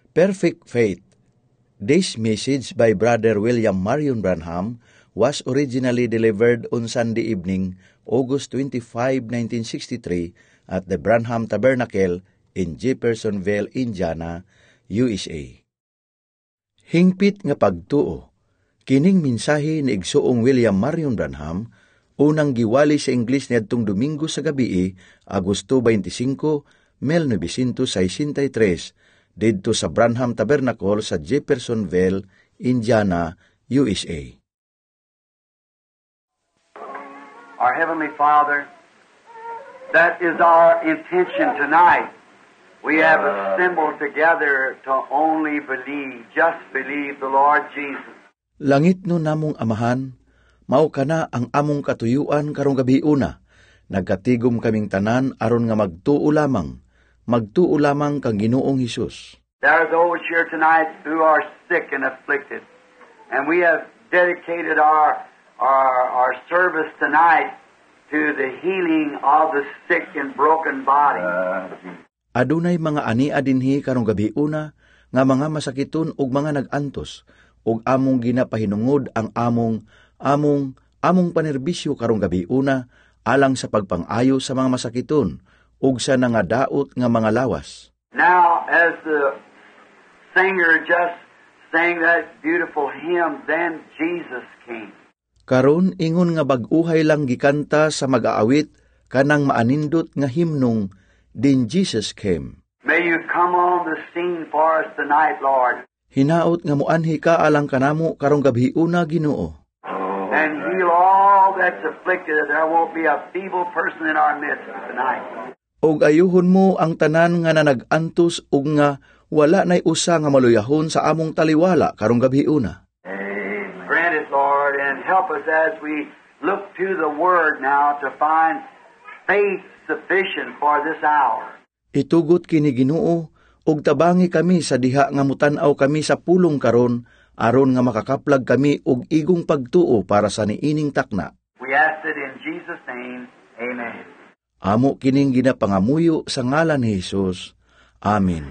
Perfect Faith. This message by Brother William Marion Branham was originally delivered on Sunday evening, August 25, 1963, at the Branham Tabernacle in Jeffersonville, Indiana, USA. Hingpit nga pagtuo. Kining mensahe ni Igsoong William Marion Branham, unang giwali sa Ingles niadtong Domingo sa gabii, Agosto 25, 1963, didto sa Branham Tabernacle sa Jeffersonville, Indiana, USA. Our Heavenly Father, that is our intention tonight. We have assembled together to only believe, just believe the Lord Jesus. Langit no namong amahan, mao kana ang among katuyuan karong gabi una. Nagkatigom kaming tanan aron nga magtuo lamang kang Ginoong Hesus. There are those here tonight who are sick and afflicted, and we have dedicated our service tonight to the healing of the sick and broken body. Adunay mga ania dinhi karong gabi una nga mga masakiton ug mga nagantos ug among ginapahinungod ang among panerbisyo karong gabi una alang sa pagpang-ayo sa mga masakiton ug sa nangadaot nga mga lawas. Now, as the singer just sang that beautiful hymn, Then Jesus Came. Karon ingon nga bag-uhay lang gikanta sa mag-aawit kanang maanindot nga himnong Then Jesus Came. May you come on the scene for us tonight, Lord. Hinaot nga muanhi ka alang kanamo karong gabi una, Ginoo. And heal all that's afflicted, that there won't be a feeble person in our midst tonight. Og ayuhon mo ang tanan nga nanag-antos ug nga wala nay usa nga maluyahon sa among taliwala karong gabi una. Grant it, Lord, and help us as we look to the Word now to find faith sufficient for this hour. Itugot kini Ginoo ug tabangi kami sa diha nga mutan-aw kami sa pulong karon aron nga makakaplag kami og igong pagtuo para sa niining takna. We ask it in Jesus' name. Amen. Amo kining ginapangamuyo sa ngalan ni Jesus. Amen.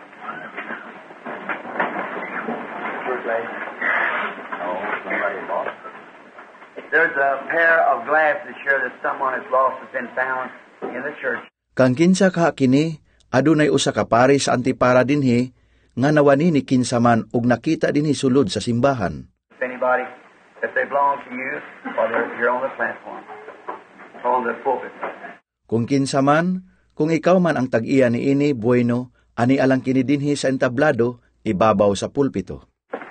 There's a pair of glasses here that someone has lost has been found in the church. Kang kinsa ka kini, adunay usa ka pare sa antipara dinhi nga nawani ni kinsaman ug nakita dinhi sulod sa simbahan. If anybody, if they belong to you, or they're here on the platform, on the pulpit. Kung kinsaman, kung ikaw man ang tag-iya ni ini, bueno, ani alang kini dinhi sa entablado, ibabaw sa pulpito.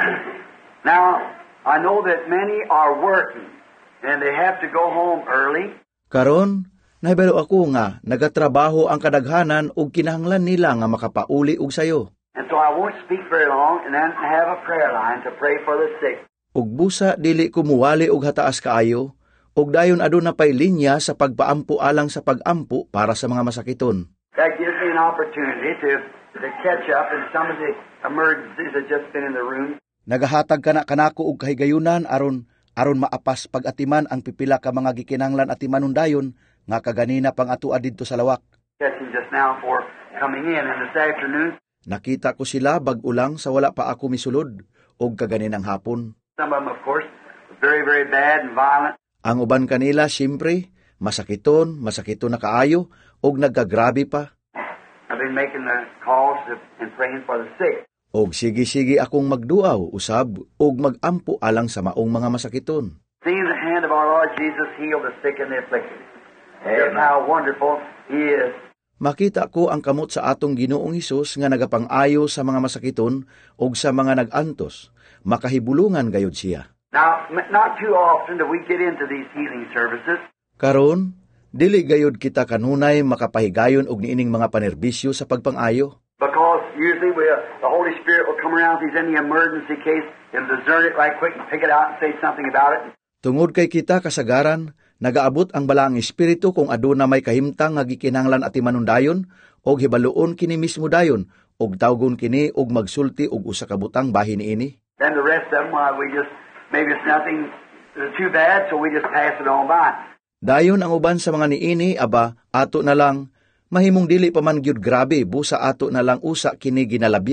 Now, I know that many are working, and they have to go home early. Karon, nahibalo ako nga, nagatrabaho ang kadaghanan ug kinahanglan nila nga makapauli og sayo. And so I won't speak very long, and then have a prayer line to pray for the sick. Ug busa dili kumuwali og hataas kaayo, ug dayon aduna pay linya sa pagpaampo alang sa pagampo para sa mga masakiton. That gives me an opportunity to catch up in some of the emergencies that just been in the room. Nagahatag kanako og kahigayunan aron maapas pag-atiman ang pipila ka mga gikinahanglan atimanon dayon nga kaganina pang atua didto sa lawak. Catching just now for coming in this afternoon. Nakita ko sila bag-ulang sa wala pa ako misulod og kaganinang hapon. Some of them, of course, very, very bad and violent. Ang uban kanila, siyempre, masakiton na kaayo, og nagkagrabe pa. I've been making the calls and praying for the sick. Og sige akong magduaw, usab, og magampo alang sa maong mga masakiton. Seeing the hand of our Lord Jesus heal the sick and the afflicted. Just how wonderful He is. Makita ko ang kamot sa atong Ginoong Hesus nga nagapang-ayo sa mga masakiton og sa mga nagantos. Makahibulungan gayud siya. Now, not too often do we get into these healing services. Karon, dili gayud kita kanunay makapahigayon og niining mga panerbisyo sa pagpang-ayo. Because usually the Holy Spirit will come around if he's in the emergency case and discern it right quick and pick it out and say something about it. Tungod kay kita kasagaran, nagaabot ang balaang espiritu kung aduna may kahimtang nga gikinahanglan atimanon dayon og hibaluon kini mismo dayon og tawgon kini og magsulti og usa ka butang bahin niini. Then the rest of them, maybe it's nothing too bad, so we just pass it on by. Dayon ang uban sa mga niini, aba, ato na lang, mahimong dili pa man gyud grabe, busa ato na lang usa kini ginalabyan.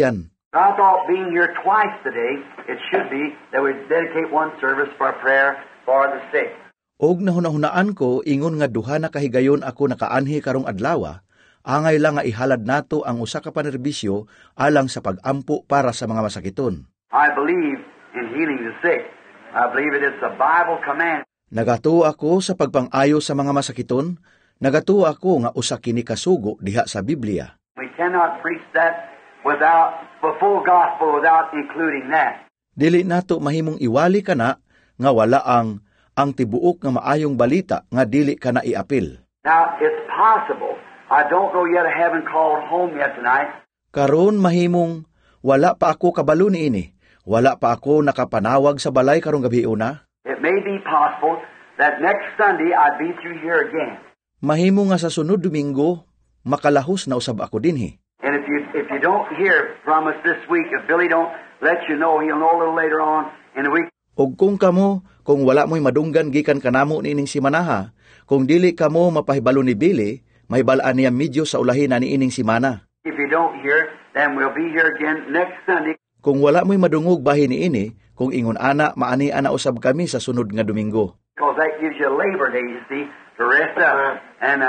I thought being here twice today, it should be that we dedicate one service for prayer for the sick. Og nahunahunaan ko, ingon nga duha na kahigayon ako nakaanhi karong adlawa, angay lang nga ihalad nato ang usa ka panerbisyo alang sa pag-ampo para sa mga masakiton. I believe in healing the sick. I believe it is a Bible command. Nagatuo ako sa pagpang-ayo sa mga masakiton, nagatuo ako nga usa kini kasugo diha sa Biblia. We cannot preach that without the full gospel without including that. Dili nato mahimong iwali kana nga wala ang tibuok nga maayong balita nga dili kana iapil. Now, it's possible. I don't know yet, I haven't called home yet tonight. Karon mahimong wala pa ako kabalo niini. Wala pa ako nakapanawag sa balay karong gabi una. It may be possible that next Sunday I'd be through here again. Mahimo nga sa sunod Domingo makalahos na usab ako dinhi. And if you don't hear from us this week, if Billy don't let you know, he'll know a little later on in the week. Og kung wala mo'y madunggan gikan kanamo niining simanaha, kung dili kamo mapahibalo ni Billy, may balaan niya medyo sa ulahin na niining simana. If you don't hear, then we'll be here again next Sunday. Kung wala mo'y madungog bahin niini, kung ingon ana, maani ana usab kami sa sunod nga Domingo. Because that gives you Labor Day, you see, to rest up and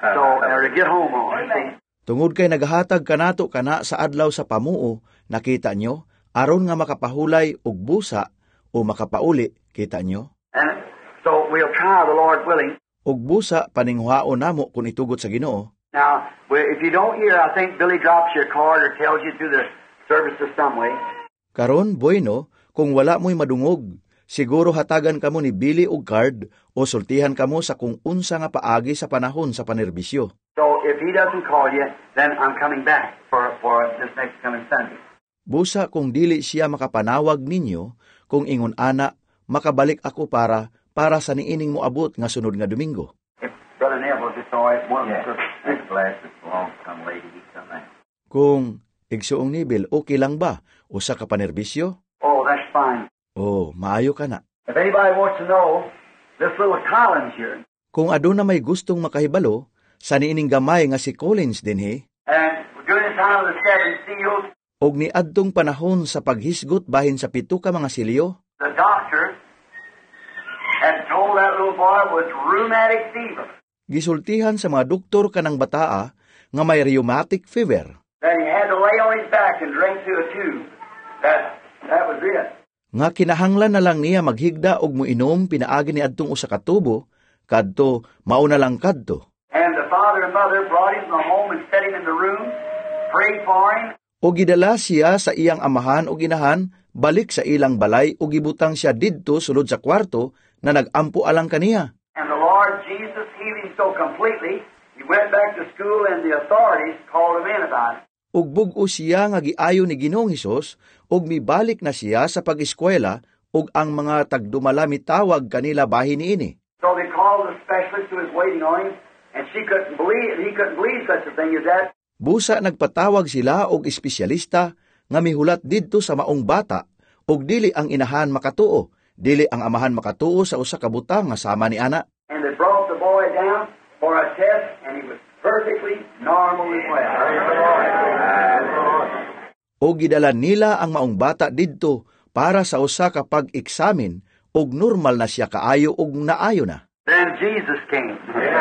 to get home on. See? Tungod kay nagahatag kanato kana sa adlaw sa pamuo, nakita nyo, aron nga makapahulay og busa o makapauli, kita nyo? And so we'll try, the Lord willing. Og busa paninghuhaon namo kung itugot sa Ginoo. Now, if you don't hear, I think Billy drops you a card or tells you through the services some way. Karon, bueno, kung wala mo'y madungog, siguro hatagan kamo ni Billy og card o sultihan kamo sa kung unsa nga paagi sa panahon sa panerbisyo. So if he doesn't call you, then I'm coming back for this next coming Sunday. Busa kung dili siya makapanawag ninyo, kung ingon ana, makabalik ako para sa niining mo abot nga sunod nga Domingo. If Brother Neville just all right, one of the next class is long come lady, he come back. Kung igsuong nibil, okay lang ba? Usa ka panerbisyo? Oh, that's fine. Oh, maayo ka na. If anybody wants to know, this little Collins here, Kung aduna may gustong makahibalo, sa niining gamay nga si Collins dinhi, and during the time of the seven seals, og niadtong panahon sa paghisgot bahin sa 7 ka mga silyo, the doctor had told that little boy with rheumatic fever gisultihan sa mga doktor kanang bataa nga may rheumatic fever, that he had to lay on his back and drink through a tube. That was it. nga kinahanglan na lang niya maghigda og moinom pinaagi ni adtong usa ka tubo, kadto mauna lang kadto. And the father and mother brought him to home and set him in the room, prayed for him. O gidala siya sa iyang amahan o ginahan, balik sa ilang balay o gibutang siya didto sulod sa kwarto na nagampo alang kaniya. And the Lord Jesus healed him so completely, he went back to school and the authorities called him in about it. Ug bug-o siya nga giayo ni Ginoong Hesus, ug mibalik na siya sa pag-eskwela, ug ang mga tagdumala mitawag kanila bahin niini. So they called the specialist who was waiting on him, and he couldn't believe such a thing as that. Busa nagpatawag sila og espesyalista nga mihulat didto sa maong bata, ug dili ang inahan makatuo, dili ang amahan makatuo sa usa ka butang nga sama ni ana. And they brought the boy down for a test, and he was perfectly normal as well. O gidala nila ang maong bata didto para sa usa ka pag-eksamin, ug normal na siya kaayo ug naayo na. Then Jesus came.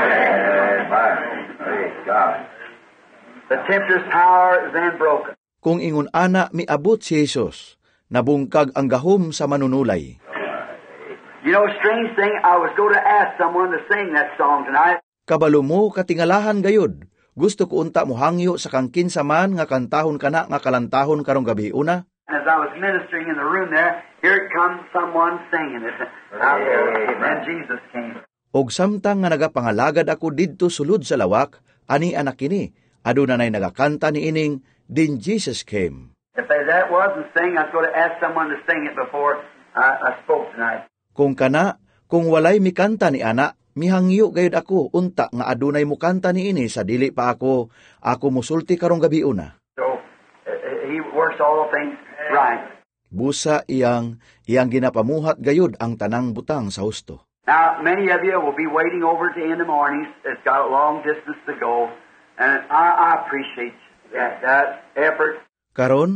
Praise God. The tempter's power is then broken. Kung ingon ana miabot si Jesus, nabungkag ang gahom sa manunulay. You know, strange thing, I was going to ask someone to sing that song tonight. Kabalo mo katingalahan gayud. Gusto ko unta mo hangyo sa kang kinsaman nga kantahon kana nga kalantahon karong gabi una. And as I was ministering in the room there, here comes someone singing it out there. And Jesus came. Og samtang nga nagapangalagad ako didto sulod sa lawak, ani anak kini, aduna nay nagakanta ni ining, Then Jesus Came. If that wasn't sing, I was going to ask someone to sing it before I spoke tonight. Kung walay mikanta ni ana, mihangyo gayud ako, unta nga adunay mo kanta ni ini sa dili pa ako musulti karong gabi una. So, He works all things right. Busa iyang ginapamuhat gayud ang tanang butang sa husto. Now, many of you will be waiting over to in the mornings. It's got a long distance to go. And I appreciate that effort. Karon,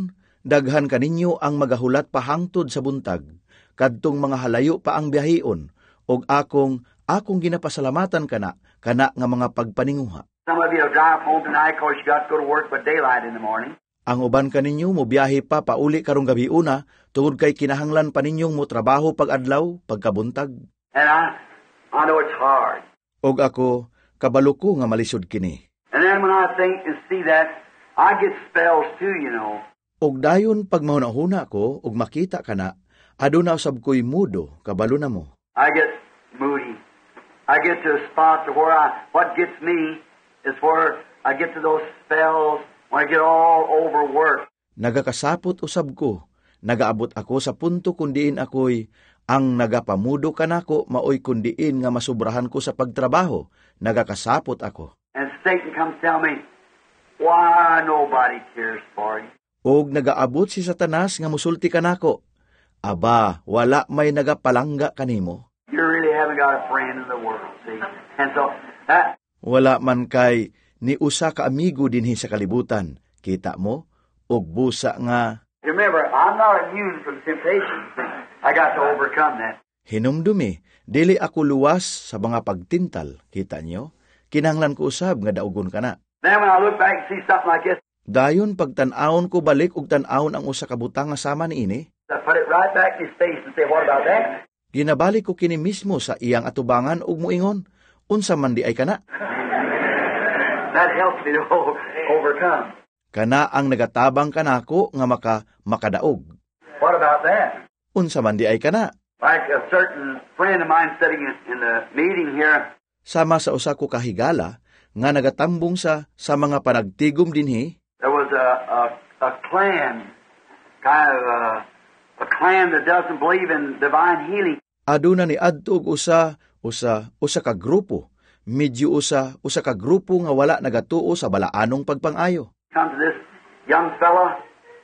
Daghan kaninyo ang magahulat pahangtod sa buntag, kadtong mga halayo pa ang biyahion, og akong ginapasalamatan kana nga mga pagpaninguha. Some of you will drive home tonight because you got to go to work by daylight in the morning. Ang uban kaninyo mo biyahe pa pauli karong gabi una, tungod kay kinahanglan pa ninyong mo trabaho pag-adlaw, pagkabuntag. And I know it's hard. Og ako, kabalo ko nga malisod kini. And then when I think and see that, I get spells too, you know. Og dayon pag mahuna-huna ko, og makita ka na, aduna usab ko'y mudo, kabalo na mo. I get moody. I get to a spot to where what gets me is where I get to those spells when I get all overworked. Nagakasapot usab ko, nagaabot ako sa punto kundiin ako'y ang nagapamudo kanako maoy kundiin nga masubrahan ko sa pagtrabaho, nagakasapot ako. And Satan comes tell me, why nobody cares for you. Og nagaabot si Satanas nga musulti kanako, aba, wala may nagapalangga kanimo. You really haven't got a friend in the world, see? And so, wala man kay ni usa ka amigo dinhi sa kalibutan, kita mo? Og busa nga. Remember, I'm not immune from temptation. I got to overcome that. Hinumdumi, dili ako luwas sa mga pagtintal, kita nyo? Kinahanglan ko usab nga daugon ka na. Then when I look back and see something like this, dayon pagtan-awon ko balik og tan-awon ang usa ka butang nga sama niini. I put it right back in his face and say, what about that? Ginabalik ko kini mismo sa iyang atubangan og muingon, unsa man di ay kana? That helps me to overcome. Kana ang nagatabang kanako nga makadaog. What about that? Unsa man di ay kana? Like a certain friend of mine sitting in the meeting here. Sama sa usa ko kahigala nga nagatambong sa mga panagtigom dinhi. There was a clan, kind of a clan that doesn't believe in divine healing. Aduna ni adto og usa ka grupo. Medyo usa ka grupo nga wala nagatuo sa balaanong pagpangayo. Come to this young fella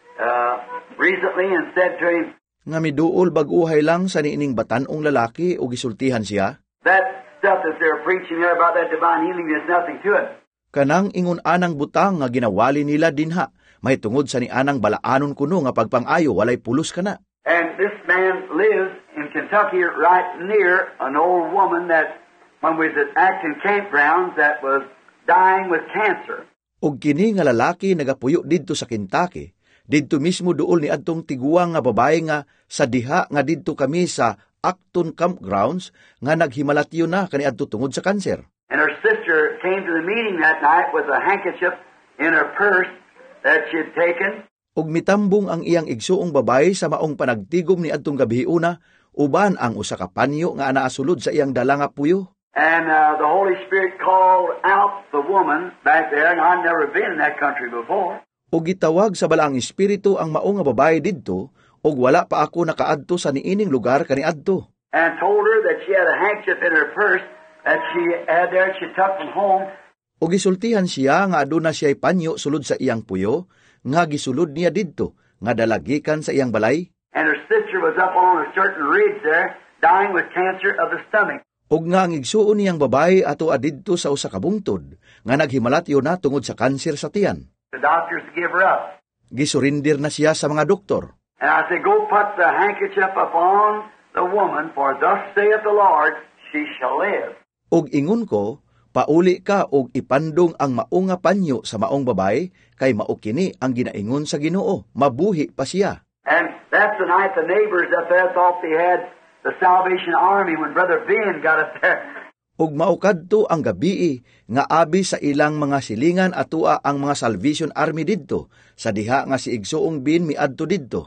recently and said to him, nga miduol bag-uhay lang sa niining batanong lalaki o gisultihan siya. That stuff that they're preaching there about that divine healing, there's nothing to it. Kanang ingon anang butang nga ginawali nila dinha, may tungod sa nianang balaanon kuno nga pagpangayo walay pulos kana. And this man lives in Kentucky right near an old woman that when we was at Acton campgrounds that was dying with cancer. Og kini nga lalaki nagapuyo didto sa Kentucky, didto mismo duol ni adtong tiguang nga babae nga sa diha nga didto kami sa Acton campgrounds nga naghimalatyo na kaniadto tungod sa kanser. And her sister came to the meeting that night with a handkerchief in her purse that she had taken. Og mitambong ang iyang igsuong babae sa maong panagtigom ni adtong gabiuna, uban ang usa ka panyo nga anaa sulod sa iyang dala nga puyo. And the Holy Spirit called out the woman back there, and I'd never been in that country before. Og gitawag sa balaang espiritu ang maong nga babae didto, og wala pa ako nakaadto sa niining lugar kaniadto. And told her that she had a handkerchief in her purse that she had there, she took from home. Og gisultihan siya nga aduna siya'y panyo sulod sa iyang puyo, nga gisulod niya didto, nga dalagikan sa iyang balay. And her sister was up on a certain ridge there, dying with cancer of the stomach. Og nga ang igsuon niyang babae ato adidto sa usa ka bungtod, nga naghimalatyo na tungod sa kanser sa tiyan. The doctors give her up. Gisurindir na siya sa mga doktor. And I said, go put the handkerchief upon the woman, for thus saith the Lord, she shall live. Og ingon ko, pauli ka og ipandong ang maong nga panyo sa maong babae, kay maukini ang ginaingon sa Ginoo, mabuhi pa siya. And that's the night the neighbors up there thought they had the Salvation Army when Brother Ben got up there. Og maukadto ang gabii nga abi sa ilang mga silingan atua ang mga Salvation Army didto, sa diha nga si Igsoong Bin miadto didto.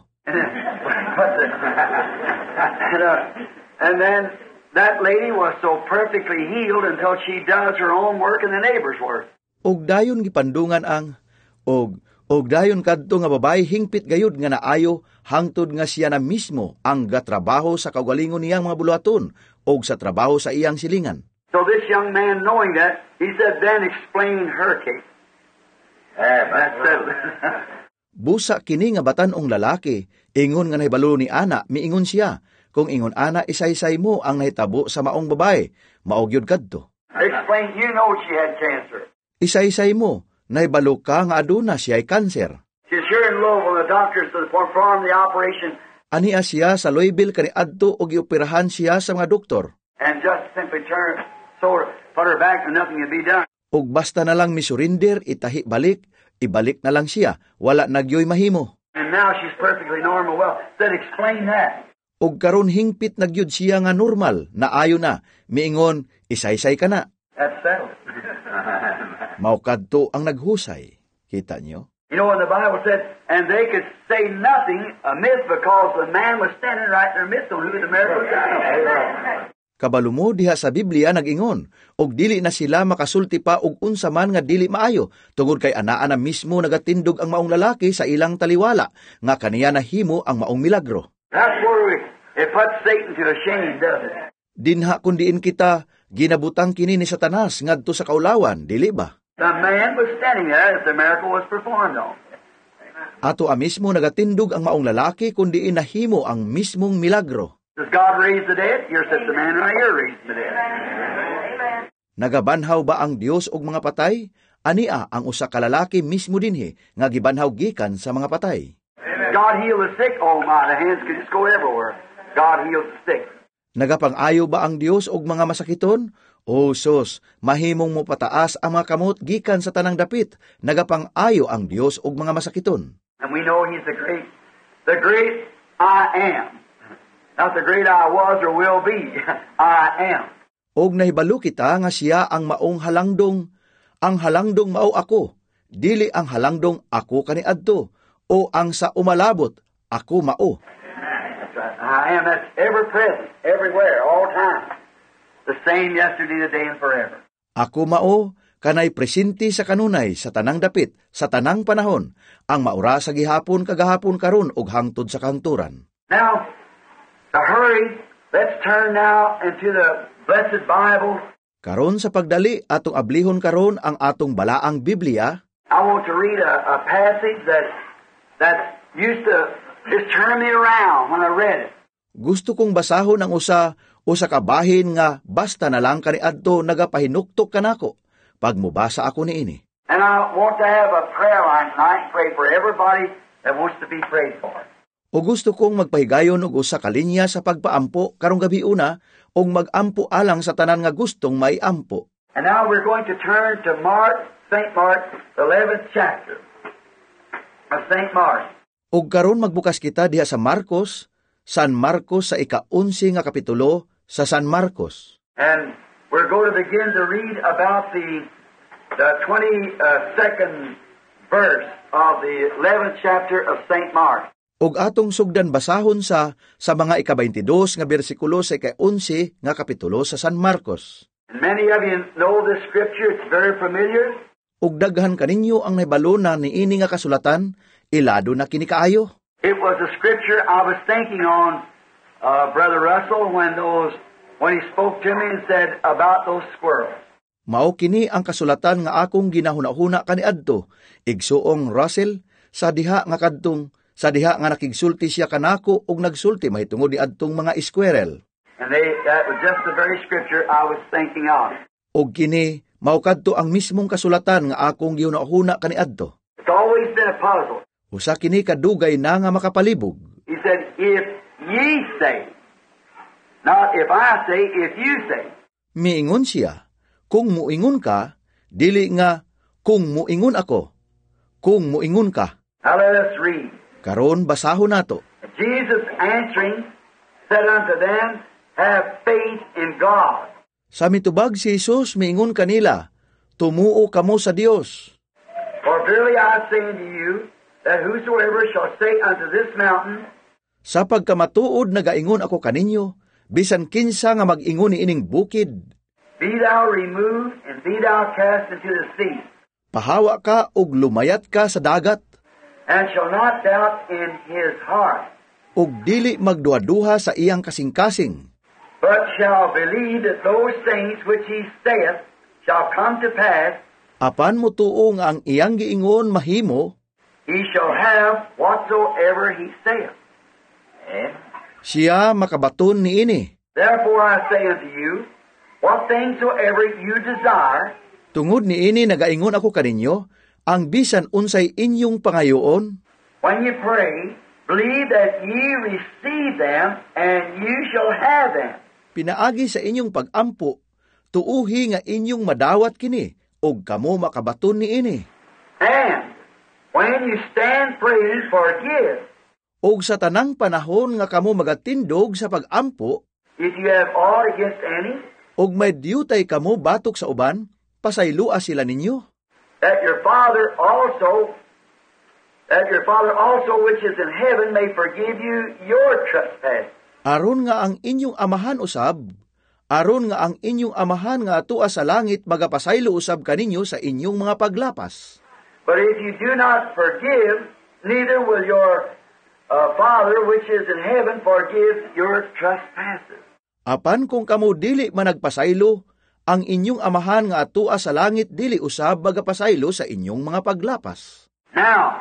And then that lady was so perfectly healed until she does her own work and the neighbor's work. Og dayon gipandungan ang og dayon kadto nga babae hingpit gayud nga naayo hangtod nga siya na mismo ang gatrabaho sa kaugalingon niyang mga buluhaton og sa trabaho sa iyang silingan. So this young man, knowing that, he said, then explain her case. That's it. Busa kini nga batanong lalaki, ingon nga nahibalo ni ana, miingon siya, kung ingon ana isaysay mo ang nahitabo sa maong babae, maogyod kadto. Explain, you know she had cancer. Isaysay mo, nahibalo ka nga aduna siya'y kanser. She's here in Louisville, the doctors to perform the operation, Ania siya sa Louisville kaniadto og gioperahan siya sa mga doktor. and just simply put her back and nothing can be done. Ug basta na lang misurinder, itahi balik, ibalik na lang siya, wala nagyoy mahimo. And now she's perfectly normal. Well, then explain that. Ug karon hingpit nagyud siya nga normal, naayo na, miingon, isaysay ka na. That's settled. Mao kadto ang naghusay. Kita niyo? You know, when the Bible said, and they could say nothing amiss because the man was standing right in their midst on who the miracle was done. Kabalo mo diha sa Biblia nag-ingon, og dili na sila makasulti pa og unsa man nga dili maayo, tungod kay anaa na mismo nagatindog ang maong lalaki sa ilang taliwala, nga kaniya nahimo ang maong milagro. That's where it puts Satan to a shame, doesn't it? Dinha kun diin kita, ginabutang kini ni Satanas ngadto sa kaulawan, dili ba? The man was standing there as the miracle was performed on. Ato mismo nagatindog ang maong lalaki kun diin nahimo ang mismong milagro. Does God raise the dead? Here sits the man right here raising the dead. Nagabanhaw ba ang Dios og mga patay? Ania ang usa ka lalaki mismo dinhi nga gibanhaw gikan sa mga patay. God heal the sick? Oh my, the hands could just go everywhere. God heals the sick. Nagapang-ayo ba ang Dios og mga masakiton? O sus, mahimong mo pataas ang mga kamot gikan sa tanang dapit. Nagapang-ayo ang Dios og mga masakiton. And we know He's the great I am. Not the great I was or will be. I am. Og nahibalo kita nga siya ang maong halangdong. Ang halangdong mao ako. Dili ang halangdong ako kaniadto. O ang sa umalabot, ako mao. That's right. I am. That's ever present, everywhere, all time. The same yesterday, today, and forever. Ako mao, kanay presente sa kanunay, sa tanang dapit, sa tanang panahon, ang maura sa gihapon kagahapon karon ug hangtod sa kanturan. Now, to hurry, let's turn now into the blessed Bible. Karon sa pagdali, atong ablihon karon ang atong balaang Biblia. I want to read a passage that used to just turn me around when I read it. Gusto kong basahon ang usa ka bahin nga basta na lang kaniadto nagapahinuktok kanako pag mubasa ako niini. And I want to have a prayer line tonight and pray for everybody that wants to be prayed for. O gusto kong magpahigayon og usa ka linya sa pagpaampo karong gabi una og magampo alang sa tanan nga gustong may ampo. And now we're going to turn to St. Mark, the 11th chapter of St. Mark. Og karon magbukas kita diha sa San Marcos sa ika-11 nga kapitulo sa San Marcos. And we're going to begin to read about the 22nd verse of the 11th chapter of St. Mark. Og atong sugdan basahon sa mga ika-22 nga bersikulo sa ika-11 nga kapitulo sa San Marcos. And many of you know this scripture, it's very familiar. Og daghan kaninyo ang nahibalo na niini nga kasulatan, ilado na kini kaayo. It was a scripture I was thinking on, Brother Russell, when he spoke to me and said about those squirrels. Mao kini ang kasulatan nga akong ginahuna-huna kaniadto, igsuong Russell, sa diha nga nakigsulti siya kanako og nagsulti mahitungod ni adtong mga squirrel. And that was just the very scripture I was thinking of. Og kini mao kadto ang mismong kasulatan nga akong ginahuna kaniadto. It's always been a puzzle. Usa kini kadugay na nga makapalibog. He said, if ye say, not if I say, if you say. Miingon siya, kung muingon ka, dili nga kung muingon ako, kung muingon ka. Now let us read. Karon basahon nato. Jesus answering said unto them, have faith in God. Sa mitubag si Jesus miingon kanila, tumuo kamo sa Dios. For verily I say unto you, that whosoever shall say unto this mountain, sa pagkamatuod nagaingon ako kaninyo, bisan kinsa nga mag-ingon ni ining bukid, be thou removed and be thou cast into the sea, pahawa ka og lumayat ka sa dagat, and shall not doubt in his heart, og dili magduha-duha sa iyang kasing-kasing, but shall believe that those things which he saith shall come to pass, apan mo tuo nga ang iyang giingon mahimo, he shall have whatsoever he saith. siya makabaton niini. Therefore I say unto you, what things soever you desire, Tungod niini nagaingon ako kaninyo, ang bisan unsay inyong pangayoon, when you pray, believe that ye receive them, and you shall have them. Pinaagi sa inyong pag-ampo, tuuhi nga inyong madawat kini, og kamo makabaton ni ini. And when you stand praying, forgive. Og sa tanang panahon nga kamo magatindog sa pag-ampo, If you have aught against any, og may diyutay kamo batok sa uban, pasaylua sila ninyo. that your Father also which is in heaven may forgive you your trespass. Aron nga ang inyong amahan usab, aron nga ang inyong amahan nga atua sa langit magapasaylo usab kaninyo sa inyong mga paglapas. But if you do not forgive, neither will your Father which is in heaven forgive your trespasses. Apan kung kamo dili managpasaylo, ang inyong amahan nga atua sa langit dili usab magapasaylo sa inyong mga paglapas. Now,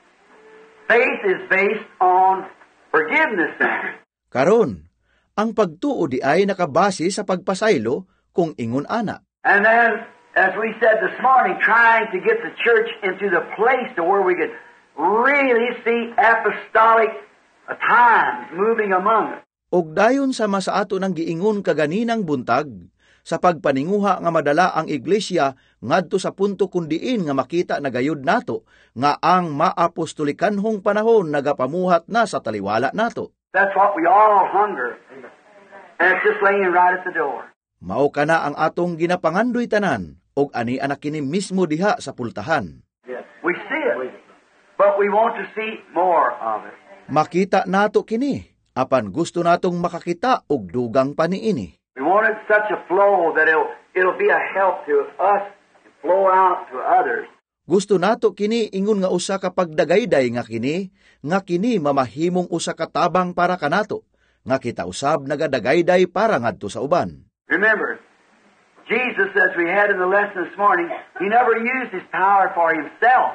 faith is based on forgiveness now. Karon, ang pagtuo di ay nakabase sa pagpasaylo kung ingon ana. And then, as we said this morning, trying to get the church into the place to where we could really see apostolic times moving among us. Og dayon sama sa ato ng giingon kaganinang buntag, sa pagpaninguha nga madala ang iglesia ngadto sa punto kundiin nga makita na gayud nato nga ang maapostolikanhong panahon nagapamuhat na sa taliwala nato. That's what we all hunger. And it's just laying right at the door. Mao kana ang atong ginapangandoy tanan og ani anak kini mismo diha sa pultahan. We see it, but we want to see more of it. Makita nato kini, apan gusto natong makakita og dugang paniini. We want it such a flow that it'll be a help to us and flow out to others. Gusto nato kini ingon nga usa ka pagdagayday nga kini mamahimong usa ka tabang para kanato, nga kita usab nagadagayday para ngadto sa uban. Remember, Jesus, as we had in the lesson this morning, He never used His power for Himself.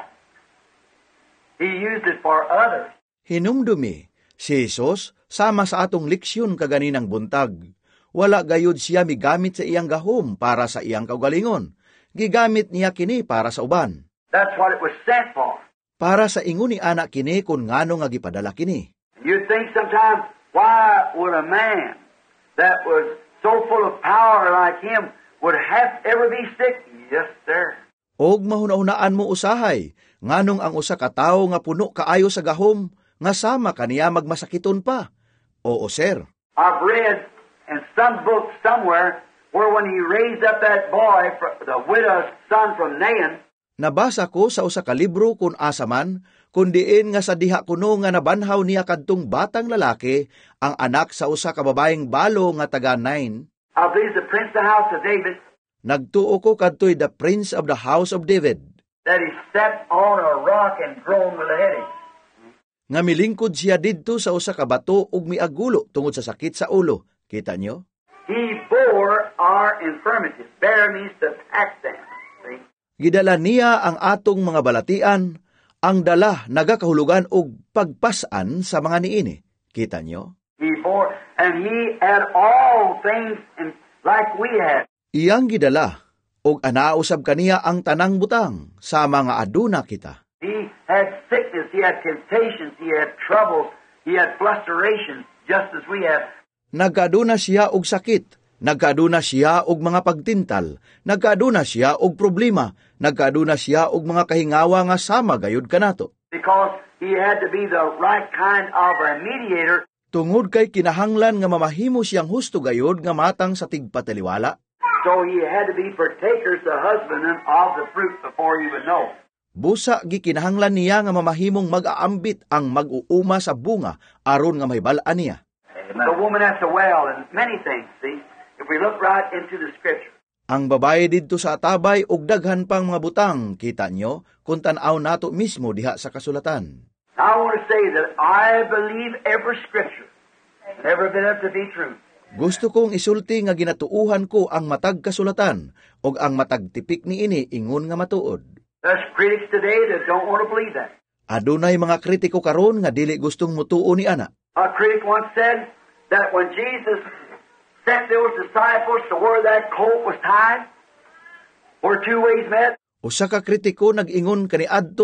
He used it for others. Hinumdumi, si Jesus, sama sa atong leksyon kaganinang buntag, wala gayud siya migamit sa iyang gahom para sa iyang kaugalingon. Gigamit niya kini para sa uban. That's what it was sent for. Para sa ingon ni anak kini kung ngano nga gipadala kini. You'd think sometimes, why would a man that was so full of power like him would have ever be sick? Yes, sir. Og mahuna-hunaan mo usahay, nganong ang usa ka tawo nga puno kaayo sa gahom, nga sama kaniya magmasakiton pa. Oo, sir. I've read in some book somewhere where when he raised up that boy, the widow's son from Nain, Nabasa ko sa usa ka libro kun asa man, kundiin nga sa diha kuno nga nabanhaw niya kadtong batang lalaki, ang anak sa usa ka babaeng balo nga taga Nain. I believe the Prince of the House of David, Nagtuo ko kadtoy the Prince of the House of David, that he stepped on a rock and groaned with a headache. nga milingkod siya didto sa usa ka bato ug miagulo tungod sa sakit sa ulo. Kita nyo? He bore our infirmities. Bear means to tax them. See? Gidala niya ang atong mga balatian, ang dala nagakahulugan og pagpasan sa mga niini. Kita nyo? He bore, and he had all things like we had. Iyang gidala, og anausab kaniya ang tanang butang sa mga aduna kita. He had sickness, he had temptations, he had troubles, he had fluctuations, just as we have. Nagkaduna siya og sakit, nagkaduna siya og mga pagtintal, nagkaduna siya og problema, nagkaduna siya og mga kahingawa nga sama gayud kanato. Because he had to be the right kind of a mediator. Tungod kay kinahanglan nga mamahimo siyang husto gayud nga matang sa tigpataliwala. So he had to be partakers, the husbandman, of the fruit before he would know. Busa gikinahanglan niya nga mamahimong mag-aambit ang mag-uuma sa bunga aron nga mahibal-an niya. The woman at the well and many things, see, if we look right into the scripture. Ang babae didto sa atabay ug daghan pang mga butang, kita nyo, kung tan-aw nato mismo diha sa kasulatan. Now I want to say that I believe every scripture, every bit of it to be true. Gusto kong isulti nga ginatuuhan ko ang matag kasulatan ug ang matag tipik niini ingon nga matuod. There's critics today that don't want to believe that. Adunay mga kritiko karon nga dili gustong mutuo ni ana. A critic once said that when Jesus sent those disciples to where that colt was tied, where two ways met, Usa ka kritiko nag-ingon kaniadto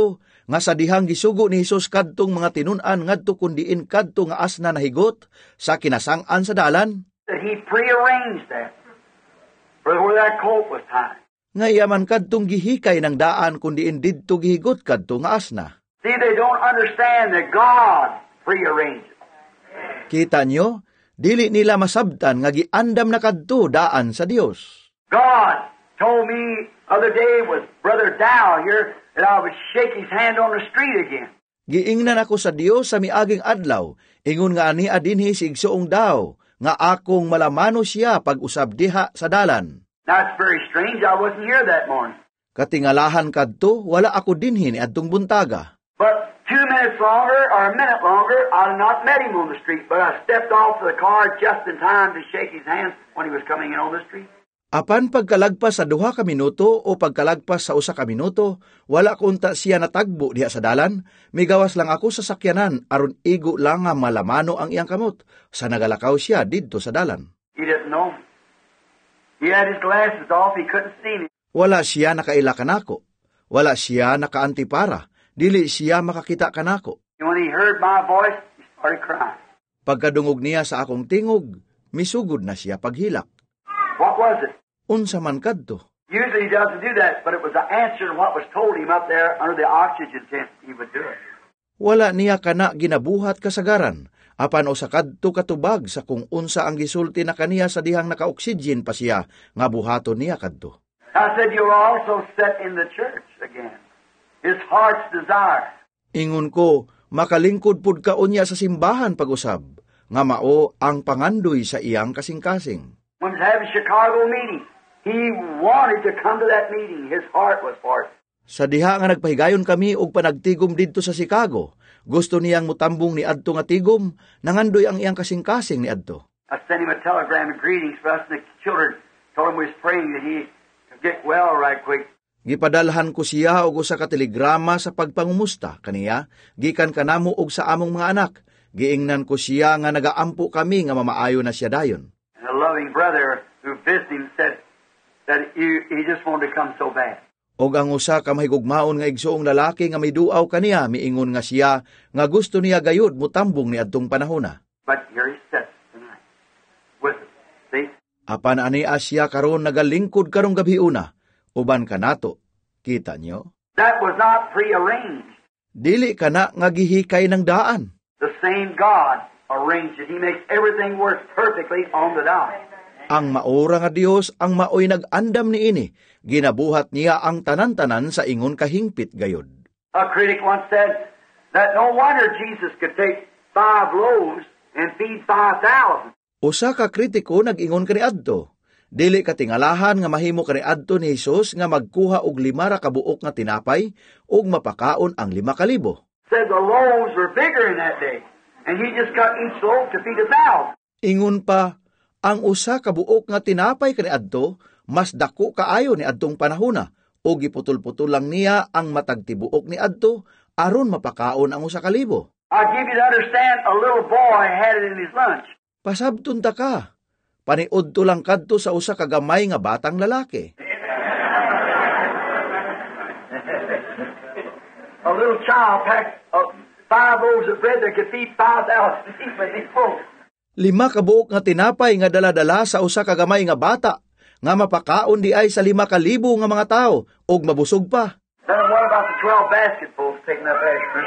nga sa dihang gisugo ni Hesus kadtong mga tinun-an ngadto kundiin kadto nga asna nahigot sa kinasang-an sa dalan, that He prearranged that for where that colt was tied. nga yaman kadtong gihikay ng daan kundiin didto gihigot kadto nga asna. See, they don't understand that God prearranged it. Kita nyo, dili nila masabtan nga giandam na kadto daan sa Dios. God told me other day with Brother Dow here that I would shake his hand on the street again. Giingnan ako sa Dios sa miaging adlaw, ingon nga ani adinhi si igsuong daw, nga akong malamano siya pag-usab diha sa dalan. Now it's very strange, I wasn't here that morning. Katingalahan kadto, wala ako dinhi ni adtong buntaga. But 2 minutes longer or a minute longer, I'd not met him on the street, but I stepped off the car just in time to shake his hand when he was coming in on the street. Apan pagkalagpas sa 2 ka minuto o pagkalagpas sa 1 ka minuto, wala kunta siya natagbo diha sa dalan, migawas lang ako sa sakyanan aron igo lang nga malamano ang iyang kamot sa nagalakaw siya didto sa dalan. He didn't know me. He had his glasses off, he couldn't see me. Wala siya nakaila kanako. Wala siya nakaantipara. Dili siya makakita kanako. And when he heard my voice, he started crying. Pagkadungog niya sa akong tingog, misugod na siya paghilak. What was it? Unsa man kadto? Usually he doesn't do that, but it was the answer to what was told him up there under the oxygen tent. He would do it. Wala niya kana ginabuhat kasagaran, apan usa kadto katubag sa kung unsa ang gisulti na kaniya sa dihang naka-oxygen pa siya nga buhaton niya kadto. I said, you'll also set in the church again. His heart's desire. Ingon ko, makalingkod pud ka unya sa simbahan pag-usab, nga mao ang pangandoy sa iyang kasing-kasing. When he was having Chicago meeting, he wanted to come to that meeting. His heart was for it. Sa diha nga nagpahigayon kami og panagtigom didto sa Chicago, gusto niyang mutambong ni adto nga tigom, nangandoy ang iyang kasing-kasing ni adto. I sent him a telegram of greetings for us and the children. Told him we was praying that he could get well right quick. Gipadalhan ko siya og usa ka telegrama sa pagpangumusta kaniya, gikan kanamo og sa among mga anak. Giingnan ko siya nga nagaampo kami nga mamaayo na siya dayon. And a loving brother who visited him said that he just wanted to come so bad. Og ang usa ka mahigugmaon nga igsuong lalaki nga may duaw kaniya, miingon nga siya nga gusto niya gayud mutambong ni adtong panahona. But here he sits tonight with us. See? Apan ani siya karon nagalingkod karong gabi una, uban kanato. Kita nyo? That was not prearranged. Dili kana nga gihikay ng daan. The same God arranged it. He makes everything work perfectly on the dot. Ang maora nga Dios ang maoy nag-andam niini, ginabuhat niya ang tanan-tanan sa ingon kahingpit gayod. A critic once said that no wonder Jesus could take 5 loaves and feed 5,000. Usa ka kritiko nag-ingon kaniadto, dili katingalahan nga mahimo kaniadto ni Hesus nga magkuha og 5 ka buok nga tinapay ug mapakaon ang 5,000. Said the loaves were bigger in that day, and he just cut each loaf to feed 1,000. Ingon pa, ang usa ka buok nga tinapay kaniadto mas dako kaayo ni adtong panahona o giputol-putol lang niya ang matag tibuok ni adto aron mapakaon ang 1,000. I'll give you to understand a little boy had it in his lunch. Pasabton ta ka. Paniudto lang kadto sa usa ka gamay nga batang lalaki. A little child packed 5 loaves of bread that could feed 5,000 people in his boat. 5 ka buok nga tinapay nga dala-dala sa usa ka gamay nga bata nga mapakaon di ay sa 5,000 nga mga tao ug mabusog pa. Then what about the 12 basketfuls taking up extra?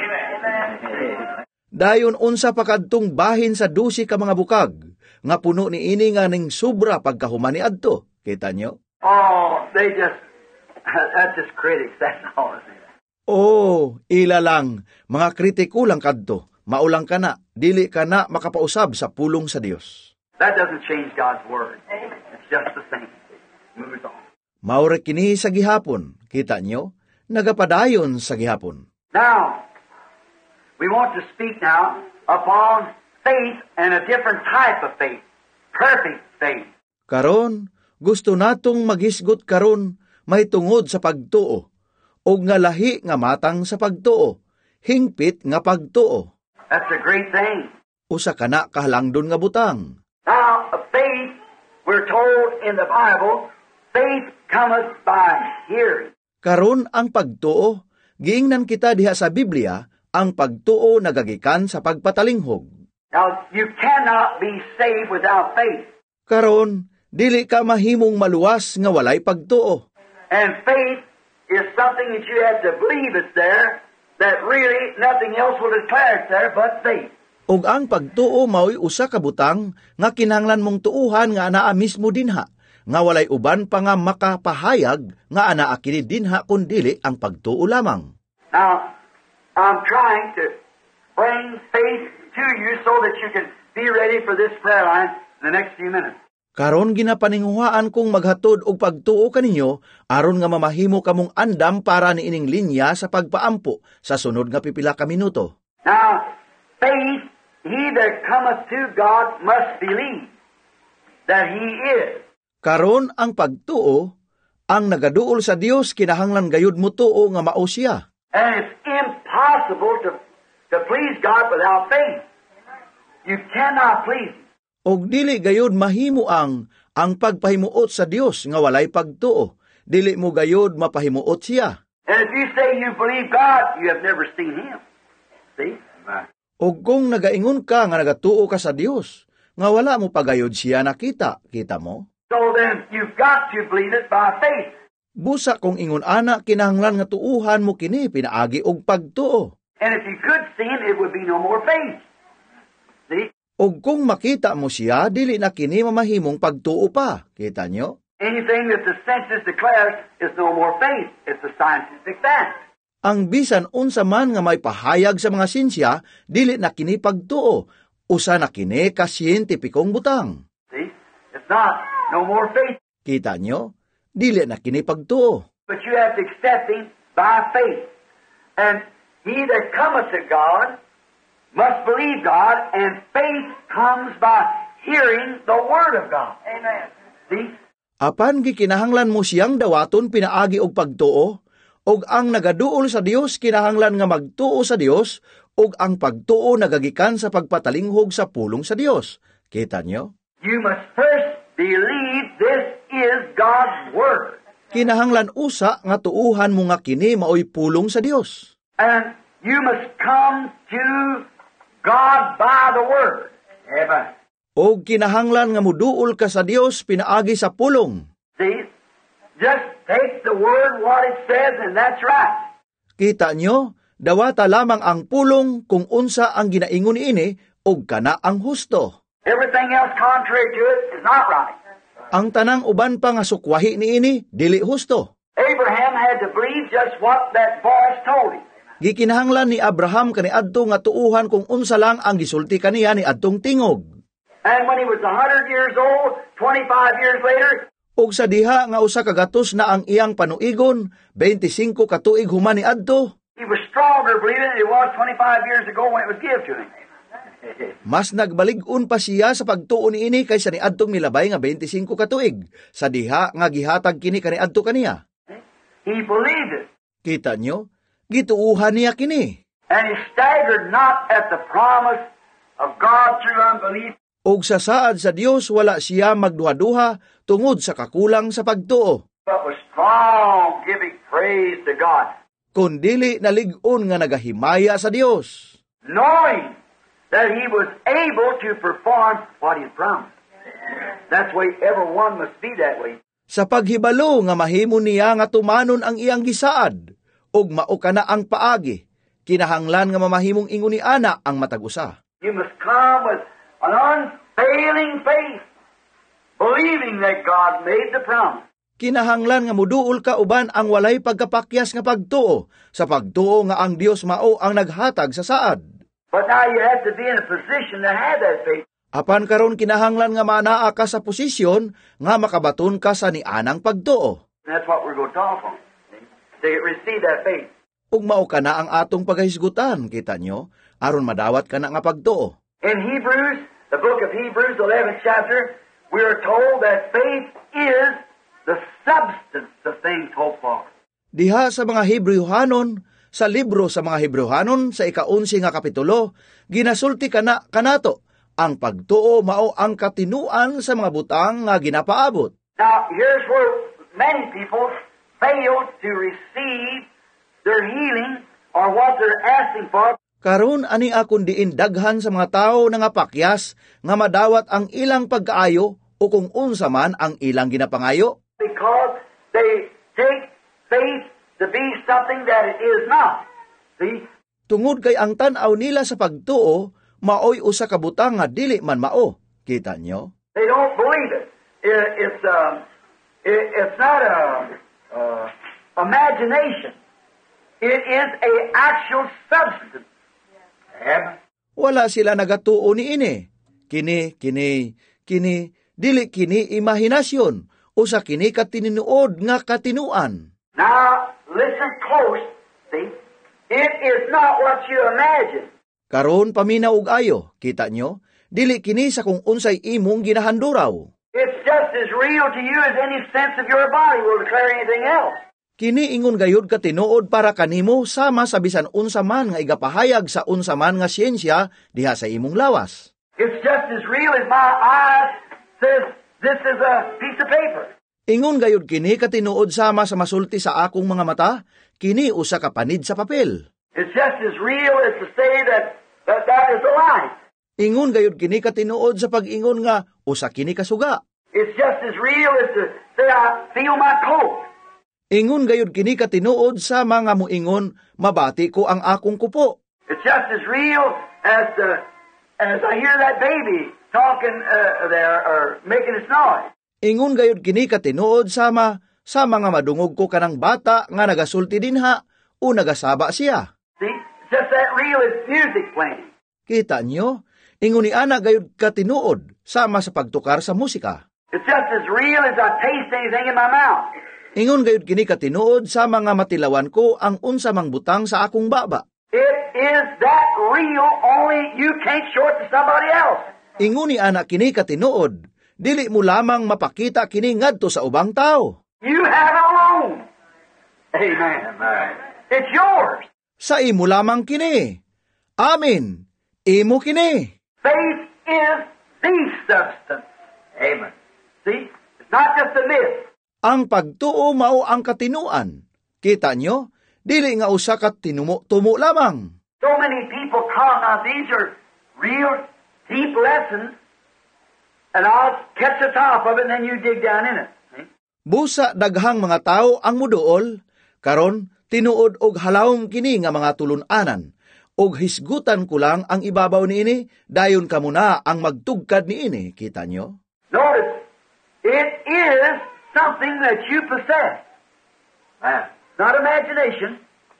Dayon unsa pa kadtong bahin sa 12 ka mga bukag nga puno ni ini nga ning sobra pagkahuman ni adto. Kita nyo? Oh, that's just critics, that's all. Oh, ila lang, mga kritiko lang kadto. Maulang ka na, dili ka na makapausab sa pulong sa Dios. That doesn't change God's word. It's just the same. Move on. Maure kini sa gihapon, kita nyo? Nagapadayon sa gihapon. Now, we want to speak now upon faith and a different type of faith. Perfect faith. Karon, gusto natong magisgot karon may tungod sa pagtuo, o nga lahi nga matang sa pagtuo, hingpit nga pagtuo. That's a great thing. Usa kana kahalangdon nga butang. Now, faith, we're told in the Bible, faith cometh by hearing. Karon ang pagtuo, giingnan kita diha sa Biblia, ang pagtuo nagagikan sa pagpatalinghog. Now, you cannot be saved without faith. Karon, dili ka mahimong maluwas nga walay pagtuo. And faith is something that you have to believe it's there, that really nothing else will declare it's there but faith. Ug ang pagtuo mao'y usa ka butang nga kinahanglan mong tuuhan nga anaa mismo dinha, nga walay uban pa nga makapahayag nga anaa kini dinha kun dili ang pagtuo lamang. Now, I'm trying to bring faith to you so that you can be ready for this prayer line in the next few minutes. Karon ginapaninguhaan kong maghatod og pagtuo kaninyo aron nga mamahimo kamong andam para niining linya sa pagpaampo sa sunod nga pipila ka minuto. Now, faith, he that cometh to God must believe that he is. Karon ang pagtuo, ang nagaduol sa Dios kinahanglan gayud mo tuo nga mao siya. And it's impossible to please God without faith. You cannot please him. Og dili gayud mahimo ang pagpahimuot sa Dios nga walay pagtuo. Dili mo gayud mapahimuot siya. And if you say you believe God, you have never seen him. See? Og kung nagaingon ka nga nagatuo ka sa Dios, nga wala mo pagayod siya nakita, kita mo? So then, you've got to believe it by faith. Busa kung ingon ana kinahanglan nga tuuhan mo kini pinaagi og pagtuo. And if you could see him, it would be no more faith. See? Og kung makita mo siya, dili na kini mamahimong pagtuo pa. Kita nyo? Anything that the senses declares is no more faith. It's a scientific fact. Ang bisan unsa man nga may pahayag sa mga sinsya, dili na kini pagtuo. Usa na kini ka siyentipikong butang. See? It's not no more faith. Kita nyo? Dili na kini pagtuo. But you have to accept him by faith. And he that cometh to God must believe God, and faith comes by hearing the Word of God. Amen. See? Apan gikinahanglan mo siyang dawaton pinaagi og pagtuo, og ang nagaduol sa Dios kinahanglan nga magtuo sa Dios, og ang pagtuo nagagikan sa pagpatalinghog sa pulong sa Dios. Kita nyo? You must first believe this is God's Word. Kinahanglan usa nga tuuhan mo nga kini maoy pulong sa Dios. And you must come to God by the Word. Amen. Og kinahanglan nga muduol ka sa Dios pinaagi sa pulong. See? Just take the Word, what it says, and that's right. Kita nyo, dawata lamang ang pulong kung unsa ang ginaingon ini og kana ang husto. Everything else contrary to it is not right. Ang tanang uban pa nga sukwahi niini dili husto. Abraham had to believe just what that voice told him. Gikinahanglan ni Abraham kaniadto nga tuuhan kung unsa lang ang gisulti kaniya ni adtong tingog. And when he was 100 years old, 25 years later, Og sa diha nga usa ka gatos na ang iyang panuigon, 25 ka tuig human ni adto, he was stronger believing than he was 25 years ago when it was given to him. mas nagbalig-on pa siya sa pagtuo niini kaysa ni adtong milabay nga 25 ka tuig, sa diha nga gihatag kini kaniadto kaniya. He believed it. Kita nyo? Gituuhan niya kini. And he staggered not at the promise of God through unbelief. Og sa saad sa Dios wala siya magduha-duha tungod sa kakulang sa pagtuo. But was strong, giving praise to God. Kundili nalig-on nga nagahimaya sa Dios. Knowing that he was able to perform what he promised. That's the way everyone must be that way. Sa paghibalo nga mahimo niya nga tumanon ang iyang gisaad, og mao kana ang paagi, kinahanglan nga mamahimong inguni ana ang matag-usa. You must come with an unfailing faith, believing that God made the promise. Kinahanglan nga muduol ka uban ang walay pagkapakyas nga pagtuo, sa pagtuo nga ang Dios mao ang naghatag sa saad. But now you have to be in a position to have that faith. Apan karon kinahanglan nga manaa ka sa posisyon nga makabaton ka sa nianang pagtuo. And that's what we're going to talk on. To receive that faith. Ug mao kana ang atong paghisgutan, kita nyo, aron madawat ka na nga pagtuo. In Hebrews, the book of Hebrews, 11th chapter, we are told that faith is the substance of things hoped for. Diha sa mga Hebrewhanon, sa libro sa mga Hebrewhanon sa ika-11 nga kapitulo, ginasulti kana kanato, ang pagtuo mao ang katinuan sa mga butang nga ginapaabot. Now, here's where many people fail to receive their healing or what they're asking for. Karon ani akon diin daghan sa mga tao nga pakyas nga madawat ang ilang pagkaayo o kung unsa man ang ilang ginapangayo. Because they take faith to be something that it is not. See? Tungod kay ang tan-aw nila sa pagtuo, maoy usa ka butang nga dili man mao. Kita nyo? They don't believe it. It's not a imagination. It is a actual substance. Amen. Wala sila nagatuo ni ini. Kini, dili kini imahinasyon, o sa kini katininuod nga katinuan. Now, listen close, see? It is not what you imagine. Karon paminaw og ayo, kita nyo? Dili kini sa kung unsay imong ginahanduraw. It's just as real to you as any sense of your body will declare anything else. Kini ingon gayud katinuod para kanimo sama sa bisan unsa man nga igapahayag sa unsa man nga siyensya diha sa imong lawas. It's just as real as my eyes says this is a piece of paper. Ingon gayud kini katinuod sama sa masulti sa akong mga mata, kini usa ka panid sa papel. It's just as real as to say that is a light. Ingon gayud kini katinuod sa pag-ingon nga usa kini ka suga. It's just as real as to say I feel my coat. Ingon gayud kini katinuod sa mga muingon mabati ko ang akong kupo. It's just as real as I hear that baby talking there or making its noise. Ingon gayud kini katinuod sa mga madungog ko kanang bata nga nagasulti dinha o nagasaba siya. See, it's just that real as music playing. Kita nyo? Ingon ni ana gayud katinuod sama sa pagtukar sa musika. It's just as real as I taste anything in my mouth. Ingon gayud kini katinuod sa mga matilawan ko ang unsa mang butang sa akong baba. It is that real, only you can't show it to somebody else. Ingon ni ana kini katinuod, dili mo lamang mapakita kini ngadto sa ubang tao. You have it alone. Amen. It's yours. Sa imo lamang kini. Amen. Imo kini. Faith is the substance. Amen. See? It's not just a myth. Ang pagtuo mao ang katinuan. Kita nyo? Dili nga usa ka tinumo-tumo lamang. So many people come, now these are real deep lessons, and I'll catch the top of it and then you dig down in it. See? Busa daghang mga tao ang muduol, karon tinuod og halawom kini nga mga tulun-anan, og hisgutan ko lang ang ibabaw niini, dayon kamo na ang magtugkad niini, kita nyo? Notice, it is something that you possess. Not imagination.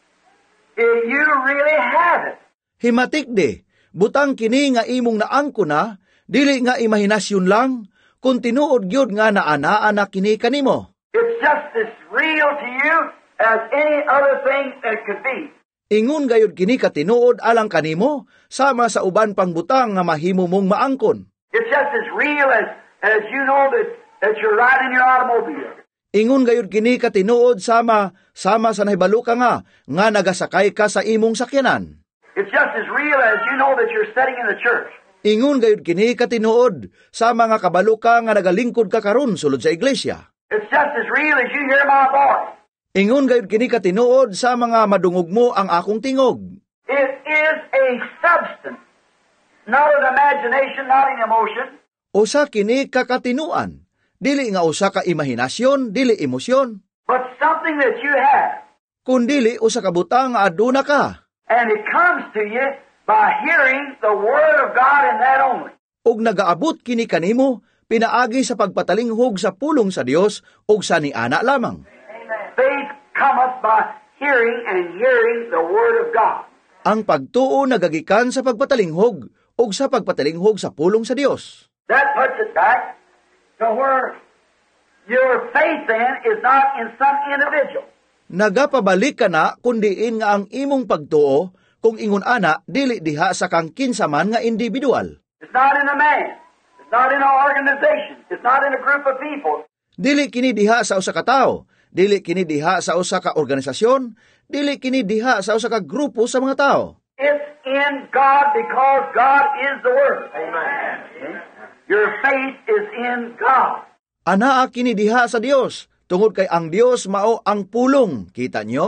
You really have it. Himatik de, butang kini nga imong naangko na, dili nga imahinasyon lang, kung tinuod gyud nga naanaan na kini kanimo. It's just as real to you as any other thing it could be. Ingon gayud kini katinuod alang kanimo, sama sa uban pang butang nga mahimo mong maangkon. It's just as real as you know that you're riding your automobile. Ingon gayud kini katinuod sama sa nahibalo ka nga nagasakay ka sa imong sakyanan. It's just as real as you know that you're sitting in the church. Ingon gayud kini katinuod sa mga kabalo ka nga nagalingkod ka karon sulod sa iglesia. It's just as real as you hear my voice. Ingon gayud kini katinuod sa mga madungog mo ang akong tingog. It is a substance, not an imagination, not an emotion. Usa kini kakatinuan. Dili nga usa ka imahinasyon, dili emosyon. But something that you have. Kun dili usa ka butang nga aduna ka. And it comes to you by hearing the Word of God and that only. Og nagaabot kini kanimo, pinaagi sa pagpatalinghog sa pulong sa Dios og sa niana lamang. Faith cometh by hearing and hearing the Word of God. Ang pagtuo nagagikan sa pagpatalinghog og sa pagpatalinghog sa pulong sa Dios. That puts it back to where your faith then is not in some individual. Nagapabalik ka na kundiin nga ang imong pagtuo kung ingon ana dili diha sa kang kinsaman nga individual. It's not in a man. It's not in an organization. It's not in a group of people. Dili kini diha sa usa ka tawo, dili kini diha sa usa ka organisasyon, dili kini diha sa usa ka grupo sa mga tawo. It's in God because God is the Word. Amen. Your faith is in God. Anaa kini diha sa Dios, tungod kay ang Dios mao ang pulong, kita nyo?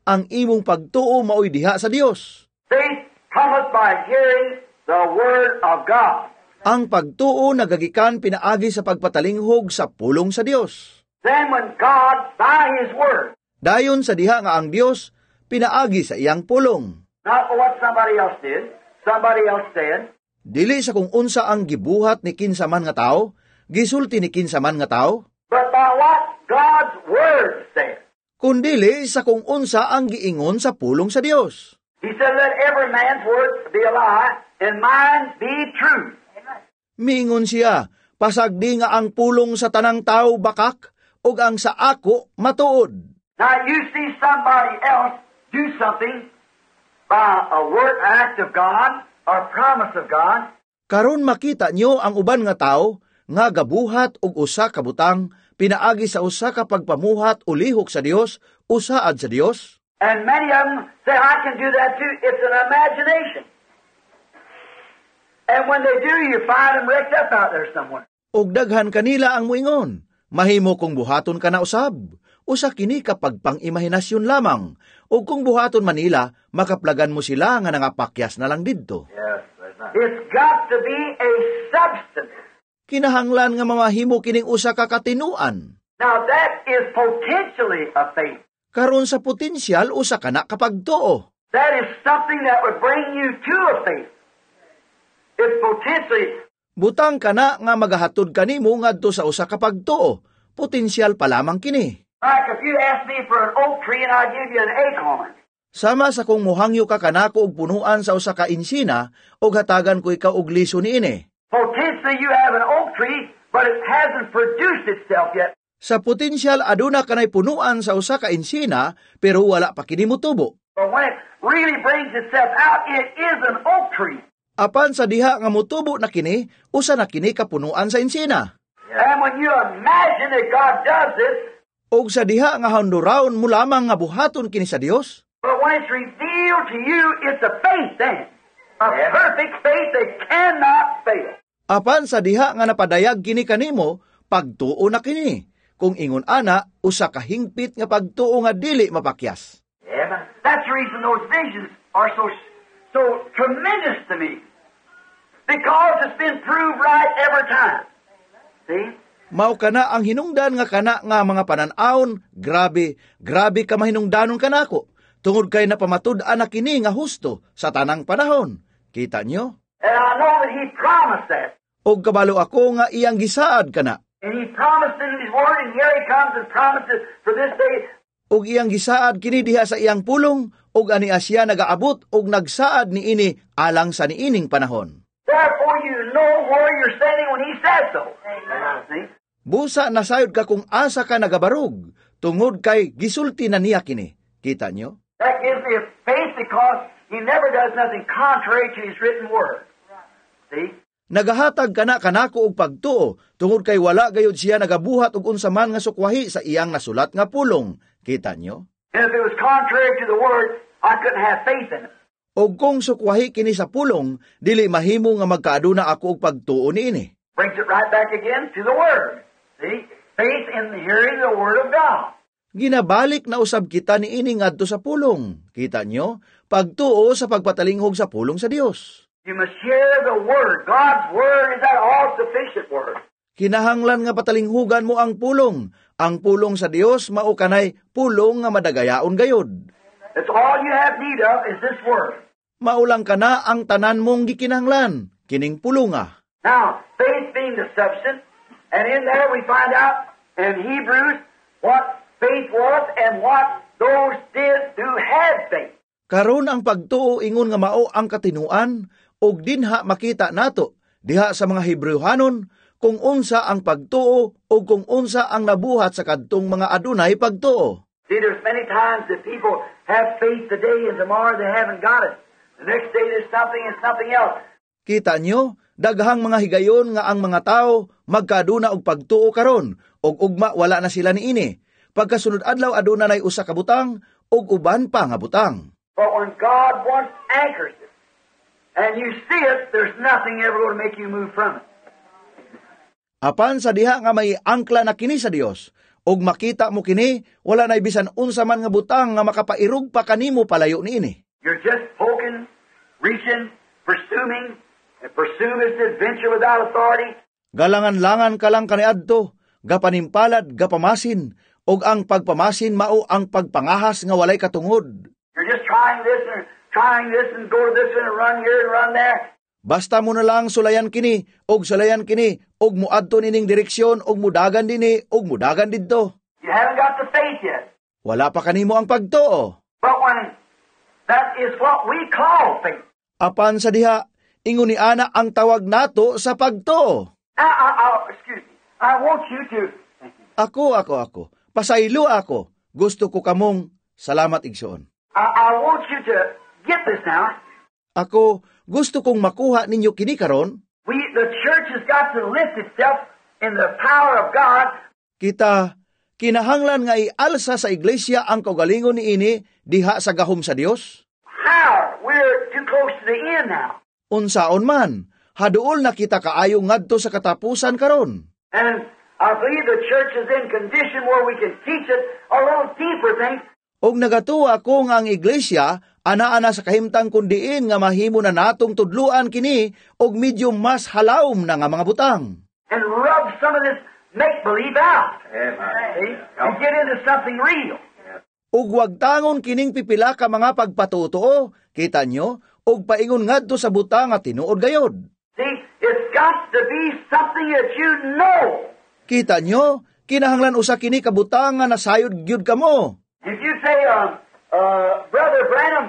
ang imong pagtuo mao'y diha sa Dios. Faith cometh by hearing the Word of God. Ang pagtuo nagagikan pinaagi sa pagpatalinghog sa pulong sa Dios. Then when God, by His Word, Dayon sa diha nga ang Dios pinaagi sa iyang pulong. not what somebody else did, somebody else said, Dili sa kung unsa ang gibuhat ni kinsaman nga tao, gisulti ni kinsaman nga tao, but by what God's Word said. kundili sa kung unsa ang giingon sa pulong sa Dios. He said, let every man's word be a lie, and mine be true. Miingon siya, pasagdi nga ang pulong sa tanang tao bakak, ug ang sa ako matuod. Now you see somebody else do something by a word act of God or promise of God, Karon makita nyo ang uban nga tao nga gabuhat og usa ka butang pinaagi sa usa ka pagpamuhat o lihok sa Dios, usaad sa Dios. and many of them say, I can do that too. It's an imagination. And when they do, you find them wrecked up out there somewhere. Og daghan kanila ang muingon, mahimo kung buhaton ka na usab, usa kini kapag pang-imahinasyon lamang, o kung buhaton manila, makaplagan mo sila nga nangapakyas na lang didto. Yes, it's got to be a substance. Kinahanglan nga mamahimo kining usa ka katinuan. Now that is potentially a faith. Karon sa potensyal usa kana kapag tuo. That is something that would bring you to a faith. It's potentially. Butang kana nga magahatod kanimo ngadto sa usa ka pagtuo. Potensyal pa lamang kini. Like if you ask me for an oak tree and I give you an acorn. Sama sa kung muhangyo ka kanako og punuan sa usa ka insina og hatagan ko ikaw og liso niini. Potentially you have an oak tree, but it hasn't produced itself yet. Sa potensyal aduna kanay punuan sa usa ka insina pero wala pa kini motubo. But when it really brings itself out, it is an oak tree. Apan sa diha nga motubo na kini, usa na kini kapunuan sa insina. And when you imagine that God does this, Og sa diha nga handuraon mo lamang nga buhaton kini sa Dios, but when it's revealed to you, it's a faith then. A perfect faith that cannot fail. apan sa diha nga napadayag kini kanimo, pagtuo na kini. Kung ingon ana, usa ka hingpit nga pagtuo nga dili mapakyas. That's the reason those visions are so tremendous to me. Because it's been proved right every time. See? Mao kana ang hinungdan nga kana nga mga panan-awon, grabe ka mahinungdanon kanako. Tungod kay napamatud-an na kini nga husto sa tanang panahon. Kita nyo? And I know that He promised that. Og kabalo ako nga iyang gisaad kana. And He promised it in His Word, and here He comes and promises for this day. Og iyang gisaad kini diha sa iyang pulong, og ani asya nagaabot og nagsaad niini alang sa niining panahon. Therefore you know where you're standing when He says so. See? Busa nasayod ka kung asa ka nagabarog, tungod kay gisulti na niya kini. Kita nyo? That gives me a faith because He never does nothing contrary to His written Word. See? Nagahatag kana kanako og pagtuo, tungod kay wala gayud siya nagabuhat og unsa man nga sukwahi sa iyang nasulat nga pulong. Kita nyo? And if it was contrary to the Word, I couldn't have faith in it. Og kung sukwahi kini sa pulong, dili mahimo nga magkaaduna ako og pagtuo niini. Brings it right back again to the Word. See? Faith in hearing the Word of God. Ginabalik na usab kita niini ngadto sa pulong. Kita nyo? Pagtuo sa pagpatalinghog sa pulong sa Dios. You must hear the Word. God's Word is that all-sufficient Word. Kinahanglan nga patalinghugan mo ang pulong. Ang pulong sa Dios mao kanay pulong nga madagayaon gayod. That's all you have need of is this Word. Maulang kana ang tanan mong gikinahanglan, kining pulunga. Now, faith being the substance, and in there we find out in Hebrews what faith was and what those did who had faith. Karon ang pagtuo ingon nga mao ang katinuan, og dinha makita nato diha sa mga Hebrewhanon kung unsa ang pagtuo o kung unsa ang nabuhat sa kadtong mga adunay pagtuo. See, there's many times that people have faith today and tomorrow they haven't got it. The next day there's something and something else. Kita nyo, daghang mga higayon nga ang mga tao magkaduna og pagtuo karon, og ugma wala na sila niini. Pagkasunod adlaw aduna nay usa ka butang og uban pa nga butang. But when God once anchors it, and you see it, there's nothing ever going to make you move from it. Apan sa diha nga may angkla na kini sa Dios, Og makita mo kini, wala na bisan unsa man nga butang nga makapairog pa kanimo palayo niini. You're just poking, reaching, pursuing, and pursue this adventure without authority. Galangan-langan ka lang kaniadto, gapanimpalad, gapamasin, og ang pagpamasin mao ang pagpangahas nga walay katungod. You're just trying this and go to this and run here and run there. Basta mo na lang sulayan kini, og muadto nining direksyon, og mudagan dini, og mudagan didto. You haven't got the faith yet. Wala pa kanimo ang pagtuo. But when that is what we call faith. Apan sa diha, ingon ni ana ang tawag nato sa pagtuo. Excuse me. I want you to... Ako. Pasaylo ako. Gusto ko kamong salamat igsoon. I want you to get this now. Ako, gusto kong makuha ninyo kini karon. The church has got to lift itself in the power of God. Kita, kinahanglan nga ialsa sa iglesia ang kaugalingon niini diha sa gahom sa Dios. How? We're too close to the end now. Unsaon man, haduol na kita kaayo ngadto sa katapusan karon. And I believe the church is in condition where we can teach it a little deeper things. Og nagatuwa ko nga ang iglesia, ana-ana sa kahimtang kundiin nga mahimo na natong tudluan kini og medyo mas halawom na nga mga butang. And rub some of this make-believe out. See? And get into something real. Ug wag tangon kining pipila ka mga pagpatutuo, kita nyo, og paingon ngadto sa butang nga tinuod gayod. See, it's got to be something that you know. Kita nyo, kinahanglan usa kini ka butang nga nasayod gyud kamo. If you say, Brother Branham,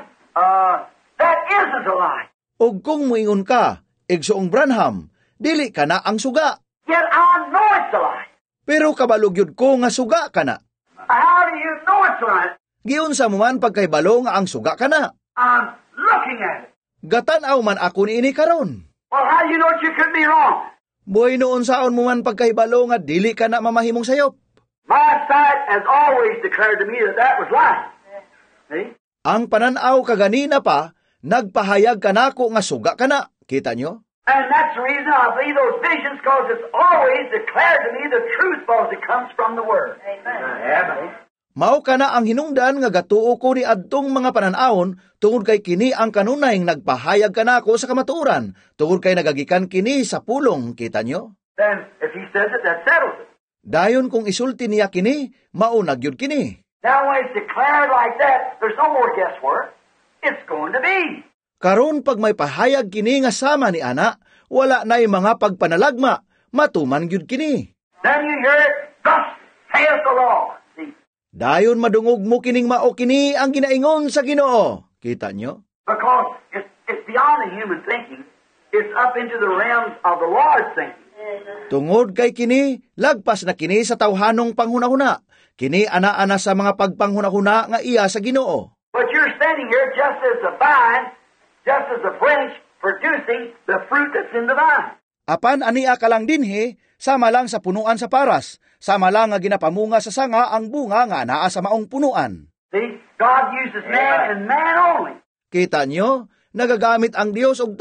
that isn't a lie. Og kung muingon ka, Igsoong Branham, dili ka na ang suga. Yet I know it's a lie. Pero kabalog yun ko nga suga ka na. How do you know it's a lie? Giunsa mo man pagkaibalo nga ang suga ka na. I'm looking at it. Gatanaw man ako ni ini karon. Well, how do you know you could be wrong? Boy noon saon mo man pagkaibalo nga dili ka na mamahimong sayop. My sight has always declared to me that was lying. See? Ang pananaw kaganina pa, nagpahayag ka nako nga suga ka na. Kita nyo? And that's the reason I believe those visions, because it's always declared to me the truth, because it comes from the Word. Amen. Mao ka na ang hinungdan nga gatuo ko ni adtong mga pananawon tungod kay kini ang kanunay nagpahayag ka nako sa kamatuoran tungod kay nagagikan kini sa pulong. Kita nyo? Then, if he says it, that settles it. Dayon kung isulti niya kini, maunag yun kini. Now, when it's declared like that, there's no more guesswork. It's going to be. Karon pag may pahayag kini nga sama ni ana, wala na'y mga pagpanalagma, matuman gyud kini. Then you hear it, thus saith the Lord. See? Dayon madungog mo kining mao kini ang ginaingon sa Ginoo. Kita nyo? Because it's beyond the human thinking. It's up into the realms of the Lord's thinking. Tungod kay kini, lagpas na kini sa tawhanong panghunahuna. Kini ana-ana sa mga pagpanghunahuna nga iya sa Ginoo. But you're standing here just as a vine, just as a branch producing the fruit that's in the vine. Apan ania ka lang dinhi, sama lang sa punuan sa paras, sama lang nga ginapamunga sa sanga ang bunga nga naa sa maong punuan. See, God uses man and man only. Kita nyo, nagagamit ang Dios og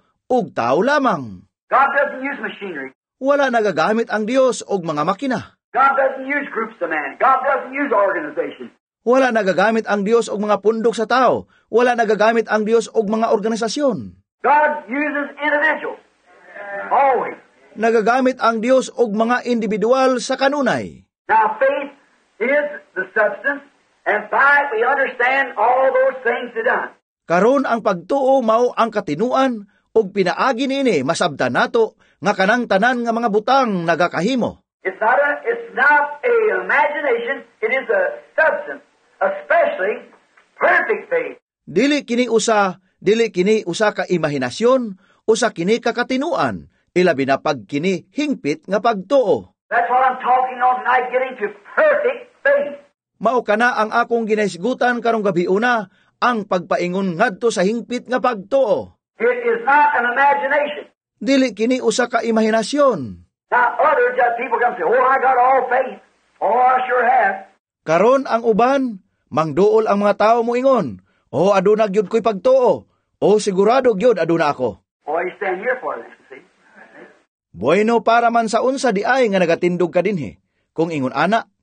tao lamang. God doesn't use machinery. Wala nagagamit ang Dios og mga makina. God doesn't use groups of men. God doesn't use organizations. Wala nagagamit ang Dios og mga pundok sa tao. Wala nagagamit ang Dios og mga organisasyon. God uses individuals. Always. Nagagamit ang Dios og mga individual sa kanunay. Now, faith is the substance, and by it we understand all those things are done. Karon ang pagtuo mao ang katinuan og pinaagi niini masabtan nato nga kanang tanan nga mga butang nagakahimo. It's not a imagination, it is a substance, especially perfect faith. Dili kini usa ka imahinasyon, usa kini ka katinuan, ilabi na pag kini hingpit nga pagtuo. That's what I'm talking on tonight, getting to perfect faith. Mao kana ang akong ginahisgutan karong gabi una, ang pagpaingon ngadto sa hingpit nga pagtuo. It is not an imagination. Dili kini usa ka imahinasyon. Now, other people come and say, oh, I got all faith. Oh, I sure have. Karon ang uban, mangduol ang mga tao mo ingon, o aduna gyud ko'y pagtuo, o sigurado gyud aduna ako. Oh, you stand here for this, see? Bueno para man sa unsa di ay nga nagatindog ka dinhi. Kung ingon ana,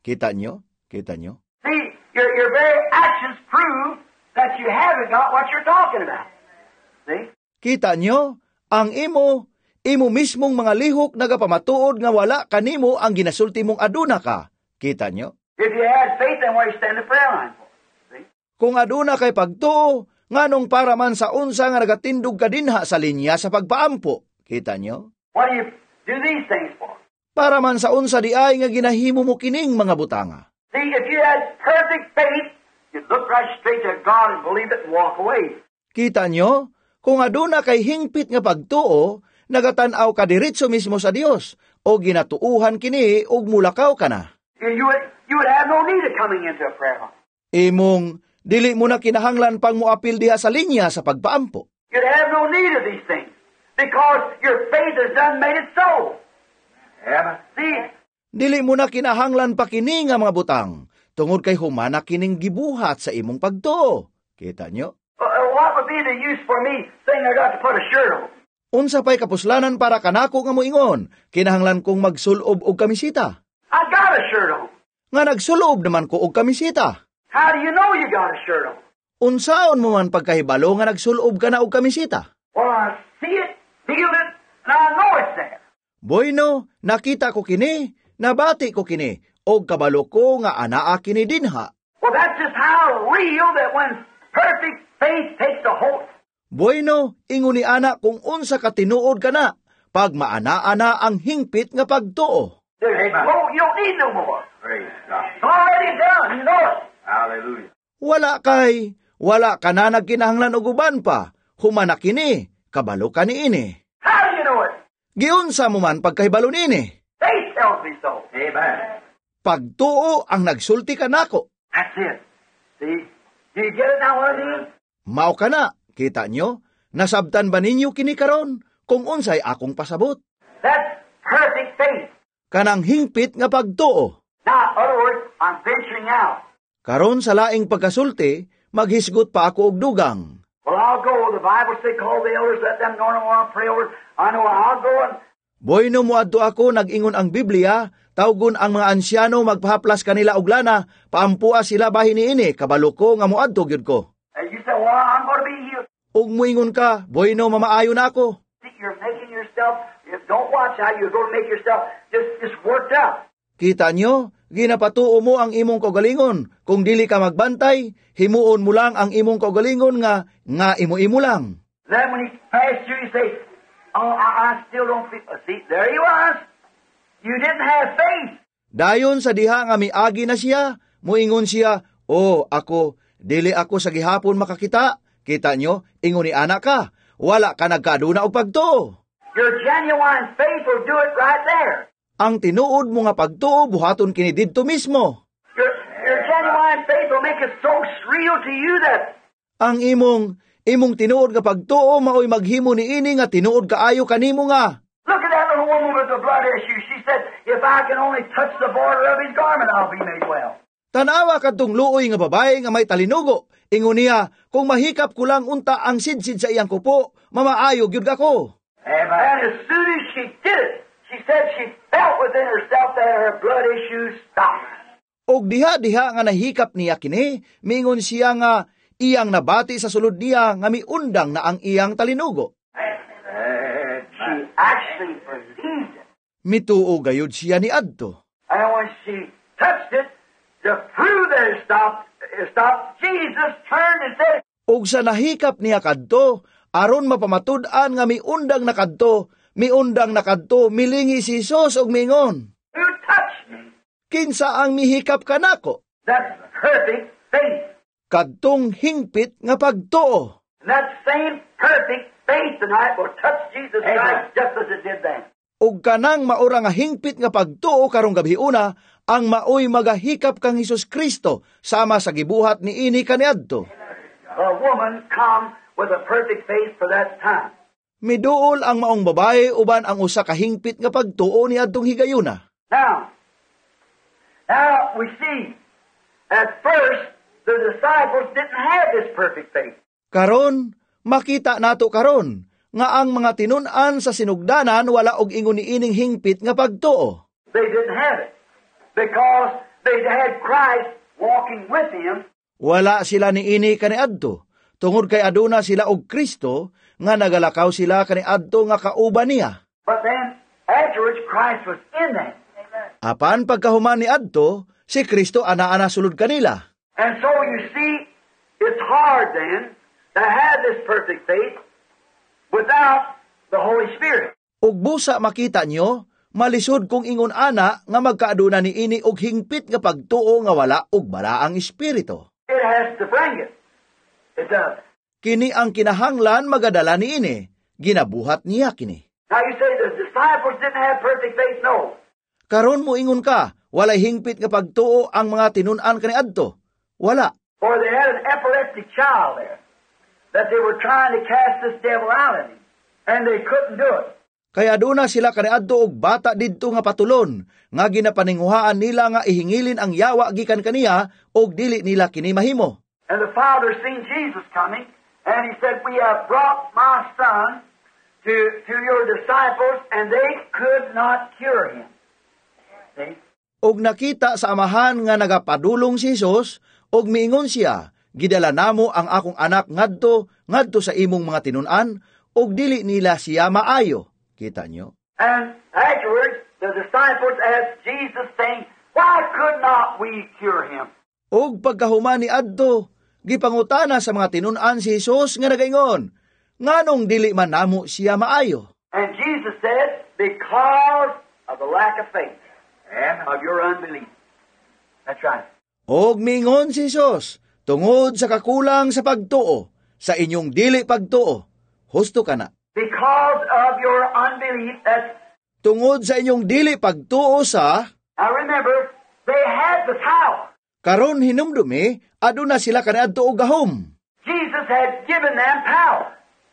Kita nyo? Kita nyo? See, your very actions prove that you haven't got what you're talking about. See? Kita nyo? Ang imo mismong mga lihok nagapamatuod nga wala kanimo ang ginasulti mong aduna ka. Kita nyo? If you had faith, then why you stand the prayer line for? See? Kung aduna kay pagtuo, nganong para man sa unsa nga nagatindog ka dinha sa linya sa pagpaampo. Kita nyo? What do you do these things for? Para man sa unsa di ay nga ginahimo mo kining mga butanga. See, if you had perfect faith, you'd look right straight to God and believe it and walk away. Kita nyo? Kung aduna kay hingpit nga pagtuo, nagatanaw ka diretso mismo sa Dios, o ginatuuhan kini og mulakaw ka na. You would have no need of coming into a prayer line. Imong, dili mo na kinahanglan pang muapil diha sa linya sa pagpaampo. You'd have no need of these things because your faith has done made it so. See? Dili mo na kinahanglan pa kini nga mga butang, tungod kay humana kining gibuhat sa imong pagtuo. Kita nyo? What would be the use for me saying I got to put a shirt on? Unsa pa'y kapuslanan para kanako nga moingon, kinahanglan kong magsulob og kamisita. I got a shirt on. Nga nagsulob naman ko og kamisita. How do you know you got a shirt on? Unsaon mo man pagkahibalo nga nagsulob ka na og kamisita? Well, I see it, feel it, and I know it's there. Bueno, nakita ko kini, nabati ko kini, og kabalo ko nga anaa kini dinha. Well, that's just how real that when perfect faith takes a hold. Bueno, inguni ana kung unsa ka tinuod ka na, pag maana-ana ang hingpit nga pagtuo. Oh, you don't need no more. Praise God. It's already done, you know it. Hallelujah. Wala ka na nagkinahanglan og uban pa, humana kini, kabalo ka niini. How do you know it? Giunsa mo man pagkahibalo niini. Faith tells me so. Amen. Pagtuo ang nagsulti ka nako. That's it. See? Do you get it now, what I mean? Mao ka na, kita nyo? Nasabtan ba ninyo kini karon kung unsay akong pasabot? That's perfect faith. Kanang hingpit nga pagtuo. Now, in other words, I'm venturing out. Karon sa laing pagkasulti, maghisgot pa ako og dugang. Well, I'll go. The Bible says, call the elders, let them know and pray over. I know I'll go and... Boyno muadto ako, nag-ingon ang Biblia, tawgon ang mga ansyano, magpahaplas kanila og lana, paampua sila bahin niini, kabalo ko nga muadto gyud ko. And you say, well, I'm going to be healed. Og muingon ka, boyno mamaayo na ako. See, you're making yourself, don't watch how you're going to make yourself just worked out. Kita nyo, ginapatuo mo ang imong kaugalingon. Kung dili ka magbantay, himuon mo lang ang imong kaugalingon nga imo-imo lang. Then when he passed through, you say, oh, I still don't feel... See, there he was. You didn't have faith. Dayon sa diha nga miagi na siya, muingon siya, ako, dili ako sa gihapon makakita. Kita nyo, ingon ni anak ka, wala ka nagkaduna og pagtuo. Your genuine faith will do it right there. Ang tinuod mo nga pagtuo, buhaton kini didto mismo. Your genuine faith will make it so real to you that... Ang imong tinuod nga pagtuo, maoy maghimo niini nga tinuod kaayo kanimo nga. Look at that little woman with the blood issue. She said, if I can only touch the border of his garment, I'll be made well. Tanawa kadtong luoy nga babae nga may talinugo. Ingon niya, kung mahikap ko lang unta ang sidsid sa iyang kupo, mamaayo gyud ako. And as soon as she did it, she said she felt within herself that her blood issue stopped. Og diha nga nahikap niya kini, mingon siya nga iyang nabati sa sulod niya nga miundang na ang iyang talinugo. She actually believed it. Mituo gayud siya ni adto. And when she touched it, to prove that it stopped, Jesus turned and said, Og sa nahikap niya kadto, aron mapamatud-an nga miundang na kadto, milingi si Jesus og mingon. who touched me? Kinsa ang mihikap kanako? That's perfect faith. Kadtong hingpit nga pagtuo. And that same perfect faith tonight will touch Jesus Christ just as it did then. Og kanang maura nga hingpit nga pagtuo karong gabiuna, ang maoy magahikap kang Hesus Kristo sama sa gibuhat ni ini kaniadto. A woman come with a perfect faith for that time. Miduol ang maong babae uban ang usa ka hingpit nga pagtuo ni adtong higayuna. Now we see, at first, the disciples didn't have this perfect faith. Karon, makita nato karon nga ang mga tinun-an sa sinugdanan wala og ingon ni ining hingpit nga pagtuo. They didn't have it because they had Christ walking with him. Wala sila niini kaniadto, tungod kay aduna sila og Kristo, nga nagalakaw sila kaniadto nga kauban niya. But then, afterwards, Christ was in them. Apan pagkahuman ni adto, si Kristo ana-ana sulod kanila. And so you see, it's hard then to have this perfect faith without the Holy Spirit. Ug busa makita nyo, malisod kung ingon ana nga magkaaduna ni ini og hingpit nga pagtuo nga wala og balaang espiritu. It has to bring it. It does. Kini ang kinahanglan magadala ni ini, ginabuhat niya kini. Now you say the disciples didn't have perfect faith? No. Karon mo ingon ka, walay hingpit nga pagtuo ang mga tinun-an kaniadto. Wala. For they had an epileptic child there that they were trying to cast this devil out of him, and they couldn't do it. Kaya aduna sila kaniadto og bata didto nga patulon, nga ginapaninguhaan nila nga ihingilin ang yawa gikan kaniya og dili nila kini mahimo. And the father seen Jesus coming, and he said, "We have brought my son to your disciples, and they could not cure him." See? Og nakita sa amahan nga nagapadulong si Jesus, og miingon siya, gidala namo ang akong anak ngadto sa imong mga tinun-an, og dili nila siya maayo. Kita nyo? And afterwards, the disciples asked Jesus, saying, "Why could not we cure him?" Og pagkahuman ni adto, gipangutana sa mga tinun-an si Jesus nga nagaingon, nganong dili man namo siya maayo? And Jesus said, "Because of the lack of faith and of your unbelief." That's right. Og mingon si Jesus, tungod sa kakulang sa pagtuo, sa inyong dili pagtuo, husto ka na. Because of your unbelief, that's... Tungod sa inyong dili pagtuo sa... Now remember, they had the power. Karon hinumdumi, aduna sila kaniadto og gahom. Jesus had given them power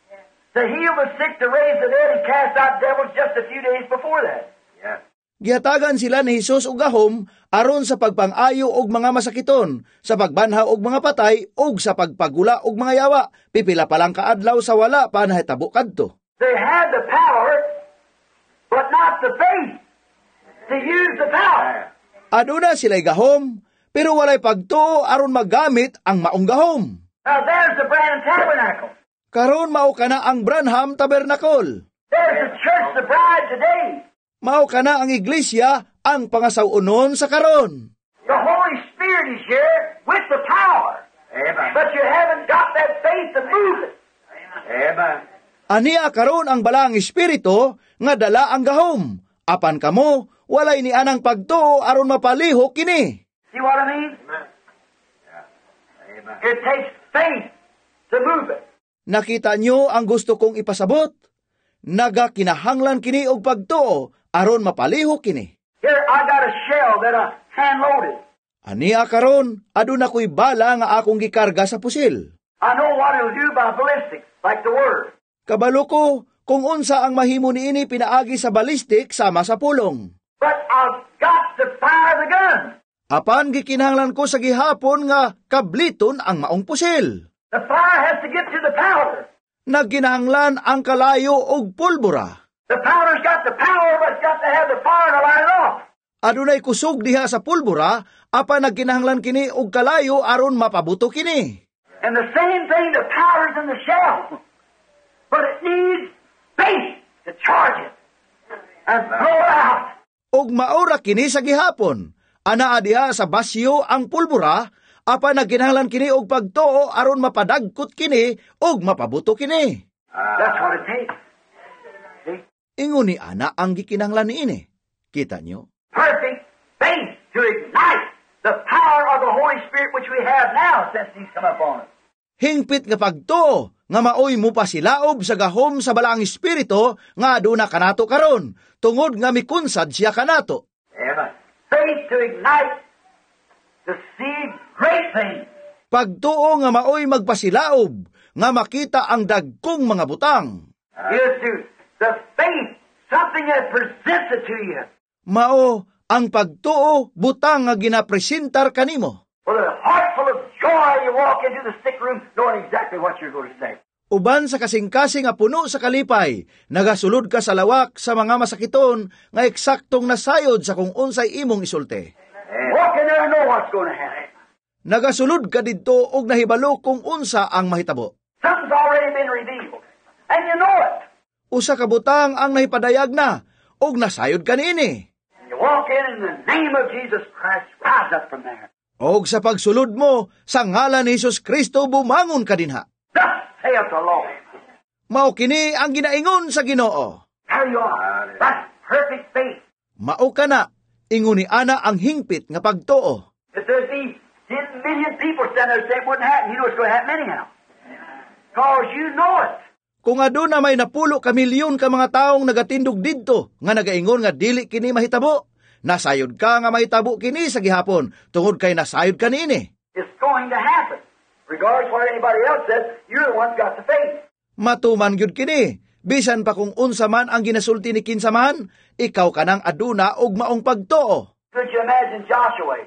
to heal the sick, to raise the dead, and cast out devils just a few days before that. Yeah. Gihatagan sila ni Jesus og gahom aron sa pagpang-ayo og mga masakiton, sa pagbanha og mga patay, og sa pagpagula og mga yawa, pipila pa lang kaadlaw sa wala pa nahitabo kadto. They had the power, but not the faith to use the power. Aduna sila'y gahom, pero walay pagtuo aron magamit ang maong gahom. Now there's the Branham Tabernacle. Karon mao kana ang Branham Tabernacle. There's the church, the bride today. Mao kana ang iglesia, ang pangasaw-unon sa karon. The Holy Spirit is here with the power. Amen. But you haven't got that faith to move it. Amen. Aniya karon ang balang espiritu nga dala ang gahom. Apan kamo, walay ni anang pagtuo aron mapalihok kini. See what I mean? Amen. Amen. It takes faith to move it. Nakita nyo ang gusto kong ipasabot? Naga kinahanglan kini og pagtuo aron mapalihok kini. Here, I got a shell that I hand-loaded. Aniya karon, aduna ko'y bala nga akong gikarga sa pusil. I know what it'll do by ballistics, like the Word. Kabalo ko kung unsa ang mahimo niini pinaagi sa ballistic sama sa pulong. But I've got to fire the gun. Apan gikinahanglan ko sa gihapon nga kabliton ang maong pusil. The fire has to get to the powder. Nagkinahanglan ang kalayo og pulbura. The powder's got the power, but it's got to have the fire to light it off. Adunay kusog diha sa pulbura, apan nagkinahanglan kini og kalayo aron mapabuto kini. And the same thing, the powder's in the shell. But it needs faith to charge it and blow it out. Og maura kini sa gihapon. Anaa diha sa basyo ang pulbura, apan nagkinahanglan kini og pagtuo aron mapadagkot kini og mapabuto kini. That's what it takes. See? Ingon ni ana ang gikinahanglan niini. Kita nyo? Perfect faith to ignite the power of the Holy Spirit which we have now since He's come upon us. Hingpit nga pagtuo nga maoy mo pa silaob sa gahom sa balaang espiritu nga aduna kanato karon, tungod nga mikunsad siya kanato. Amen. Faith to ignite, to see great things. Pagtuo nga maoy magpasilaob, nga makita ang dagkong mga butang. Is to the faith, something that presents it to you. Mao ang pagtuo butang nga ginapresentar kanimo. With a heart full of joy, you walk into the sick room knowing exactly what you're going to say. Uban sa kasing-kasing nga puno sa kalipay, nagasulod ka sa lawak sa mga masakiton nga eksaktong nasayod sa kung unsay imong isulti. Walk in there you know what's going to happen. Nagasulod ka didto og nahibalo kung unsa ang mahitabo. Something's already been revealed, and you know it. Usa ka butang ang nahipadayag na og nasayod ka niini. You walk in the name of Jesus Christ, rise up from there. Og sa pagsulod mo, sa ngalan ni Hesus Kristo bumangon ka dinha. Thus saith the Lord. Mao kini ang ginaingon sa Ginoo. There you are. That's perfect faith. Mao kana, ingon ni ana ang hingpit nga pagtuo. If there'd be 10 million people standing there saying it wouldn't happen, you know it's going to happen anyhow. Because you know it. Kung aduna may napulo ka milyon ka mga taong nagatindog didto nga nagaingon nga dili kini mahitabo, nasayod ka nga mahitabo kini sa gihapon tungod kay nasayod ka niini. It's going to happen. Regardless of what anybody else says, you're the one who got the faith. Matuman gyud kini, bisan pa kung unsa man ang ginasulti ni kinsaman, ikaw kanang aduna og maong pagtuo. Could you imagine Joshua?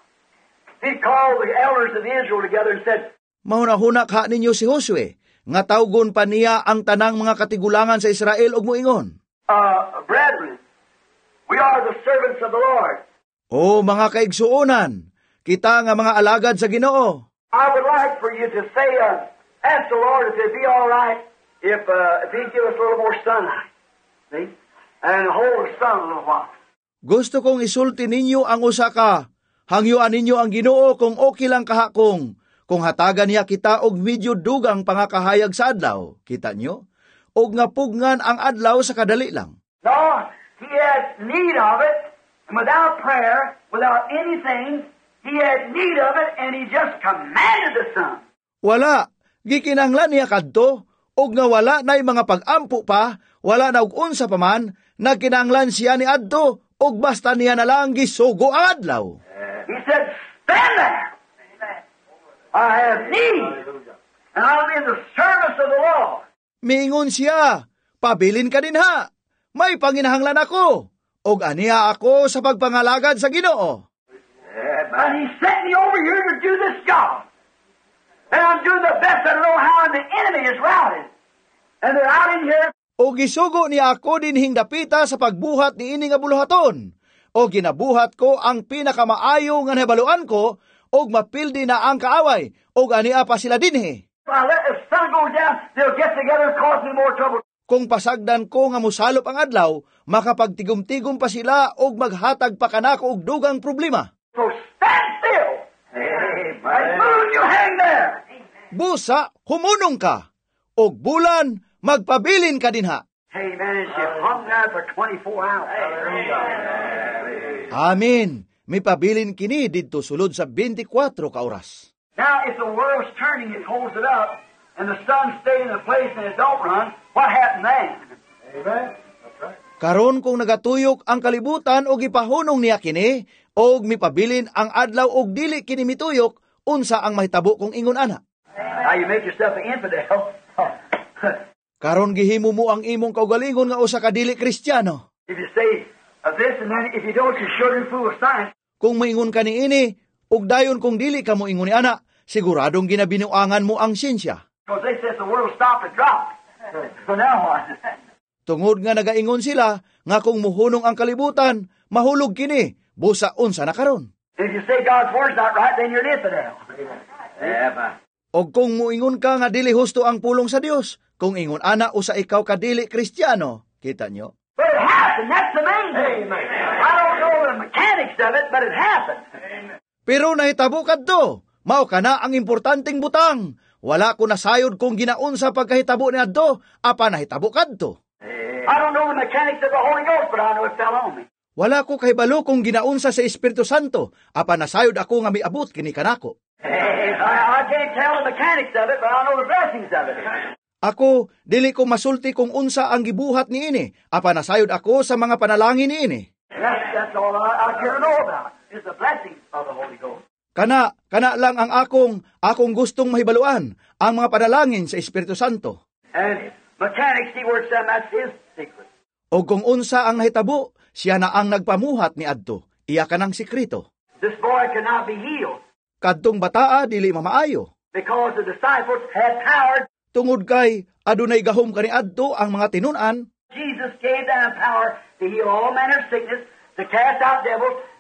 He called the elders of Israel together and said, Mahuna-hunak ha ninyo si Josue, nga tawgon pa niya ang tanang mga katigulangan sa Israel og moingon. Brethren, we are the servants of the Lord. O mga kaigsuonan, kita nga mga alagad sa Ginoo. I would like for you to say, ask the Lord if it'd be all right if He'd give us a little more sunlight. See? And hold the sun a little while. Gusto kong isulti ninyo ang usa ka. Hangyuan ninyo ang Ginoo kung okay lang kahakong. Kung hatagan niya kita og medyo dugang pangakahayag sa adlaw, kita nyo? Og nga pugngan ang adlaw sa kadali lang. No, He has need of it, and without prayer, without anything, He had need of it, and He just commanded the sun. Wala, gikinanglan niya kadto, og nga wala na'y mga pag-ampo pa, wala na og unsa pa man, nagkinanglan siya ni adto, og basta niya na lang gisugo ang adlaw. He said, stand there. I have need, and I'm in the service of the Lord. Miingon siya, pabilin ka din ha, may panginahanglan ako, og aniha ako sa pagpangalagad sa Ginoo. And He sent me over here to do this job. And I'm doing the best I know how, and the enemy is routed. And they're out in here. O gisugo niya ako din hingdapita sa pagbuhat ni ini nga buluhaton. O ginabuhat ko ang pinakamaayo nga nabaluan ko, og mapildi na ang kaaway, og ania pa sila dinhi. If I let the sun go down, they'll get together and cause me more trouble. Kung pasagdan ko nga musalop ang adlaw, makapagtigom-tigom pa sila og maghatag pa kanako og dugang problema. So stand still. As moon, you hang there. Busa, humunong ka. Og bulan, magpabilin ka dinha. Amen. And she hung there for 24 hours. Amen. May pabilin kini didto sulod sa 24 ka oras. Now, if the world's turning, it holds it up, and the sun stays in the place and it don't run, what happened then? Amen. That's right. Karon kung nagatuyok ang kalibutan og ipahunong niya kini, og mipabilin ang adlaw og dili kini mituyok, unsa ang mahitabo kung ingon ana? Now you make yourself an infidel. Karon gihimo mo ang imong kaugalingon nga usa ka dili Kristiyano. If you say this and then if you don't, you're sure and full of science. Kung maingon ka niini, ug dayon kung dili ka mo ingon ni ana, siguradong ginabinuangan mo ang siyensya. Because they said the world stopped and dropped. So now what? Tungod nga nagaingon sila nga kung muhunong ang kalibutan, mahulog kini, busa unsa na karon. If you say God's word's not right, then you're an infidel. Og kung muingon ka nga dili husto ang pulong sa Dios, kung ingon ana usa ikaw ka dili Kristiyano, kita nyo? But it happened. That's the main thing. I don't know the mechanics of it, but it happened. Pero nahitabo kadto, mao kana ang importanteng butang. Wala ko nasayod kung ginaunsa pagkahitabo ni adto, apa nahitabo kadto. I don't know the mechanics of the Holy Ghost, but I know it fell on me. Wala ko kahibalo kung ginaunsa sa Espiritu Santo, apa nasayod ako nga miabot kini kanako. I can't tell the mechanics of it, but I know the blessings of it. Ako, dili ko masulti kung unsa ang gibuhat ni ini, apa nasayod ako sa mga panalangin ni ini. That's all I care to know about, is the blessings of the Holy Ghost. Kana lang ang akong gustong mahibaluan, ang mga panalangin sa Espiritu Santo. And mechanics, he works them, that's his secret. O kung unsa ang nahitabo, siya na ang nagpamuhat ni adto, iya kanang sikrito. This boy could not be healed Kadtong bataa dili mamaayo. because the disciples had power. Tungod kay adunay gahom kani adto ang mga tinun-an, Jesus gave them power to heal all manner of sickness, to cast out devils,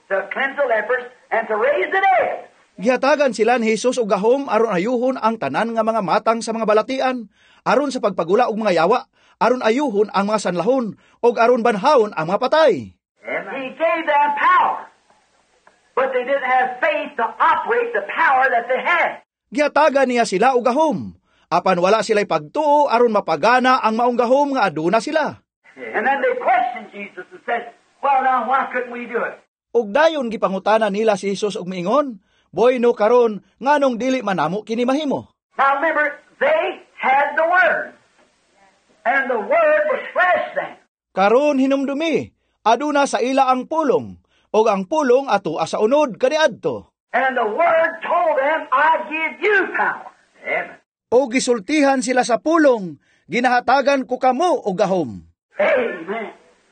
to cleanse the lepers, and to raise the dead. Gihatagan sila ni Jesus og gahom aron ayuhon ang tanan nga mga matang sa mga balatian, aron sa pagpagula og mga yawa, aron ayuhon ang mga sanlahon, og aron banhawon ang mga patay. He gave them power, but they didn't have faith to operate the power that they had. Gihatagan niya sila og gahom, apan wala sila'y pagtuo aron mapagana ang maong gahom nga aduna sila. And then they questioned Jesus and said, well, now, why couldn't we do it? Ug dayon gipangutana nila si Jesus og miingon, boy no karon nganong dili manamo kini mahimo? Now remember, they had the Word, and the Word was flesh then. Karon hinumdumi, aduna sa ila ang pulong, ug ang pulong ato sa unod kaniadto. And the Word told them, I give you power. Amen. O gisultihan sila sa pulong, ginahatagan ko kamo og gahom. Amen.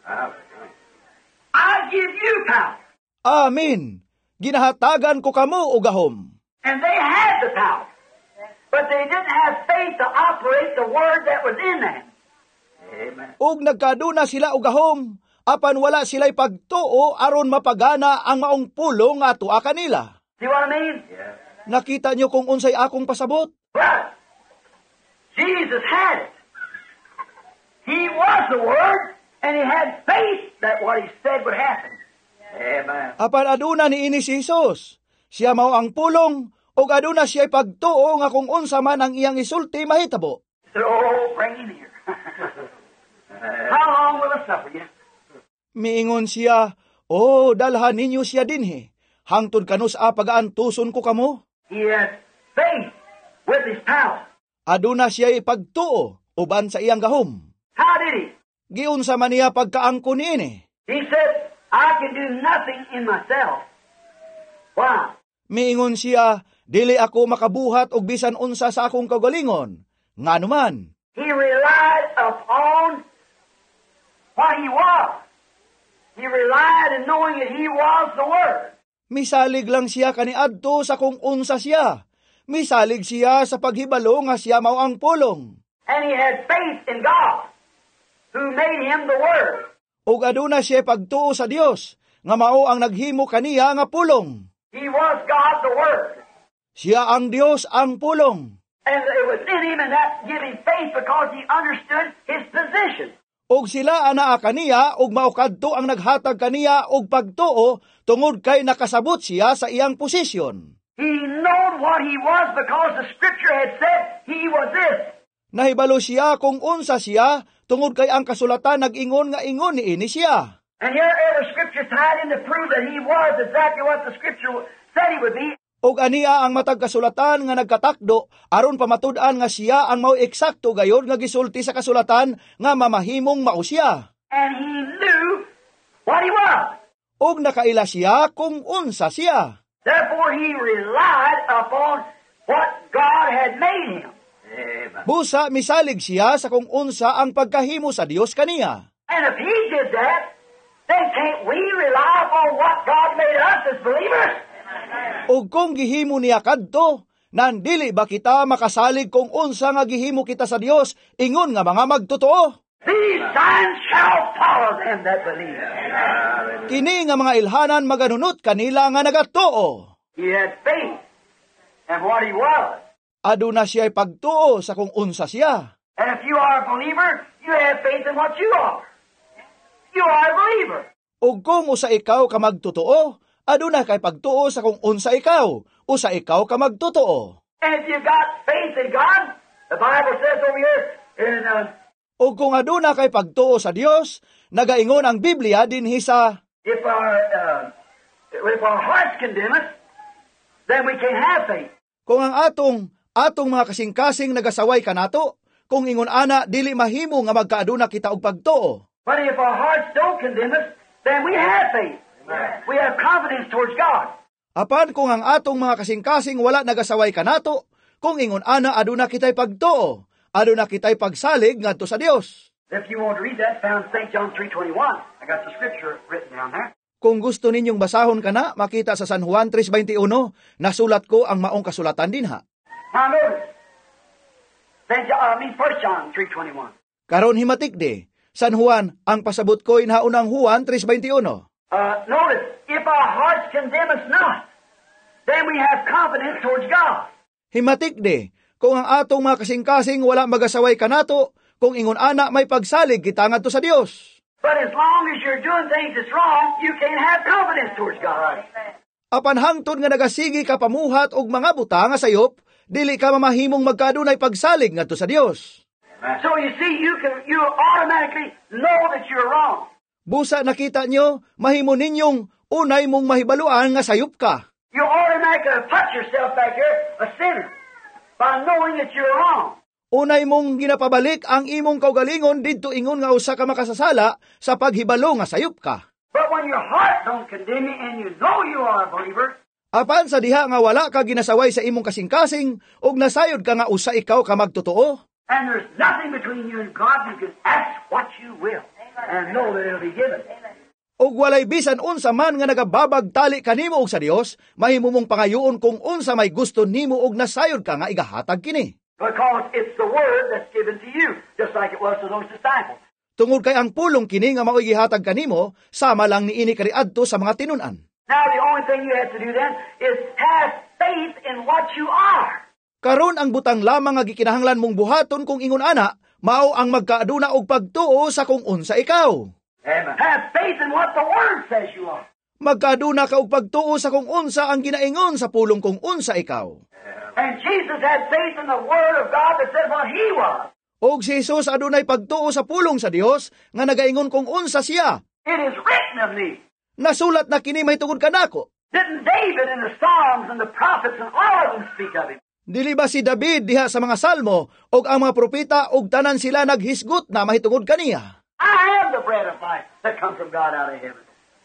I give you power. Amen. Ginahatagan ko kamo og gahom. And they had the power, but they didn't have faith to operate the Word that was in them. Amen. Ug nagkaduna sila og gahom, apan wala sila'y pagtuo aron mapagana ang maong pulong nga tua kanila. See what I mean? Nakita niyo kung unsay akong pasabot? Well, Jesus had it. He was the Word, and he had faith that what he said would happen. Amen. Apan aduna ni ini si Jesus. Siya mao ang pulong, ug aduna siya'y pagtuo nga kung unsa man ang iyang isulti mahitabo. So, bring him here. How long will it suffer you? Miingon siya, dalhan ninyo siya dinhi. Hangtod kanus pagaantuson ko kamo. He had faith with his power. Aduna siya'y pagtuo uban sa iyang gahom. How did he? Giunsa man niya pagkaangko niini. He said, I can do nothing in myself. Why? Miingon siya, dili ako makabuhat og bisan unsa sa akong kagalingon. Nganuman, He relied upon what he was. He relied in knowing that he was the Word. misalig lang siya kaniadto sa kung unsa siya. Misalig siya sa paghibalo nga siya mao ang pulong. And he had faith in God, who made him the Word. Ug aduna siya pagtuo sa Dios nga mao ang naghimo kaniya nga pulong. He was God the Word. Siya ang Dios ang pulong. And it was in him, and that gave him faith because he understood his position. Og sila anaa kaniya og mao kadto ang naghatag kaniya og pagtuo tungod kay nakasabot siya sa iyang posisyon. He knowed what he was because the Scripture had said he was this. Nahibalo siya kung unsa siya tungod kay ang kasulatan nag-ingon nga ingon niini siya. And here every Scripture tied in to prove that he was exactly what the Scripture said he would be. Og aniya ang matag kasulatan nga nagkatakdo aron pamatud-an nga siya ang mao eksakto gayod nga gisulti sa kasulatan nga mamahimong mao siya. And he knew what he was. Og nakaila siya kung unsa siya. Therefore he relied upon what God had made him. Busa misalig siya sa kung unsa ang pagkahimo sa Dios kaniya. And if he did that, then can't we rely upon what God made us as believers? Og kung gihimo niya kadto, nandili ba kita makasalig kung unsa nga gihimo kita sa Dios ingon nga mga magtotoo? These signs shall follow them that believe. Kini nga mga ilhanan maganunot kanila nga nagatuo. He had faith in what he was. Aduna siya'y pagtuo sa kung unsa siya. And if you are a believer, you have faith in what you are. You are a believer. Og kung usa ikaw ka magtotoo, aduna kay pagtuo sa kung unsa ikaw, usa ikaw ka magtotoo. And if you got faith in God, the Bible says over here in Og kung aduna kay pagtuo sa Dios, nagaingon ang Biblia dinhi sa if our hearts condemn us, then we can have faith. kung ang atong mga kasing-kasing nagasaway kanato, kung ingon ana dili mahimo nga magkaaduna kita og pagtuo. But if our hearts don't condemn us, then we have faith. We have confidence towards God. Apan kung ang atong mga kasing-kasing wala nagasaway kanato, kung ingon ana aduna kitay pagtuo, aduna kitay pagsalig ngadto sa Dios. If you want to read that, found St. John 3:21. I got the scripture written down there. Kung gusto ninyong basahon kana, makita sa San Juan 3:21, nasulat ko ang maong kasulatan dinha. Now notice. 1 John 3:21. Karon himatikdi, San Juan, ang pasabot ko inhaunang Juan 3:21. Notice, if our hearts condemn us not, then we have confidence towards God. Himatik de, kung ang atong mga kasing-kasing wala magasaway kanato, kung ingon ana may pagsalig kita ngadto sa Dios. But as long as you're doing things that's wrong, you can't have confidence towards God. Apan hangtod nga nagasigi ka pamuhat og mga buta nga sayop, dili ka mamahimong magkadunay pagsalig ngadto sa Dios. So you see, you automatically know that you're wrong. Busa nakita nyo, mahimo ninyong unay mong mahibaluan nga sayop ka. You automatically put yourself back here a sinner by knowing that you're wrong. Unay mong ginapabalik ang imong kaugalingon didto ingon nga usa ka makasasala sa paghibalo nga sayop ka. But when your heart don't condemn you and you know you are a believer, apan sa diha nga wala ka ginasaway sa imong kasing-kasing ug nasayod ka nga usa ikaw ka magtotoo. and there's nothing between you and God, you can ask what you will and know that it'll be given. Og walay bisan unsa man nga nagababag tali kanimo og sa Dios, mahimo mong pangayoon kung unsa may gusto nimo og nasayod ka nga igahatag kini. Because it's the word that's given to you, just like it was to those disciples. Tungod kay ang pulong kini nga mao'y gihatag kanimo, sama lang niini kariadto sa mga tinun-an. Now the only thing you have to do then is have faith in what you are. Karon ang butang lamang nga gikinahanglan mong buhaton kung ingon ana, mao ang magkaaduna og pagtuo sa kung unsa ikaw. Amen. Have faith in what the word says you are. Magkaaduna ka og pagtuo sa kung unsa ang ginaingon sa pulong kung unsa ikaw. And Jesus had faith in the word of God that said what he was. Og si Jesus adunay pagtuo sa pulong sa Dios nga nagaingon kung unsa siya. It is written of me. Nasulat na kini mahitungod kanako. Didn't David and the Psalms and the prophets and all of them speak of him? Dili ba si David diha sa mga salmo og ang mga propeta og tanan sila naghisgot na mahitungod kaniya? I am the bread of life that comes from God out of heaven.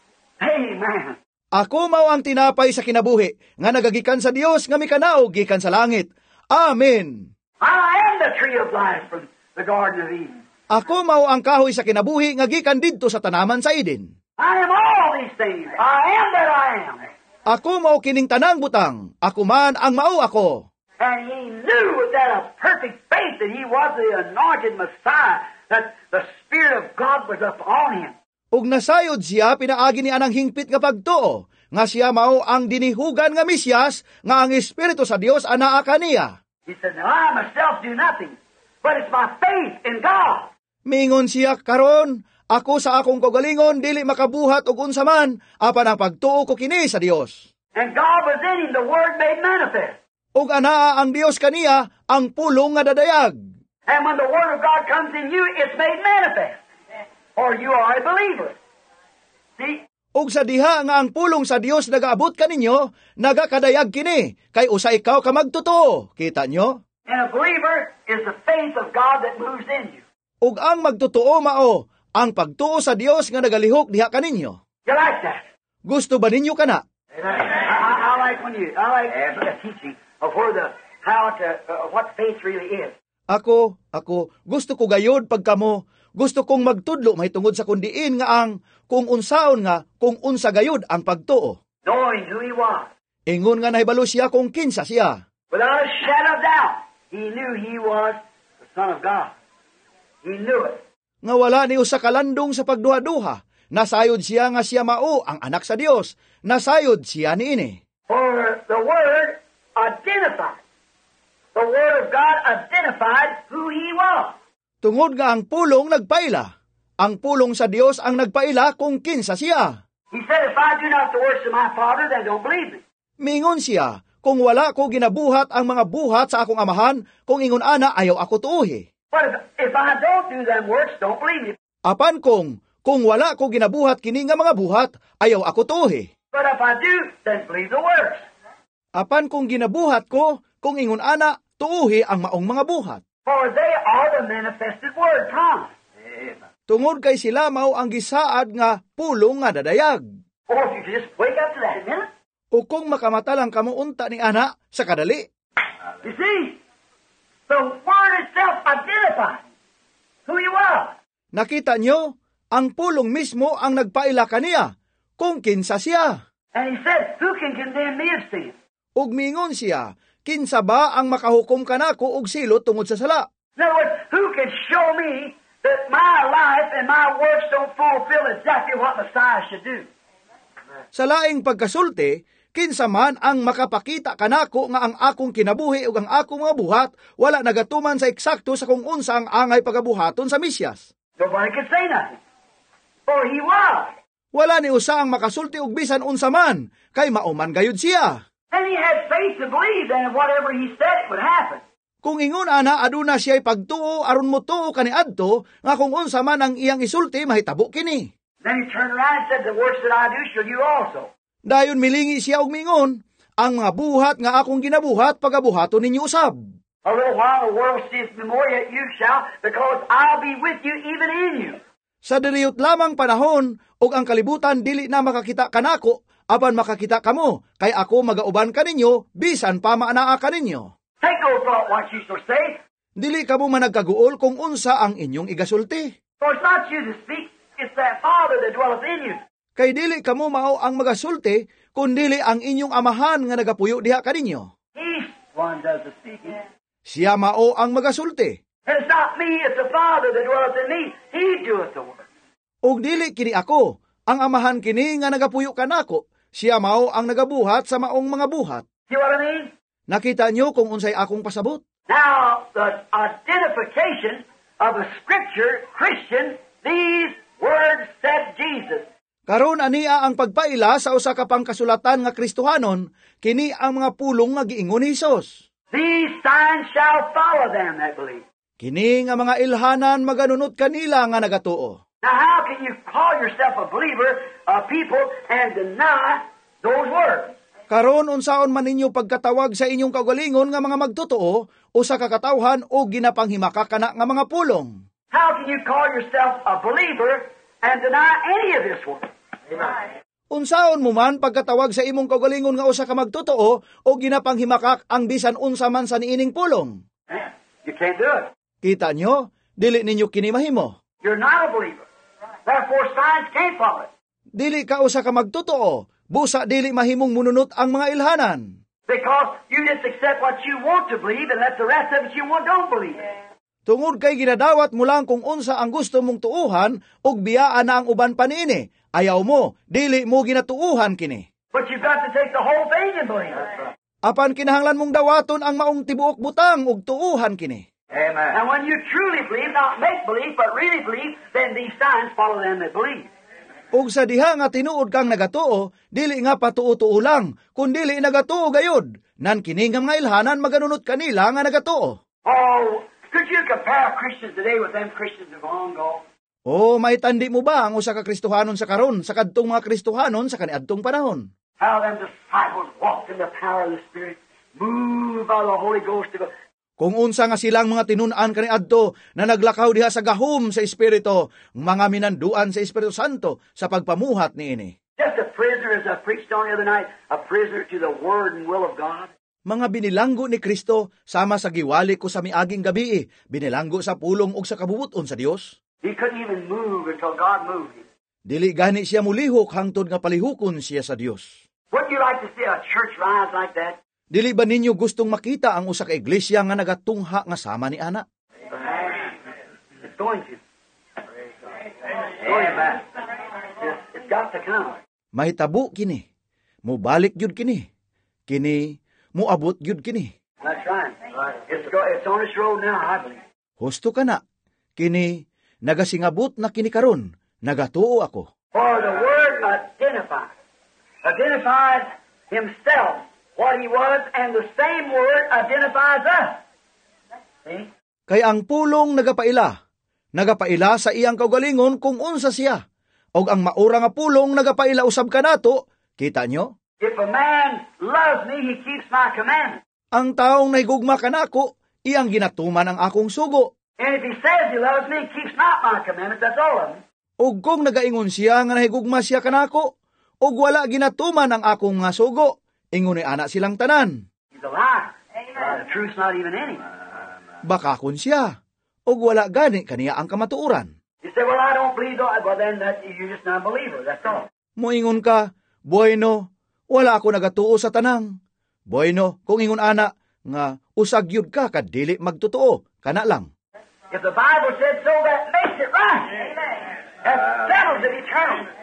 Amen. Ako mao ang tinapay sa kinabuhi nga nagagikan sa Dios nga mikanaog gikan sa langit. Amen. I am the tree of life from the Garden of Eden. Ako mao ang kahoy sa kinabuhi nga gikan didto sa tanaman sa Eden. I am all these things. I am that I am. Ako mao kining tanang butang. Ako man ang mao ako. And he knew with that a perfect faith that he was the anointed Messiah, that the Spirit of God was upon him. Ug nasayod siya pinaagi ni anang hingpit nga pagtuo, nga siya mao ang dinihugan nga Mesyas, nga ang Espiritu sa Dios anaa kaniya. He said, now I myself do nothing, but it's my faith in God. Mingon siya karon, ako sa akong kaugalingon dili makabuhat og unsa man, apan ang pagtuo ko kini sa Dios. And God was in him, the Word made manifest. Ug anaa ang Dios kaniya ang pulong nga dadayag. And when the Word of God comes in you, it's made manifest. Or you are a believer. See? Ug sa diha nga ang pulong sa Dios nagaabot kaninyo, nagakadayag kini, kay usa ikaw ka magtotoo. Kita nyo? And a believer is the faith of God that moves in you. Ug ang magtotoo mao, ang pagtuo sa Dios nga nagalihok diha kaninyo. You like that? Gusto ba ninyo kana? I like when you, I like the teaching of where what faith really is. Ako, gusto ko gayod pagkamo, gusto kong magtudlo mahitungod sa kundiin nga ang kung unsaon nga kung unsa gayod ang pagtuo. Knowing who he was. Ingon nga nahibalo siya kung kinsa siya. Without a shadow of doubt, he knew he was the Son of God. He knew it. Nga wala ni usa kalandong sa pagduha-duha, nasayod siya nga siya mao ang anak sa Dios, nasayod siya niini. For the Word identified. The Word of God identified who he was. Tungod nga ang pulong nagpaila. Ang pulong sa Dios ang nagpaila kung kinsa siya. He said, if I do not the works of my Father, then don't believe me. Mingon siya, kung wala ko ginabuhat ang mga buhat sa akong amahan, kung ingon ana ayaw ako tuuhi. But if I don't do them works, don't believe me. Apan kung wala ko ginabuhat kini nga mga buhat, ayaw ako tuuhi. But if I do, then believe the works. Apan kung ginabuhat ko, kung ingon ana, tuuhi ang maong mga buhat. For they are the manifested Word promised. Tungod kay sila mao ang gisaad nga pulong nga dadayag. Or if you just wake up to that a minute, O kung makamata lang kamo unta ni ana sa kadali. you see, the Word itself identified who he was. Nakita nyo, ang pulong mismo ang nagpaila kaniya, kung kinsa siya. And he said, who can condemn me of sin? Ug mingon siya, kinsa ba ang makahukom kanako og silot tungod sa sala? In other words, who can show me that my life and my works don't fulfill exactly what Messiah should do? Sa laing pagkasulti, kinsa man ang makapakita kanako nga ang akong kinabuhi ug ang akong mga buhat wala nagatuman sa eksakto sa kung unsa ang angay pagabuhaton sa Mesyas. Nobody could say nothing. For he was. Wala ni usa ang makasulti og bisan unsa man, kay mauman gayud siya. And he had faith to believe that whatever he said, it would happen. Kung ingon ana aduna siya'y pagtuo aron motuo kaniadto nga kung unsa man ang iyang isulti mahitabo kini. Then he turned around and said, the works that I do shall you also. Dayon milingi siya og mingon, ang mga buhat nga akong ginabuhat pagabuhaton ninyo usab. A little while the world seeth me more, yet you shall, because I'll be with you even in you. Sa diriyot lamang panahon, og ang kalibutan dili na makakita kanako, apan makakita kamo, kay ako magauban kaninyo, bisan pa maanaa kaninyo. Take no thought what you shall say, Dili kamo managkaguol kung unsa ang inyong igasulti. for it's not you that speak, it's that Father that dwelleth in you. Kay dili kamo mao ang magasulti, kundili ang inyong amahan nga nagapuyo diha kaninyo. He's one does the speaking. Siya mao ang magasulti. And it's not me, it's the Father that dwelleth in me. He doeth the work. Og dili kini ako, ang amahan kini nga nagapuyo kanako, siya mao ang nagabuhat sa maong mga buhat. See what I mean? Nakita niyo kung unsay akong pasabot? Now, the identification of a Scripture Christian, these words said Jesus. Karon aniya ang pagpaila sa usa ka pangkasulatan nga Kristohanon, kini ang mga pulong nga giingon ni Hesus. These signs shall follow them that believe. Kini nga mga ilhanan maganunot kanila nga nagatuo. Now, how can you call yourself a believer, a people, and deny those words? Karon unsaon man ninyo pagkatawag sa inyong kaugalingon nga mga magtotoo o sa kakatawhan o ginapanghimaka kana nga mga pulong? How can you call yourself a believer and deny any of this word? Amen. Unsaon mo man pagkatawag sa imong kaugalingon nga usa ka magtotoo o ginapanghimakak ang bisan unsa man sa niining pulong? You can't do it. Kita nyo, dili ninyo kini mahimo. You're not a believer. Therefore, signs can't follow it. Dili ka usa ka magtotoo, busa dili mahimong mununot ang mga ilhanan. Because you just accept what you want to believe and let the rest of it you want don't believe it. Tungod kay ginadawat mo lang kung unsa ang gusto mong tuuhan ug biyaan na ang uban pa niini. Ayaw mo, dili mo ginatuuhan kini. But you've got to take the whole thing and believe it. Apan kinahanglan mong dawaton ang maong tibuok butang ug tuuhan kini. Amen. And when you truly believe, not make believe, but really believe, then these signs follow them that believe. Ug sa diha nga tinuod kang nagatuo, dili nga patuo-tuo lang, kundi nagatuo gayud. Nan kini nga mga ilhanan maganunot kanila nga nagatuo. Oh, could you compare Christians today with them Christians of long ago? O may tandi mo ba ang usa ka Kristohanon sa karon sa kadtong mga Kristohanon sa kaniadtong panahon? How them disciples walked in the power of the Spirit, moved by the Holy Ghost to go. Kung unsa nga silang mga tinun-an kaniadto na naglakaw diha sa gahom sa Espiritu, mga minanduan sa Espiritu Santo sa pagpamuhat niini. Just a prisoner, as I preached on the other night, a prisoner to the Word and will of God. Mga binilanggo ni Kristo sama sa giwali ko sa miaging gabi, binilanggo sa pulong ug sa kabubuton sa Dios. He couldn't even move until God moved him. Dili gani siya mulihok hangtod nga palihukon siya sa Dios. Wouldn't you like to see a church rise like that? Dili ba ninyo gustong makita ang usa ka iglesia nga nagatungha nga sama ni ana? It's going to. Going back. It's got to come. Mahitabo kini. Mubalik gyud kini. Kini muabot gyud kini. That's right. It's on its road now, I believe. Husto kana. Kini nagasingabot na kini karon. Nagatuo ako. For the Word identifies himself, what he was, and the same Word identifies us. See? Kay ang pulong nagapaila sa iyang kaugalingon kung unsa siya. Og ang maura nga pulong nagapaila usab kanato, kita nyo? If a man loves me, he keeps my commandments. Ang taong nahigugma kanako, iyang ginatuman ang akong sugo. And if he says he loves me, he keeps not my commandments, that's all of them. Og kung nagaingon siya nga nahigugma siya kanako, og wala ginatuman ang akong mga sugo, ingon ni ana silang tanan. He's a liar. The truth's not even in him. Baka kun siya, og wala gani kaniya ang kamatuuran. You say, well, I don't believe that. Well, then you're just not a believer, that's all. Moingon ka, bueno, wala ako nagatuo sa tanang. Bueno, kung ingon ana, nga usag yun ka kadili magtotoo, kana lang. If the Bible said so, that makes it right. That settles it eternal.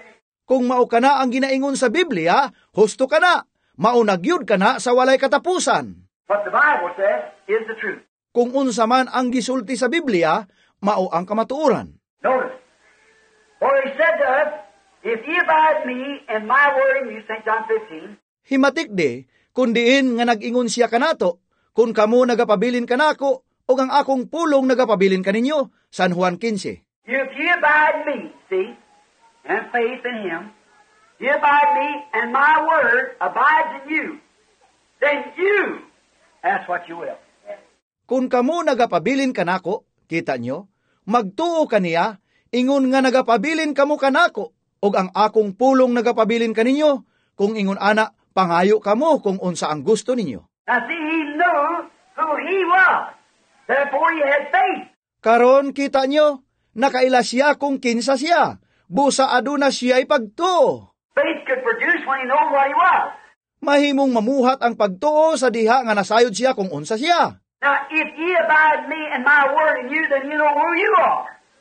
Kung mao ka na ang ginaingon sa Biblia, husto ka na. Maunagyud ka na sa walay katapusan. What the Bible says is the truth. Kung unsa man ang gisulti sa Biblia, mao ang kamatuoran. Notice, for he said to us, if ye abide me and my word in you, St. John 15, Himatik de, kung diin nga nag-ingon siya kanato, kung kamo nagapabilin kanako, o ang akong pulong nagapabilin kaninyo, San Juan 15. if ye abide me, see, and faith in him, ye abide me and my word abides in you, then you, that's what you will. Kung kamo nagapabilin kanako, kita nyo, magtuo kaniya, ingon nga nagapabilin kamo kanako, o ang akong pulong nagapabilin kaninyo, kung ingon ana, pangayo kamo kung unsa ang gusto ninyo. Now see, he knew who he was. Therefore he had faith. Karon kita nyo, nakaila siya kung kinsa siya, busa aduna siya ipagtuo. Faith could produce when he knows what he was. Mahimong mamuhat ang pagtuo sa diha nga nasayod siya kung unsa siya. Now, if ye abide me and my word in you, then you know who you are.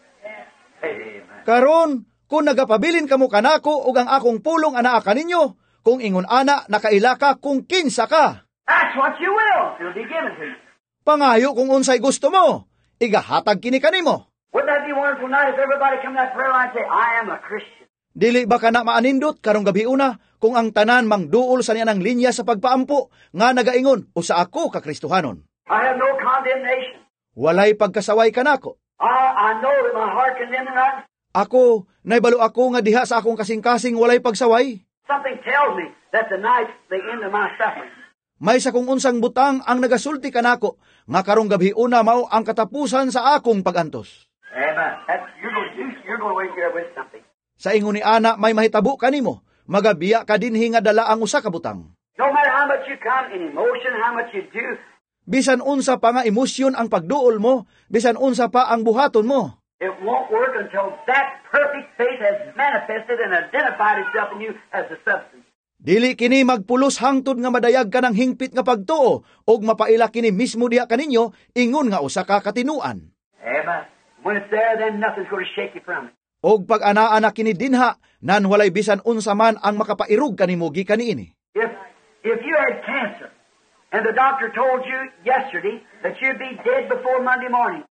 Amen. Karon, kung nagapabilin kamo kanako ug ang akong pulong anaa kaninyo, kung ingon ana nakaila ka kung kinsa ka. That's what you will. It'll be given to you. Pangayo kung unsay gusto mo, igahatag kini kanimo. Wouldn't that be wonderful night if everybody come to that prayer line and say, I am a Christian? Dili ba ka na maanindot karong gabi una kung ang tanan mangduol sa niya ng linya sa pagpaampo nga nagaingon o sa ako ka Kristohanon. I have no condemnation. Walay pagkasaway kanako. I know that my heart condemns none. Ako, naibalo ako nga diha sa akong kasing-kasing walay pagsaway. Something tells me that the night's the end of my suffering. May sa kung unsang butang ang nagasulti kanako nga karong gabi una mao ang katapusan sa akong pagantos. Amen. You're going to wait here with something. Sa ingon ni ana may mahitabo kanimo, magabiya ka dinhi nga dala ang usa ka butang. No matter how much you come in emotion, how much you do, Bisan unsa pa nga emosyon ang pagduol mo, bisan unsa pa ang buhaton mo. it won't work until that perfect faith has manifested and identified itself in you as the substance. Dili kini magpulos hangtod nga madayag ka ng hingpit nga pagtuo og mapaila kini mismo diha kaninyo ingon nga usa ka katinuan. Amen. When it's there, then nothing's going to shake you from it. Og pag anaa na kini dinha, nan walay bisan unsa man ang makapairog kanimo gikan niini. If you had cancer, and the doctor told you yesterday that you'd be dead before Monday morning,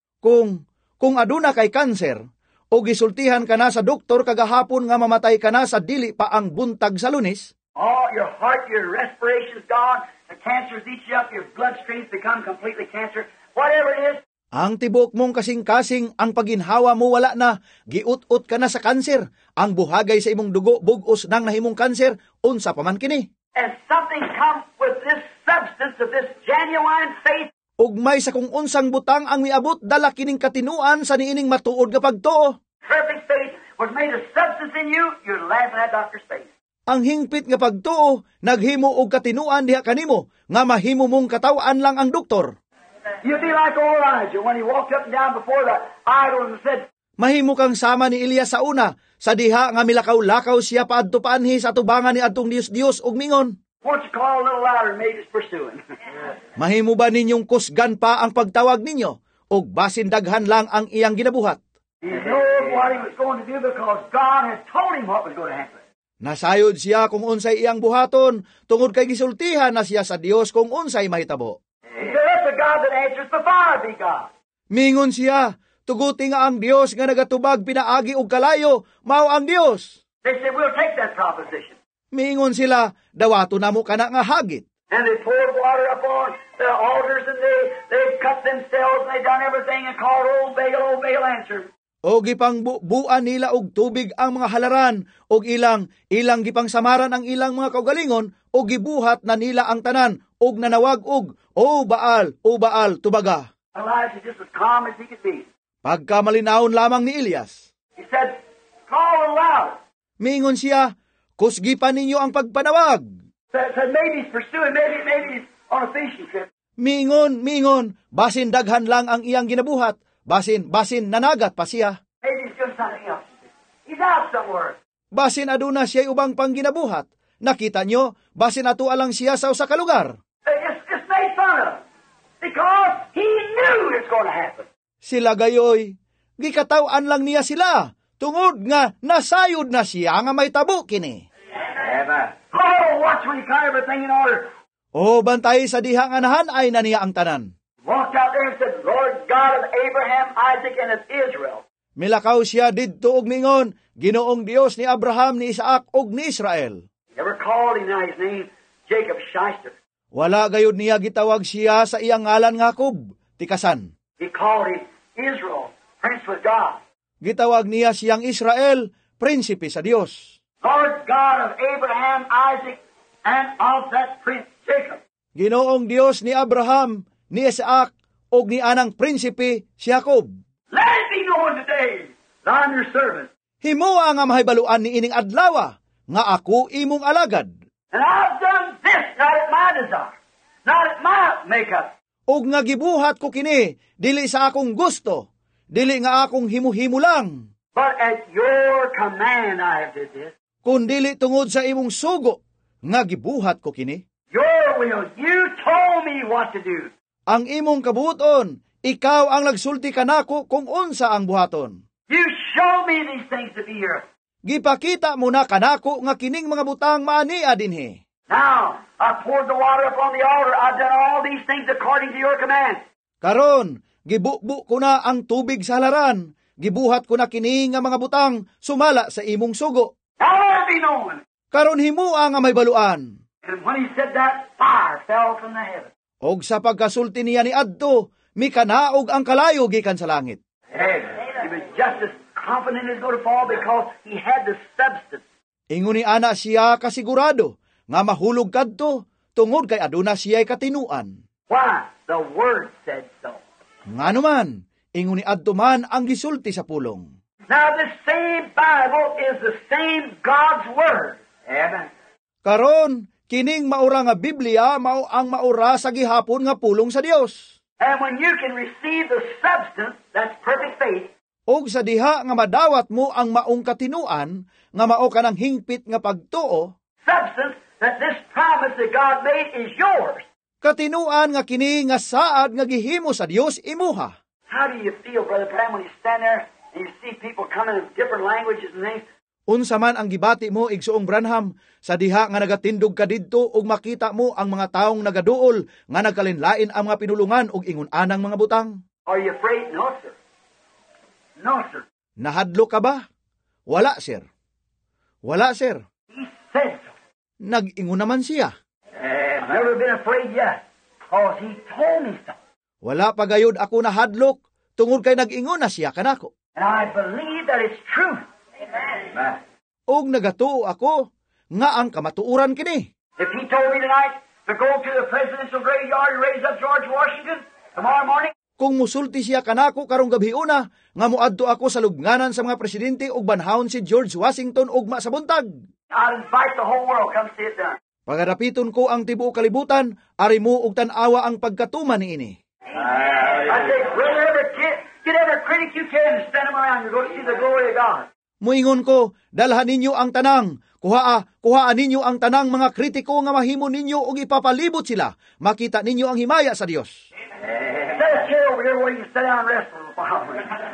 Kung aduna kay kanser o gisultihan ka na sa doktor kagahapon nga mamatay ka na sa dili pa ang buntag sa Lunes, all your heart, your respiration's gone, the cancer's eaten you up, your bloodstream's become completely cancer, whatever it is, ang tibok mong kasing-kasing ang paginhawa mo wala na, giut-ut ka na sa kanser, ang buhagay sa imong dugo bugos nang nahimong kanser, unsa pa man kini. and something comes with this substance of this genuine faith, Ug may sa kung unsang butang ang miabot dala kining katinuan sa niining matuod nga pagtuo. perfect faith was made a substance in you, you're laughing at doctor's face. Ang hingpit nga pagtuo naghimo og katinuan diha kanimo nga mahimo mong katawan lang ang doktor. You'd be like old Elijah when he walked up and down before the idol and said, Mahimo kang sama ni Elias sa una, sa diha nga milakaw-lakaw siya paadto paanhi sa tubangan ni adtong Dios ug mingon. why don't you call a little louder and maybe it's pursuing. Mahimo ba ninyong kusgan pa ang pagtawag ninyo ug basin daghan lang ang iyang ginabuhat? He knew what he was going to do because God had told him what was going to happen. Nasayod siya kung unsay iyang buhaton tungod kay gisultihan na siya sa Dios kung unsay mahitabo. He said, let the God that answers the fire be God. Mingon siya, tuguti nga ang Dios nga nagatubag pinaagi og kalayo, mao ang Dios. They said, we'll take that proposition. Mingon sila, dawato namo kana nga hagit. And they poured water upon the altars and they cut themselves and they done everything and called old Baal answered. O gipang buan nila og tubig ang mga halaran, og ilang gipang samaran ang ilang mga kaugalingon, o gibuhat na nila ang tanan, og nanawag og, O Baal, tubaga. Elijah just as calm as he could be. Pagka malinawon lamang ni Elias, He said, call aloud. mingon siya, kusgi pa ninyo ang pagpanawag. Said maybe he's pursuing, maybe he's on a fishing trip. Mingon, basin daghan lang ang iyang ginabuhat, basin nanagat pa siya. Maybe he's doing something else. He's out somewhere. Basin aduna siya ubang pangginabuhat. Nakita nyo, basin ato alang siya sa usa ka lugar. It's made fun of because he knew it's going to happen. Sila gayoy, gikataw-an lang niya sila, tungod nga nasayod na siya nga may tabo kini. Amen. Oh, watch when you got everything in order. O bantay sa diha nga nahanay na niya ang tanan. Walked out there and said, Lord God of Abraham, Isaac, and of Israel. Milakaw siya didto og mingon, Ginoong Dios ni Abraham, ni Isaac, og ni Israel. Never called him now his name, Jacob Shyster. Wala gayud niya gitawag siya sa iyang ngalan nga Jacob, tikasan. He called him Israel, prince with God. Gitawag niya siyang Israel, prinsipe sa Dios. Lord God of Abraham, Isaac, and of that prince Jacob. Ginoong Dios ni Abraham, ni Isaac, og ni anang prinsipe si Jacob. Let it be known today that I'm your servant. Himuwa nga mahibaluan ni ining adlawa, nga ako imong alagad. And I've done this not at my desire, not at my makeup. Og nga gibuhat ko kini, dili sa akong gusto, dili nga akong himu-himu lang, But at your command I have did this. kun dili tungod sa imong sugo, nga gibuhat ko kini. Your will. You told me what to do. Ang imong kabuton, ikaw ang nagsulti kanako kung unsa ang buhaton. You show me these things to be here. Gipakita mo na kanako nga kining mga butang maania dinhi. Now, I poured the water upon the altar. I've done all these things according to your command. Karon, gibukbuk ko na ang tubig sa halaran, gibuhat ko na kini nga mga butang sumala sa imong sugo. Now let it be known. Karon himua nga may baluan. And when he said that, fire fell from the heaven. Og sa pagkasulti niya ni adto, mikanaog ang kalayo gikan sa langit. He was just as confident it's going to fall because he had the substance. Ingon ni ana siya kasigurado nga mahulog kadto tungod kay aduna siya'y katinuan. Why? The Word said so. Ngano man, ingon ni adto man ang gisulti sa pulong. Now, this same Bible is the same God's Word. Amen. Karon, kining maura nga Biblia mao ang maura sa gihapon nga pulong sa Dios. And when you can receive the substance, that's perfect faith, Og sa diha nga madawat mo ang maong katinuan, nga mao kanang hingpit nga pagtuo, substance that this promise that God made is yours. katinuan nga kini nga saad nga gihimo sa Dios imuha. How do you feel, Brother Bram, when you stand there and you see people coming in different languages and things? Unsa man ang gibati mo igsuong Branham, sa diha nga nagatindog ka didto ug makita mo ang mga taong nagaduol nga nagkalinlain ang mga pinulungan ug ingon anang mga butang. Are you afraid? No, sir. No, sir. Nahadlo ka ba? Wala, sir. Wala, sir. He said so. Nag-ingon naman siya. I've never been afraid yet, because he told me so. Wala pa gayud ako nahadlok, tungod kay nag-ingon na siya kanako. And I believe that it's true. Amen. Og nagatuo ako, nga ang kamatuuran kini. If he told me tonight to go to the presidential graveyard and raise up George Washington tomorrow morning, Kung musulti siya kanako karong gabiuna, nga muadto ako sa lubnganan sa mga presidente ug banhawon si George Washington ugma sa buntag. I'd invite the whole world come see it done. Pagarapiton ko ang tibuok kalibutan, ari mo og tan-awa ang pagkatuman niini. I say, bring get every critic you can and stand them around. You're going to see the glory of God. Muingon ko, dalhan ninyo ang tanang, kuhaan ninyo ang tanang mga kritiko nga mahimo ninyo ug ipapalibot sila, makita ninyo ang himaya sa Dios. Set a chair over here where you can sit down and rest for a while.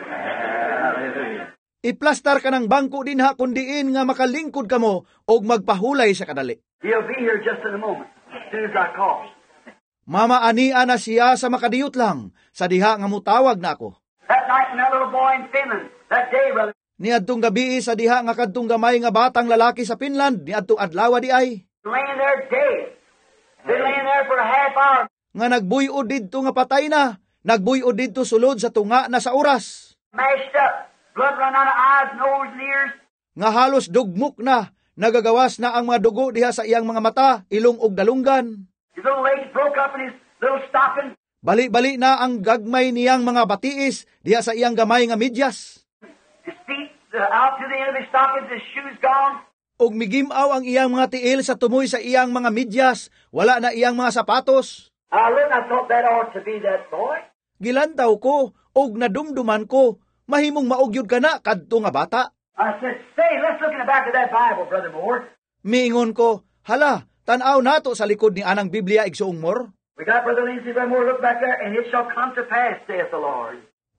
Iplastar ka ng bangko dinha kundiin nga makalingkod kamo og magpahulay sa kadali. He'll be here just in a moment, as soon as I call. Mamaania na siya sa makadiyot lang, sa diha nga mutawag na ako. That night, and that little boy in Finland, that day, brother, Niadtong gabi sa diha nga kadtong gamay nga batang lalaki sa Finland, niadtong adlaw di ay, laying there dead. They're laying there for a half hour. nga nagbuy-od didto nga patay na, nagbuy-od didto sulod sa tunga na sa oras, Mashed up. Blood run out of eyes, nose, and ears. nga halos dugmok na, nagagawas na ang mga dugo diha sa iyang mga mata, ilong ug dalunggan. His little legs broke up in his little stocking. Bali-bali na ang gagmay niyang mga batiis diha sa iyang gamay nga medyas. His feet out to the end of his stockings, his shoes gone. Og migimaw ang iyang mga tiil sa tumoy sa iyang mga medyas, wala na iyang mga sapatos. I looked, I thought that ought to be that boy. Gilantaw ko, og nadumduman ko, mahimong maugyod ka na kadto nga bata. I said, say, let's look in the back of that Bible, Brother Moore. Miingon ko, hala, tanaw nato sa likod ni anang Biblia igsuong mor. We got Brother Lindsay, Brother Moore, look back there, and it shall come to pass, saith the Lord.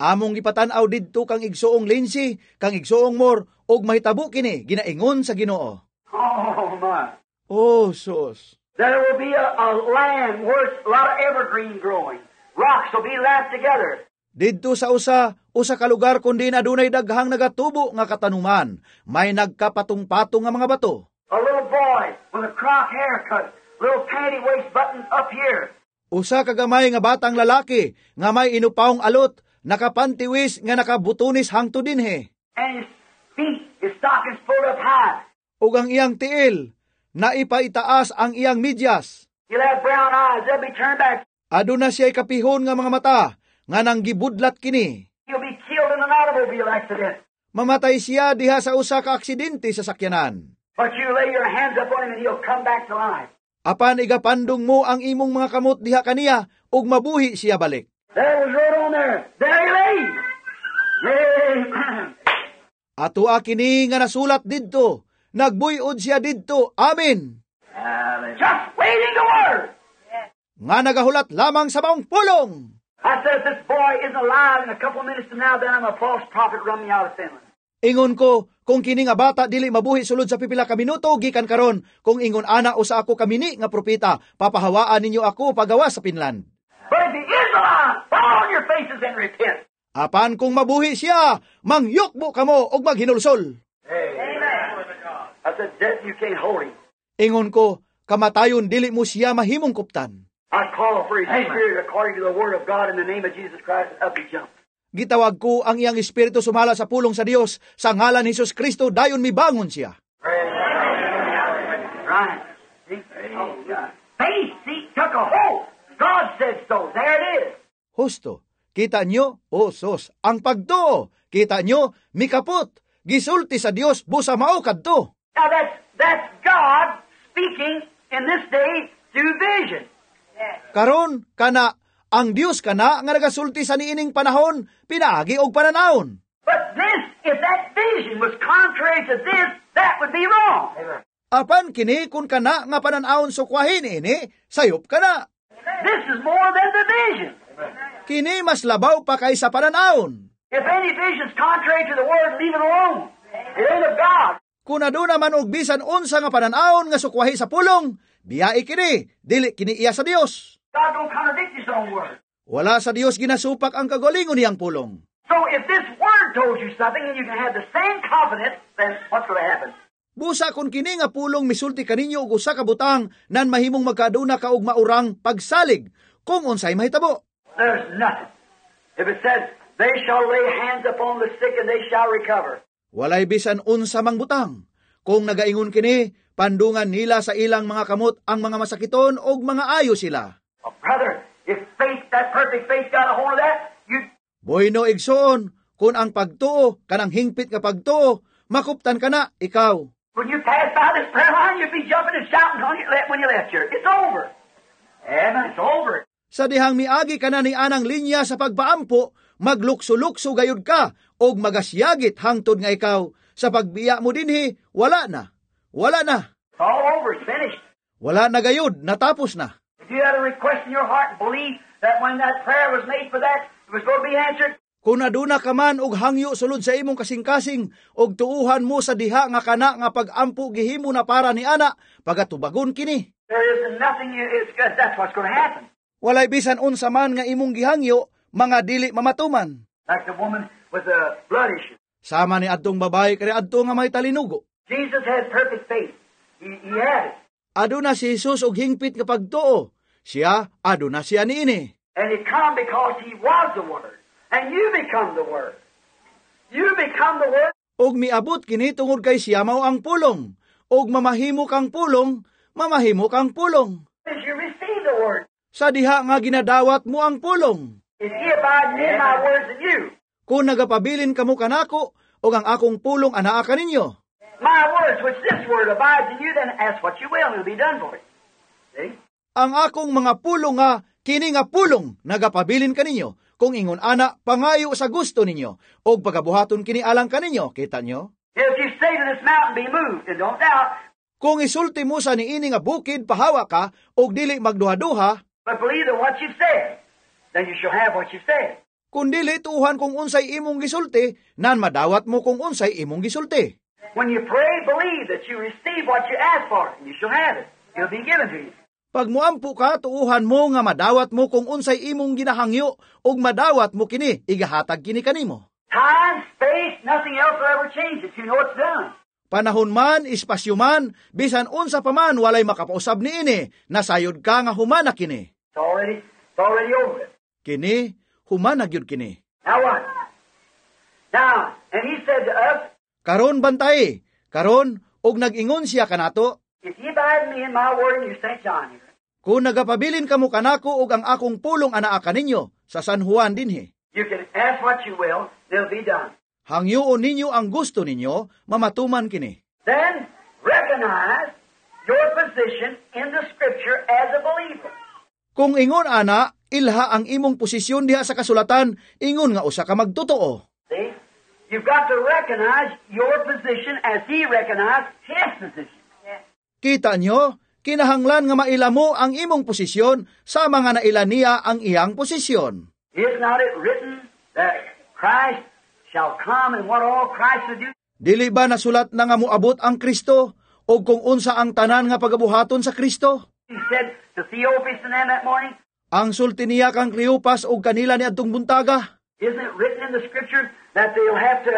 Among gipatan-aw didto kang igsuong Lindsay, kang igsuong Moore, og mahitabo kini ginaingon sa Ginoo. Oh, my. Oh, sus. There will be a land where it's a lot of evergreen growing. Rocks will be lapped together. Didto sa usa ka lugar kundi na dunay daghang nagatubo nga katanuman, may nagkapatong-patong nga mga bato. A little boy with a croc haircut, little panty waist button up here. Usa ka gamay nga batang lalaki nga may inupawong alot, nakapantiwis nga nakabutunis hangtod dinhi. And his feet, his stockings pulled up high. Ug ang iyang tiil, naipaitaas ang iyang medyas. He'll have brown eyes, they'll be turned back. Aduna siya'y kapihon nga mga mata, nga nang gibudlat kini. He'll be killed in an automobile accident. Mamatay siya diha sa usa ka aksidente sa sakyanan. But you lay your hands upon him and he'll come back to life. Apan igapandong mo ang imong mga kamot diha kaniya, ug mabuhi siya balik. There was road on there. There he lay. Amen. Atua kini nga nasulat didto, nagbuyod siya didto, amen. Just waiting the word. Nga nagahulat lamang sa maong pulong. I said, if this boy isn't alive in a couple of minutes from now, then I'm a false prophet running out of Finland. Ingon ko, kung kini nga bata dili mabuhi sulod sa pipila ka minuto, gikan karon, kung ingon ana o sa ako kamini nga propeta, papahawaan ninyo ako pagawa sa Finland. But if he is alive, fall on your faces and repent. Apan kung mabuhi siya, mangyukbo kamo og maghinulsol. Amen. I said, death, you can't hold him. Ingon ko, kamatayon dili mo siya mahimong kuptan. I call for his spirit according to the word of God in the name of Jesus Christ, and up he jumped. Gitawag ko ang iyang espiritu sumala sa pulong sa Dios, sa ngalan ni Jesus Kristo, dayon mibangon siya. Right. Faith, see, took a hold. God said so. There it is. Husto, kita nyo, o sos, ang pagtuo, kita nyo, mikapot, gisulti sa Dios, busa maukad to. Now that's God speaking in this day through vision. Karon, kana, ang Dios kana nga nagasulti sa niining panahon, pinaagi og pananawon. But this, if that vision was contrary to this, that would be wrong. Apan kini kun kana nga pananawon sukwahin ini, sayop kana. This is more than the vision. Kini mas labaw pa kaysa pananawon. If any vision's contrary to the word, leave it alone. It ain't of God. Kung aduna man og bisan unsa nga pananawon nga sukwahi sa pulong, biyai kini, dili kini iya sa Dios. God don't contradict his own word. Wala sa Dios ginasupak ang kagalingon niyang pulong. So if this word told you something and you can have the same confidence, then what's going to happen? Busa kun kini nga pulong misulti kaninyo og usa ka butang nan mahimong magkaduna ka og maurang pagsalig kung unsay mahitabo. There's nothing. If it says, they shall lay hands upon the sick and they shall recover. Walay bisan unsa mang butang. Kung nagaingon kini, pandungan nila sa ilang mga kamot ang mga masakiton og mga ayo sila. Oh, brother, if faith, that perfect faith got a hold of that, you... Boyno igsoon, kung ang pagtuo, kanang hingpit nga pagtuo, makuptan ka na, ikaw. When you pass by this prayer line, you'll be jumping and shouting when you left here. It's over. Amen. It's over. Sa dihang miagi ka na ni anang linya sa pagpaampo, maglukso-lukso gayud ka, og magasyagit hangtod nga ikaw. Sa pagbiya mo dinhi, wala na. Wala na. It's all over. It's finished. Wala na gayud, natapos na. If you had a request in your heart and believe that when that prayer was made for that, it was going to be answered, kung naduna ka man og hangyo sulod sa imong kasing-kasing og tuuhan mo sa diha nga kana nga pag-ampo gihimo na para ni ana, pagatubagon kini. there isn't nothing, that's what's going to happen. Walay bisan unsa man nga imong gihangyo, mga dili mamatuman. Like the woman with the blood issue. Sama ni adtong babae kay adto nga may talinugo. Jesus had perfect faith. He had it. Aduna si Jesus og hingpit nga pagtuo. Siya aduna siya niini. And it come because he was the Word. And you become the Word. You become the Word. Og miabot kini tungod kay siya mao ang pulong. Og mamahimo kang pulong, mamahimo kang pulong. As you receive the Word. Sa diha nga ginadawat mo ang pulong. If ye abide in me, my words in you. Kung nagapabilin kamo kanako, og ang akong pulong anaa kaninyo. My words, which this word abides in you, then ask what you will, and it'll be done for you. See? Ang akong mga pulong nga, kini nga pulong, nagapabilin kaninyo. Kung ingon ana, pangayo sa gusto ninyo, og pagabuhaton kini alang kaninyo, kita nyo? If you say to this mountain, be moved, and don't doubt, Kung isulti mo sa niini nga bukid, pahawa ka, og dili magduha-duha, but believe that what you said, then you shall have what you said. Kundili tuuhan kung unsay imong gisulti, nan madawat mo kung unsay imong gisulti. When you pray, believe that you receive what you ask for, and you shall have it. It'll be given to you. Pag muampo ka, tuuhan mo nga madawat mo kung unsay imong ginahangyo, ug madawat mo kini, igahatag kini kanimo. Time, space, nothing else will ever change it. You know it's done. Panahon man, espasyo man, bisan unsa pa man, walay makapausab niini, nasayod ka nga humana kini. It's already over. Kini, humana gyud kini. Now what? Now, and he said to us, Karon bantay, karon, og nag-ingon siya kanato, if ye abide in me in my word, and you St. John here. kung nagapabilin kamo kanako og ang akong pulong anaa kaninyo, sa San Juan dinhi. You can ask what you will, it'll be done. Hangyoon ninyo ang gusto ninyo, mamatuman kini. Then, recognize your position in the Scripture as a believer. Kung ingon ana, ilha ang imong posisyon diha sa kasulatan, ingon nga usa ka magtotoo. See? You've got to recognize your position as he recognized his position. Kita nyo, kinahanglan nga mailamo ang imong posisyon sa mga naila niya ang iyang posisyon. Is not it written that Christ shall come and what all Christ will do? Dili ba nasulat na nga moabot ang Kristo o kung unsa ang tanan nga pagabuhaton sa Kristo? He said to Theophilus and them that morning, Ang sulti niya kang Cleopas o kanila ni adtong buntaga. isn't it written in the Scripture that they'll have to,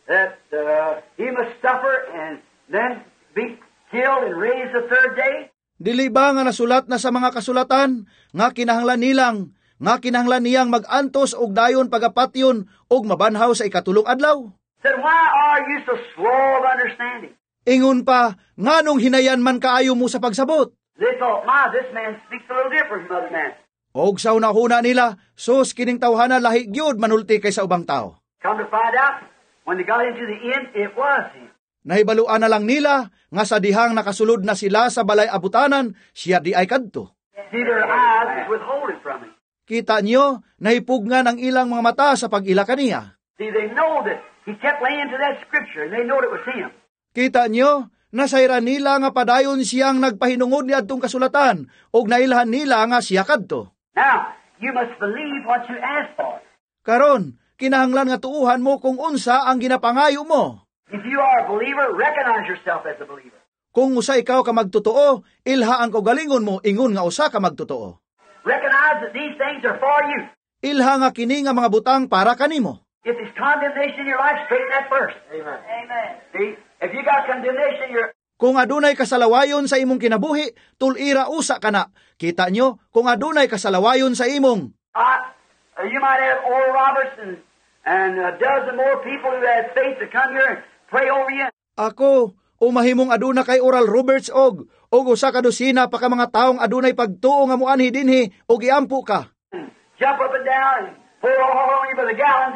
he must suffer and then be killed and raised the third day? Dili ba nga nasulat na sa mga kasulatan nga kinahanglan niyang mag-antos og dayon pagapatyon og mabanhaw sa ikatulong adlaw? Said, why are you so slow of understanding? Ingon pa, nganong hinayan man kaayo mo sa pagsabot? They thought, this man speaks a little different from other men. Og sa una-una nila, sus kining tawhana lahi gyud manulti kaysa ubang tao. Come to find out, when they got into the end, it was him. Nahibaluan na lang nila nga sa dihang nakasulod na sila sa balay abutanan, siya di ay kadto. See, their eyes was withholding from him. Kita niyo, nahipugnan ang ilang mga mata sa pag-ila kaniya. See, they know that he kept laying to that Scripture, and they know it was him. Kita niyo, nasayra nila nga padayon siyang nagpahinungod ni adtong kasulatan og nailhan nila nga siya kadto. Now, you must believe what you ask for. Karon, kinahanglan nga tuuhan mo kung unsa ang ginapangayo mo. If you are a believer, recognize yourself as a believer. Kung usa ikaw ka magtotoo, ilha ang kaugalingon mo ingon nga usa ka magtotoo. Recognize that these things are for you. Ilha nga kini nga mga butang para kanimo. If there's condemnation in your life, straighten that first. Amen. Amen. See, if you got condemnation in your... Kung adunay kasalawayon sa imong kinabuhi, tulira usa kana. Kita nyo, kung adunay kasalawayon sa imong. You might have Oral Roberts and a dozen more people who had faith to come here and pray over you. Ako, umahimong aduna kay Oral Roberts og usa ka dosina pa ka mga taong adunay pagtuo nga muanhi dinhi og iampo ka. Jump up and down and pour all on you by the gallons,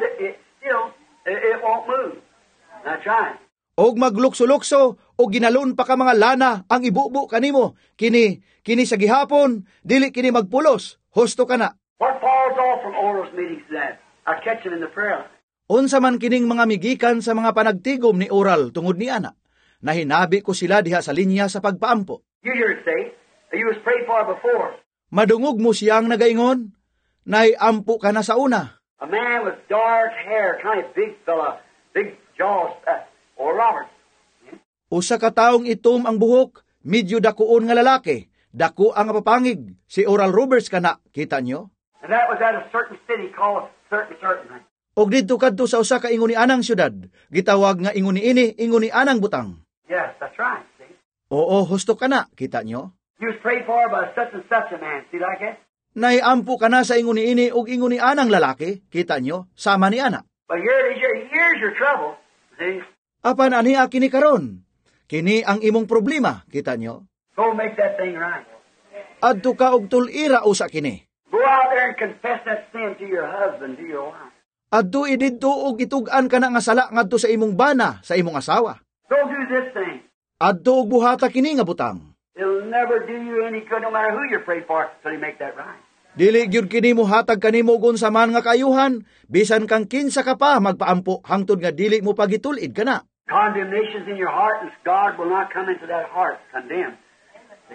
it won't move. That's right. Og maglukso-lukso og ginalun pa ka mga lana ang ibubo kanimo. Kini sa gihapon, dili kini magpulos. Husto ka na. What falls off from Oral's meetings then? I catch him in the prayer line. Unsa man kining mga migikan sa mga panagtigom ni Oral tungod ni ana. Nahinabi ko sila diha sa linya sa pagpaampo. You hear it say, you was prayed for before. Madungog mo siyang nagaingon, naiampo ka na sa una. A man with dark hair, kind of big fella, big jaws, or Robert. Usa ka taong itom ang buhok, medyo dakuon nga lalaki, dako ang papangig, si Oral Roberts kana, kita nyo? And that was at a certain city called certain. Og dito kadto sa usa ka ingon ni anang syudad, gitawag nga ingon ni ini, ingon ni anang butang. Yes, that's right. See? Oo, husto ka na, kita nyo? You was prayed for by such and such a man. See like that? Naiampo ka na sa ingon ni ini og ingon ni anang lalaki, kita nyo, sama ni ana. But here's your trouble. See? Apan aniya kini karon? Kini ang imong problema, kita nyo? Go make that thing right. Adto ka og tulira usa kini. Go out there and confess that sin to your husband, to your wife. Adto ididto og itug-an ka na nga sala ngadto sa imong bana, sa imong asawa. Go do this thing. Adto og buhata kini nga butang. It'll never do you any good no matter who you pray for till you make that right. Dili gyud kini mo hatag kanimo gun sa man nga kayuhan, bisan kang kinsa ka pa magpaampo hangtod nga dili mo pagitulid kana. Condemnation's in your heart and God will not come into that heart condemned. See?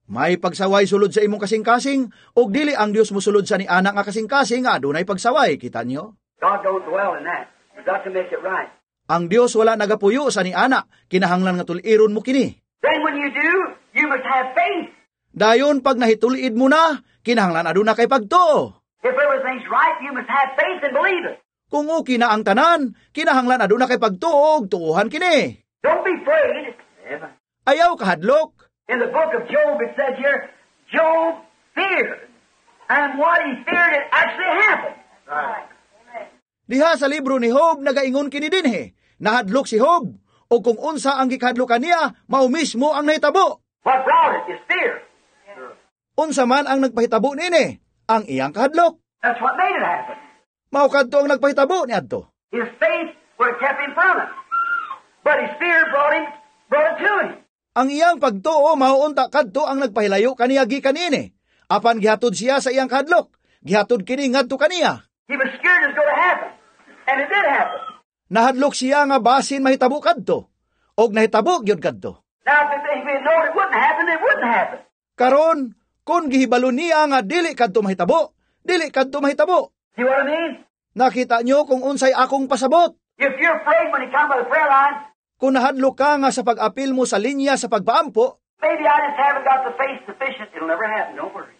May pagsaway sulod sa imong kasing-kasing, og dili ang Dios mo sulod sa ni anak nga kasing-kasing nga adunay pagsaway, kita nyo? God don't dwell in that. We've got to make it right. Ang Dios wala nagapuyo sa ni anak, kinahanglan nga tuliron mo kini. Then when you do, you must have faith. Dayon pag nahitulid mo na, kinahanglan aduna kay pagtuo. If everything's right, you must have faith and believe it. Kung okay na ang tanan, kinahanglan aduna kay pagtuo og tuuhan kini. Don't be afraid. Ayaw kahadlok. In the book of Job, it says here, Job feared. And what he feared, it actually happened. Right. Diha sa libro ni Job, nagaingon kini dinhi. Nahadlok si Job, o kung unsa ang gikahadlokan niya, mao mismo ang nahitabo. What brought it is fear. Unsa man ang nagpahitabo nini, ang iyang kahadlok. That's what made it happen. Mao kadto ang nagpahitabo niadto. His faith would have kept him from it. But his fear brought it to him. Ang iyang pagtuo mauunta kadto ang nagpahilayo kaniya gikanini. Apan gihatod siya sa iyang kahadlok, gihatod kini ngadto kaniya. He was scared it was going to happen. And it did happen. Nahadlok siya nga basin mahitabo kadto, og nahitabo gyud kadto. Now, if he had known it wouldn't happen, it wouldn't happen. Karon, kung gihibalo niya nga dili kadto mahitabo, dili kadto mahitabo. See what I mean? Nakita nyo kung unsay akong pasabot. If you're afraid when you come by the prayer line, Kung nahadlok ka nga sa pag-apil mo sa linya sa pagpaampo, maybe I just haven't got the faith sufficient. It'll never happen. Don't worry.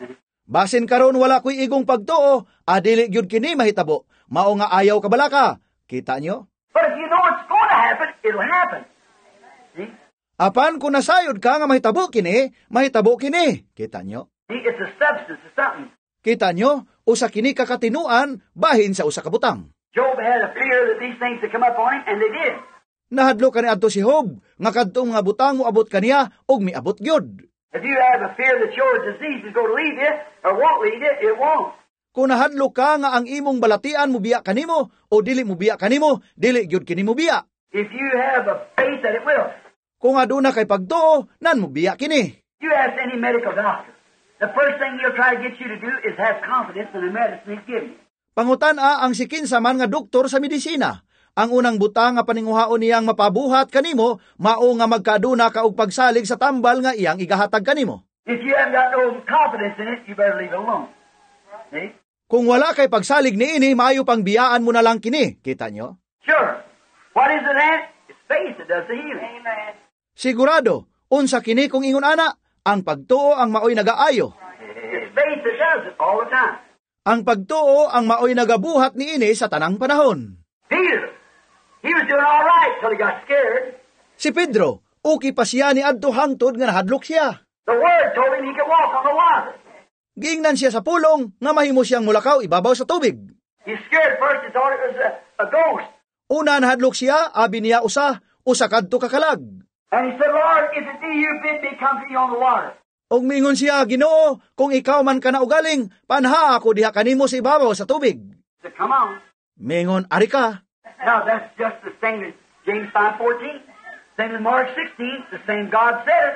basin karon wala ko'y igong pagtuo, adili gyud kini mahitabo. Mao nga ayaw kabalaka. Kita nyo? But if you know it's going to happen, it'll happen. See? Apan kung nasayod ka nga mahitabo kini, mahitabo kini. Kita nyo? See, it's a substance of something. Kita nyo? Usa kini kakatinuan, bahin sa usa ka butang. Job had a fear that these things would come up on him, and they did. Nahadlok kani adto si Job, nga kadtong nga butang mo abot kaniya, og miabot gyud. If you have a fear that your disease is going to leave you, or won't leave you, it won't. Kung nahadlok ka nga ang imong balatian mo biya kanimo, o dili mo biya kanimo, dili gyud kini mo biya. If you have a faith that it will. Kung aduna kay pagtuo, nan mo biya kini. You ask any medical doctor. The first thing he'll try to get you to do is have confidence in the medicine he's giving you. Pangutan-a ang sikinsa man nga doktor sa medisina. Ang unang butang nga paninguhaon niyang mapabuhat kanimo, mao nga magkaduna ka og pagsalig sa tambal nga iyang igahatag kanimo. If you haven't got no confidence in it, you better leave it alone. See? Kung wala kay pagsalig niini, maayo pang biyaan mo na lang kini. Kita nyo? Sure. What is it, Aunt? It's faith that does the healing. Amen. Sigurado, unsa kini kung ingon ana, ang pagtuo ang maoy nagaayo. It's faith that does it all the time. Ang pagtuo ang maoy nagabuhat niini sa tanang panahon. Peter, he was doing all right till he got scared. Si Pedro, uki pa siya ni adto hangtod nga nahadlok siya. The Word told him he could walk on the water. Giingnan siya sa pulong nga mahimo siyang mulakaw ibabaw sa tubig. He scared first, he thought it was a ghost. Una nahadlok siya, abi niya usa kadto kakalag. And he said, Lord, if it be you, bid me come to you on the water. Og mingon siya, Ginoo, kung ikaw man ka na ugaling, panha ako diha kanimo sa ibabaw sa tubig. He said, come on. Mingon, ari ka. Now, that's just the same as James 5:14. Same as Mark 16. The same God said it.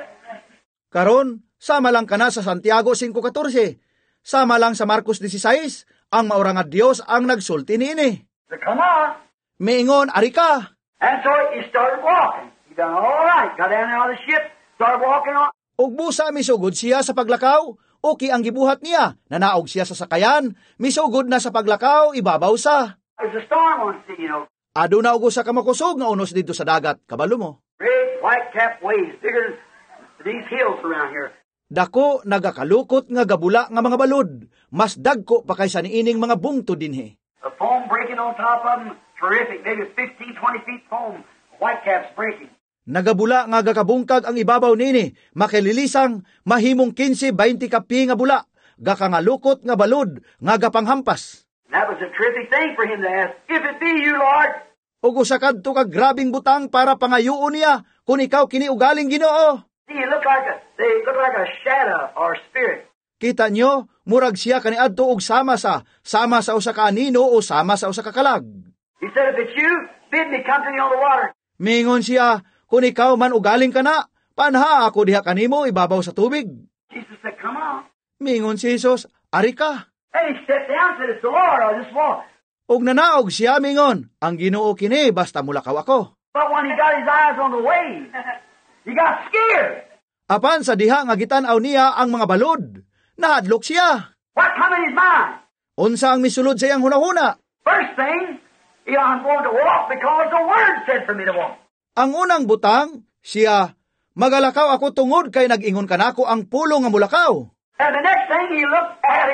Karon, sama lang ka na sa Santiago 5:14. Sama lang sa Marcos 16, ang maurang nga Dios ang nagsulti niini. So come on. Mingon, ari ka. And so he started walking. He done all right. Got down out of the ship, started walking on. Og busa misugod siya sa paglakaw, okay ang gibuhat niya. Nanaog siya sa sakayan, misugod na sa paglakaw, ibabaw sa. There's a storm on the sea, you know. Aduna og usa ka makusog nga unos dito sa dagat, kabalo mo. Big white-capped waves, bigger than these hills around here. Dako nagakalukot nga gabula nga mga balod, mas dagko pa kaysa niining mga bungto dinhi. The foam breaking on top of them, terrific, maybe 15, 20 feet foam. Whitecaps breaking. Nagabula nga gakabungkag ang ibabaw nini, makililisang mahimong 15-20 kapi nga bula, gakangalukot nga balod, nga gapanghampas. That was a terrific thing for him to ask, if it be you, Lord. Ug usa kadto ka grabing butang para pangayuon niya, kung ikaw kini ugaling Ginoo. See, they look like a shadow or spirit. Kita nyo, murag siya kaniadto og sama sa usa ka anino o sama sa usa ka kalag. He said, if it's you, bid me come to you on the water. Mingon siya, kung ikaw man ugaling ka na, panha ako diha kanimo ibabaw sa tubig. Jesus said, come on. Mingon si Jesus, ari ka. And he stepped down and said, it's the Lord, I'll just walk. Og nanaog siya mingon, ang Ginoo kini basta mulakaw ako. But when he got his eyes on the waves, he got scared. Apan sa diha nga gitan-aw niya ang mga balod, nahadlok siya. What come in his mind? Unsa ang misulod sa iyang hunahuna? First thing, I'm going to walk because the Word said for me to walk. Ang unang butang, siya, magalakaw ako tungod kay nag-ingon kanako ang pulong nga mulakaw. And the next thing, he looked at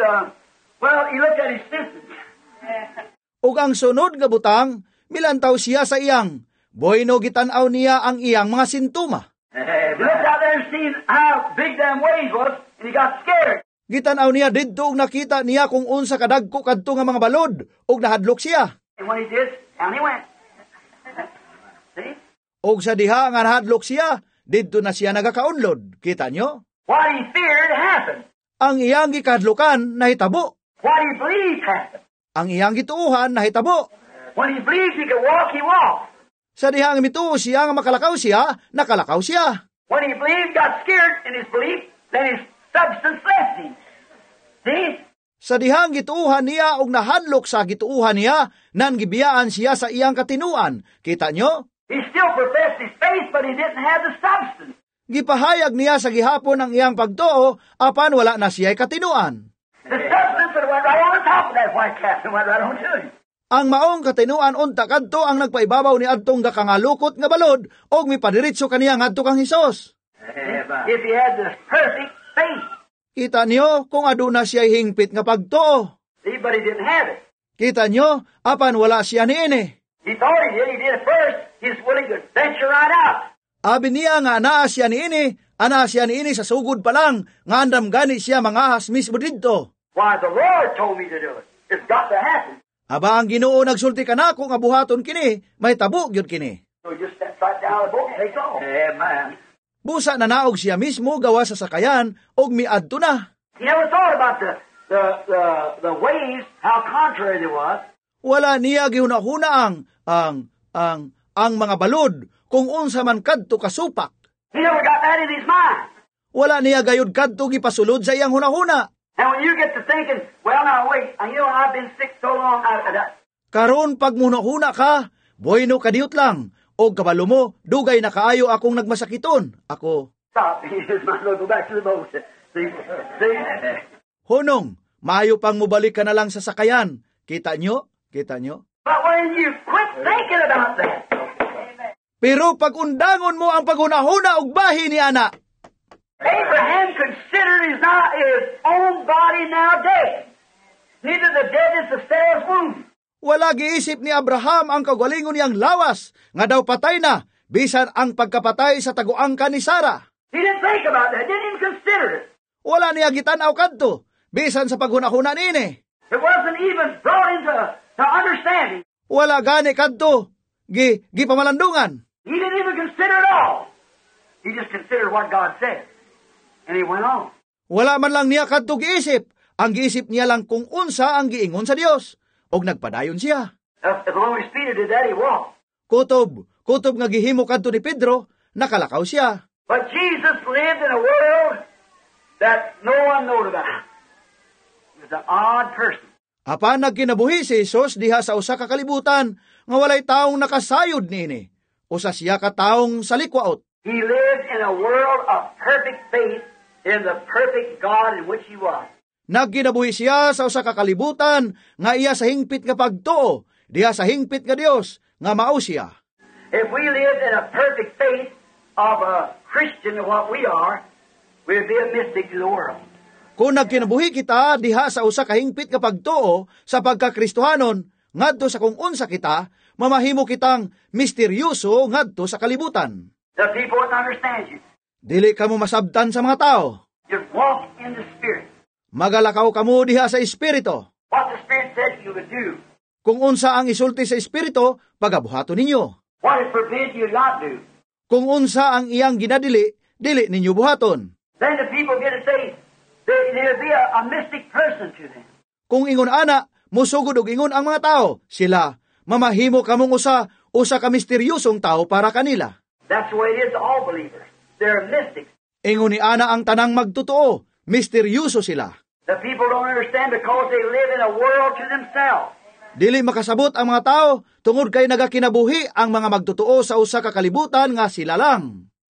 his sisters. Ug ang sunod nga butang, milantaw siya sa iyang, boyno gitan-aw niya ang iyang mga sintuma. He looked out there and seen how big them waves was, and he got scared. Gitan-aw niya didto ug nakita niya kung unsa kadagko kadto nga mga balod, ug nahadlok siya. And when he did, down he went. See? Og sa diha nga nahadlok siya, didto na siya nagakaunlod. Kita nyo? What he feared happened. Ang iyang gikadlokan nahitabo. What he believed happened. Ang iyang gituuhan nahitabo. When he believed he could walk, he walked. Sa diha nga mituo siya nga makalakaw siya, nakalakaw siya. When he believed, got scared in his belief, then his substance left him. See? Sa dihang gituuhan niya og nahadlok sa gituuhan niya, nan gibiyaan siya sa iyang katinuan. Kita nyo? He still professed his faith, but he didn't have the substance. Gipahayag niya sa gihapon ang iyang pagtuo, apan wala na siya'y katinuan. The substance that went right on the top of that white calf and went right on to him. Ang maong katinuan unta kadto ang nagpaibabaw ni adtong gakangalukot nga balod og mipadiretso kaniya ngadto kang Hesus. If he had the perfect faith. Kita niyo kung aduna siya'y hingpit nga pagtuo. See, but he didn't have it. Kita niyo, apan wala siya niini. He thought he did. He did it first. He's willing to venture right out. Abi niya nga anaa siya niini sa sugod pa lang, nga andam gani siya mangahas mismo didto. Why, the Lord told me to do it. It's got to happen. Aba ang Ginoo nagsulti kanako nga buhaton kini, may tabo gyud kini. So he just steps right down the boat and takes off. Amen. Busa na naog siya mismo gawa sa sakayan og miadto na. He never thought about the waves, how contrary they was. Wala niya gihunahuna ang mga balod kung unsa man kadto kasupak. He never got that in his mind. Wala niya gayud kadto gipasulod sa iyang hunahuna. And when you get to thinking, well, now wait, I've been sick so long. Karon pag munahuna ka, boyno kadiyot lang, og kabalo mo, dugay na kaayo akong nagmasakiton. Ako, Stop. He just might as well go back to the boat. See? Honong, maayo pang mubalik ka na lang sa sakayan. Kita nyo? But when you quit thinking about that, Pero pag undangon mo ang paghunahuna og bahi ni ana, Abraham considered his own body now dead. Neither the deadness of Sarah's womb. wala giisip ni Abraham ang kagalingon niyang lawas, nga daw patay na, bisan ang pagkapatay sa taguangkan ni Sarah. He didn't think about that. Didn't even consider it. Wala niya gitanaw kadto, bisan sa paghunahuna nini. It wasn't even brought into understanding. Wala gani kadto, gipamalandungan. He didn't even consider it all. He just considered what God said. And he went on. Wala man lang niya kadto giisip, ang giisip niya lang kung unsa ang giingon sa Dios, og nagpadayon siya. As long as Peter did that, he walked. Kutob nga gihimo kadto ni Pedro, nakalakaw siya. But Jesus lived in a world that no one knowed about. He was an odd person. Apan nagkinabuhi si Jesus diha sa usa ka kalibutan, nga walay taong nakasayod niini. Usa siya ka taong salikwaot. He lived in a world of perfect faith in the perfect God in which he was. Nagkinabuhi siya sa usa ka kalibutan, nga iya sa hingpit nga pagtuo, diha sa hingpit nga Dios, nga mao siya. If we lived in a perfect faith of a Christian, what we are, we'd be a mystic to the world. Kung nagkinabuhi kita diha sa usa ka hingpit nga pagtuo sa pagkakristohanon, ngadto sa kung unsa kita, mamahimo kitang misteryoso ngadto sa kalibutan. The people wouldn't understand you. Dili kamo masabtan sa mga tao. Just walk in the Spirit. Magalakaw kamo diha sa Espiritu. What the Spirit said you would do. Kung unsa ang isulti sa Espiritu, pagabuhato ninyo. What it forbid you not do. Kung unsa ang iyang ginadili, dili ninyo buhaton. Then the people get to say, there'll be a mystic person to them. Kung ingon ana, musugod og ingon ang mga tao, sila, mamahimo kamong usa ka misteryosong tao para kanila. That's the way it is to all believers. They're mystics. Ingon ni ana ang tanang magtotoo, misteryoso sila. The people don't understand because they live in a world to themselves. Dili makasabot ang mga tao tungod kay nagakinabuhi ang mga magtotoo sa usa ka kalibutan nga sila lang.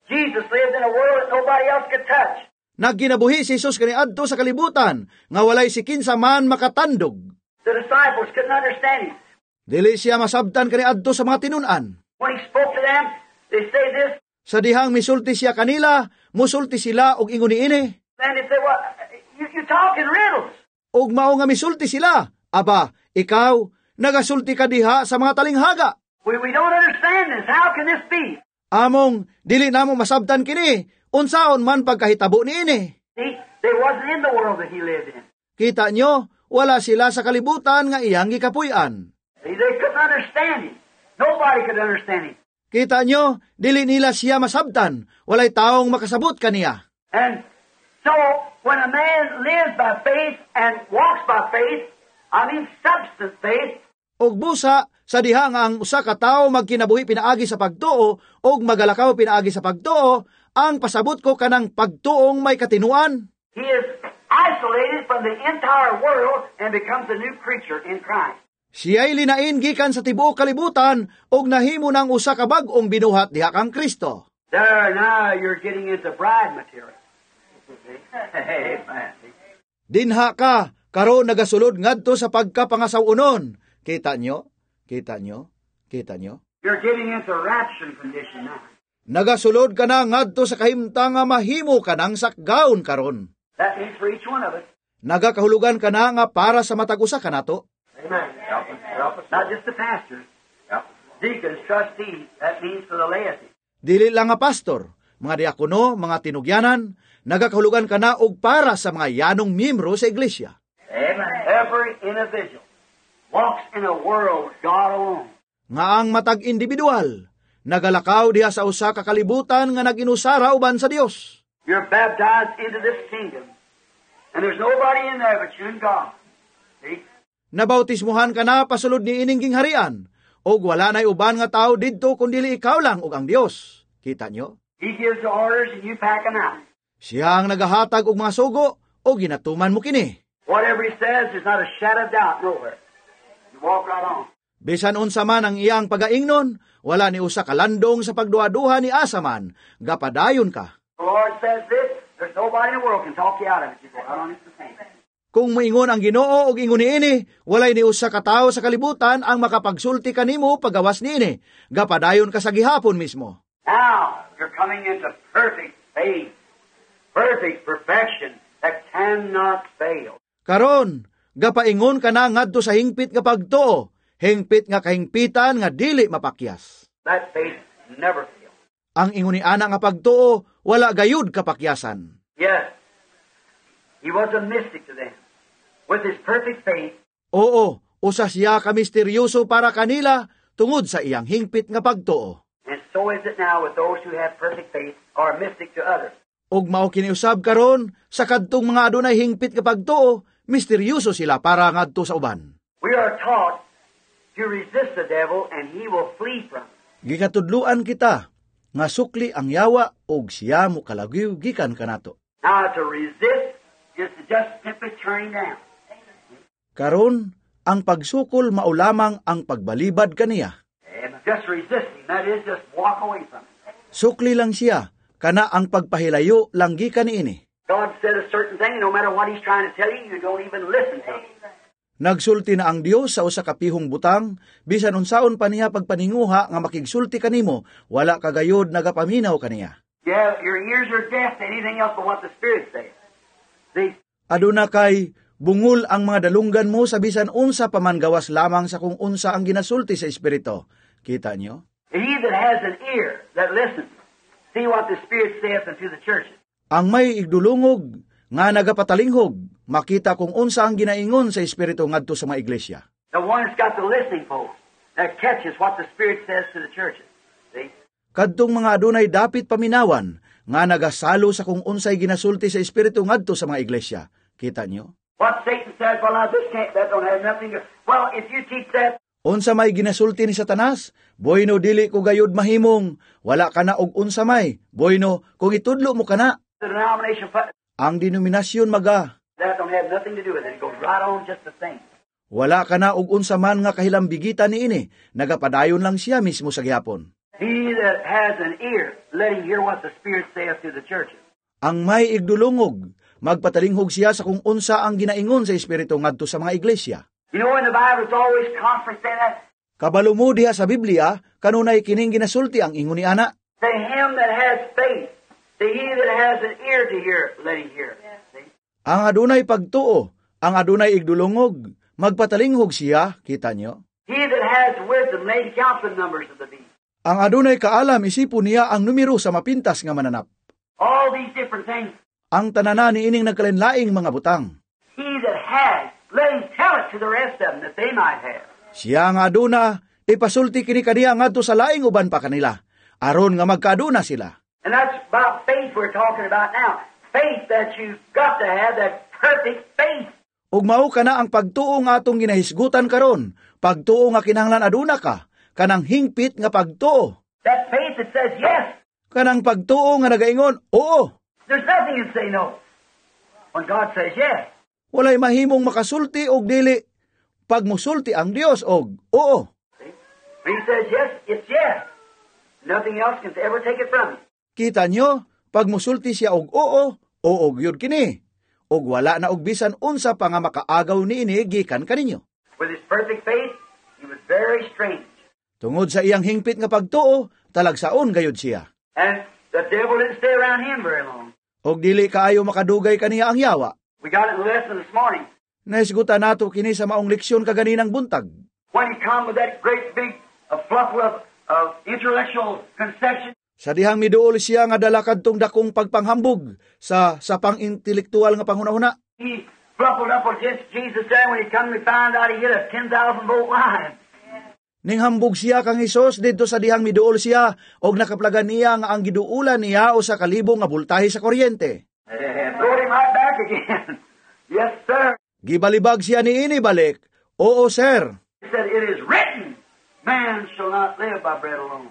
Jesus lived in a world that nobody else could touch. Nagginabuhi si Jesus kaniadto sa kalibutan, nga walay si kinsa man makatandog. The disciples couldn't understand him. Dili siya masabtan kaniadto sa mga tinun-an. When he spoke to them, they say this, Sa dihang misulti siya kanila, musulti sila og ingon niini. and they say, well, you talk in riddles. Og mao nga misulti sila, aba, ikaw, nagasulti ka diha sa mga talinghaga. We don't understand this. How can this be? Among, dili namo masabtan kini, unsaon man pagkahitabo niini. See, they wasn't in the world that he lived in. Kita nyo, wala sila sa kalibutan nga iyang gikapuy-an. See, they couldn't understand him. Nobody could understand him. Kita nyo, dili nila siya masabtan, walay taong makasabot kaniya. And so, when a man lives by faith and walks by faith, substance faith, Og busa, sa diha nga ang usa ka tawo magkinabuhi pinaagi sa pagtuo, og magalakaw pinaagi sa pagtuo, ang pasabot ko kanang pagtuong may katinuan. he is isolated from the entire world and becomes a new creature in Christ. Siya'y linain gikan sa tibuok kalibutan, og nahimo ng usa ka bag-ong binuhat diha kang Kristo. There, now you're getting into bride material. Amen. Dinha ka, karon nagasulod ngadto sa pagkapangasawunon. Kita nyo? Kita nyo? Kita nyo? You're getting into rapture condition now. Nagasulod ka na ngadto sa kahimtang nga mahimo ka ng sakgaon karon. That means for each one of us. Nagakahulugan ka na nga para sa matag usa kanato. Amen. Help us. Not just the pastors. Deacons, trustees. That means for the laity. Dili lang nga pastor, mga diakono, mga tinugyanan, nagakahulugan ka na og para sa mga yanong miyembro sa iglesia. Amen. Every individual walks in a world with God alone. Nga ang matag individual, nagalakaw diha sa usa ka kalibutan nga naginusara uban sa Dios. You're baptized into this kingdom, and there's nobody in there but you and God. See? Nabautismuhan ka na pasulod ni ining gingharian, og wala na'y uban nga tao didto kundi ikaw lang og ang Dios. Kita nyo? He gives the orders and you pack them out. Siya ang nagahatag og mga sugo o ginatuman mo kini. Whatever he says, there's not a shadow of doubt nowhere. You walk right on. Bisan unsa man ang iyang pagaingnon, wala ni usa ka landong sa pagduha-duha ni asaman, gapadayon ka. The Lord says this, there's nobody in the world can talk you out of it. You go right on, it's the same. Kung moingon ang Ginoo og ingon niini, walay ni usa ka tawo sa kalibutan ang makapagsulti kanimo pagawas niini, gapadayon ka sa gihapon mismo. Now, you're coming into perfect faith, perfect perfection that cannot fail. Karon, gapaingon ka na ngadto sa hingpit nga pagtuo, hingpit nga kahingpitan nga dili mapakyas. That faith never fails. Ang inguni ana nga pagtuo, wala gayud kapakyasan. Yes, he was a mystic to them. With his perfect faith, Oo, usa siya ka misteryoso para kanila tungod sa iyang hingpit nga pagtuo. and so is it now with those who have perfect faith or mystic to others. Og mao kiniusab karon sa kadtong mga adunay hingpit nga pagtuo, misteryoso sila para ngadto sa uban. We are taught to resist the devil and he will flee from us. Gikatudluan kita nga sukli ang yawa og siya mo kalagyo gikan kanato. Now, to resist is to just simply turning down. Karon, ang pagsukol mao lamang ang pagbalibad kaniya. Just resisting, that is, just walk away from it. Sukli lang siya, kana ang pagpahilayo lang gikan niini. God said a certain thing, no matter what he's trying to tell you, you don't even listen to him. Nagsulti na ang Dios sa usa ka pihong butang, bisan unsaon pa niya pagpaninguha nga makigsulti kanimo, wala kagayod nagapaminaw kaniya. Yeah, your ears are deaf to anything else but what the Spirit says. See, Aduna kay bungol ang mga dalunggan mo sa bisan unsa paman gawas lamang sa kung unsa ang ginasulti sa Espiritu. Kita nyo? he that has an ear that listens, see what the Spirit saith unto the churches. Ang may igdulungog nga nagapatalinghog, makita kung unsa ang ginaingon sa Espiritu ngadto sa mga iglesia. The one that's got the listening post that catches what the Spirit says to the churches. See? Kadtong mga adunay dapit paminawan nga nagasalo sa kung unsay ginasulti sa Espiritu ngadto sa mga iglesia. Kita nyo? What Satan says, well, now this can't, that don't have nothing to... Well, if you teach that, Unsa may ginasulti ni Satanas, boyno dili ko gayud mahimong, wala ka na og unsa may, boyno kung itudlo mo kana. the denomination, Ang denominasyon maga, that don't have nothing to do with it. It goes right on just the same. wala ka na og unsa man nga kahilambigitan niini, nagapadayon lang siya mismo sa gihapon. He that has an ear, let him hear what the Spirit saith to the churches. Ang may igdulungog, magpatalinghog siya sa kung unsa ang ginaingon sa Espiritu ngadto sa mga iglesia. You know, in the Bible, it's always conference in that. Kabalo mo diha sa Biblia, kanunay kining ginasulti ang ingon ni ana. To him that has faith, to he that has an ear to hear, let him hear. See? Ang adunay pagtuo, ang adunay igdulungog, magpatalinghog siya, kita nyo? He that has wisdom, let him count the numbers of the beast. Ang adunay kaalam, isipon niya ang numero sa mapintas nga mananap. All these different things. Ang tanana ni ining nagkalinlaing mga butang. He that has, let him tell it to the rest of them that they might have. Siya nga aduna, ipasulti kini kaniya ngadto sa laing uban pa kanila, aron nga magkaaduna sila. And that's about faith we're talking about now. Faith that you've got to have, that perfect faith. Ug mao kana ang pagtuo nga atong ginahisgutan karon, pagtuo nga kinahanglan aduna ka, kanang hingpit nga pagtuo. That faith that says yes. Kanang pagtuo nga nagaingon, oo. There's nothing you say no. When God says yes. Walay mahimong makasulti og dili. Pag musulti ang Dios og oo. When he says yes, it's yes. Nothing else can ever take it from you. Kita nyo, pag musulti siya og oo, oo gyud kini. Og wala na og bisan unsa pa nga makaagaw niini gikan kaninyo. With his perfect faith, he was very strange. Tungod sa iyang hingpit nga pagtuo, talagsaon gayud siya. And the devil didn't stay around him very long. Og dili kaayo makadugay kaniya ang yawa. We got it in the lesson this morning. Naisgutan nato kini sa maong leksyon kaganinang buntag. When he come with that great big fluff of intellectual conception. Sa dihang miduol siya nga dala kadtong dakong pagpanghambog sa pang-intelektual nga panghunahuna. He fluffled up against Jesus there when he come to find out he hit a 10,000-volt line. Ning hambog siya kang Hesus didto sa dihang miduol siya og nakaplagan niya nga ang giduulan niya o sa kalibo nga voltahe sa kuryente. Throw him right back again. Yes, sir. Gibalibag siya niini balik. Oo, sir. He said, it is written, man shall not live by bread alone.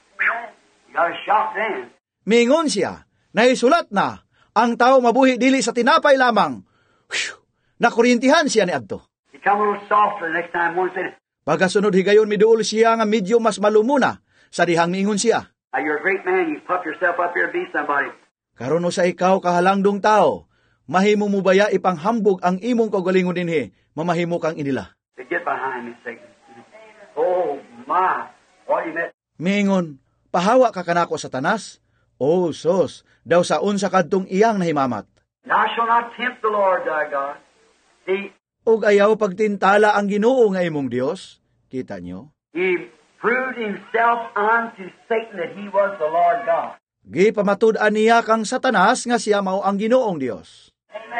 You got a shock then. Mingon siya, naisulat na, ang tao mabuhi dili sa tinapay lamang. Nakuryentihan siya ni adto. He come a little softer the next time. One said, Pagasunod higayon miduol siya nga medyo mas malumuna sa dihang miingon siya. you're a great man. You puff yourself up here and be somebody. Karon sa ikaw kahalangdong tao, mahimo mo baya ipanghambog ang imong kaugalingon dinhi, mamahimo kang inila. To get behind me, Satan. Oh, my. What you met? Mingon, pahawa ka kanako Satanas? Oh, sos, daw sa unsa kadtong iyang nahimamat. Thou shalt not tempt the Lord thy God. See, Og ayaw pagtintala ang Ginoo nga imong Dios. Kita nyo? he proved himself unto Satan that he was the Lord God. Gipamatud-an niya kang Satanas nga siya mao ang Ginoong Dios.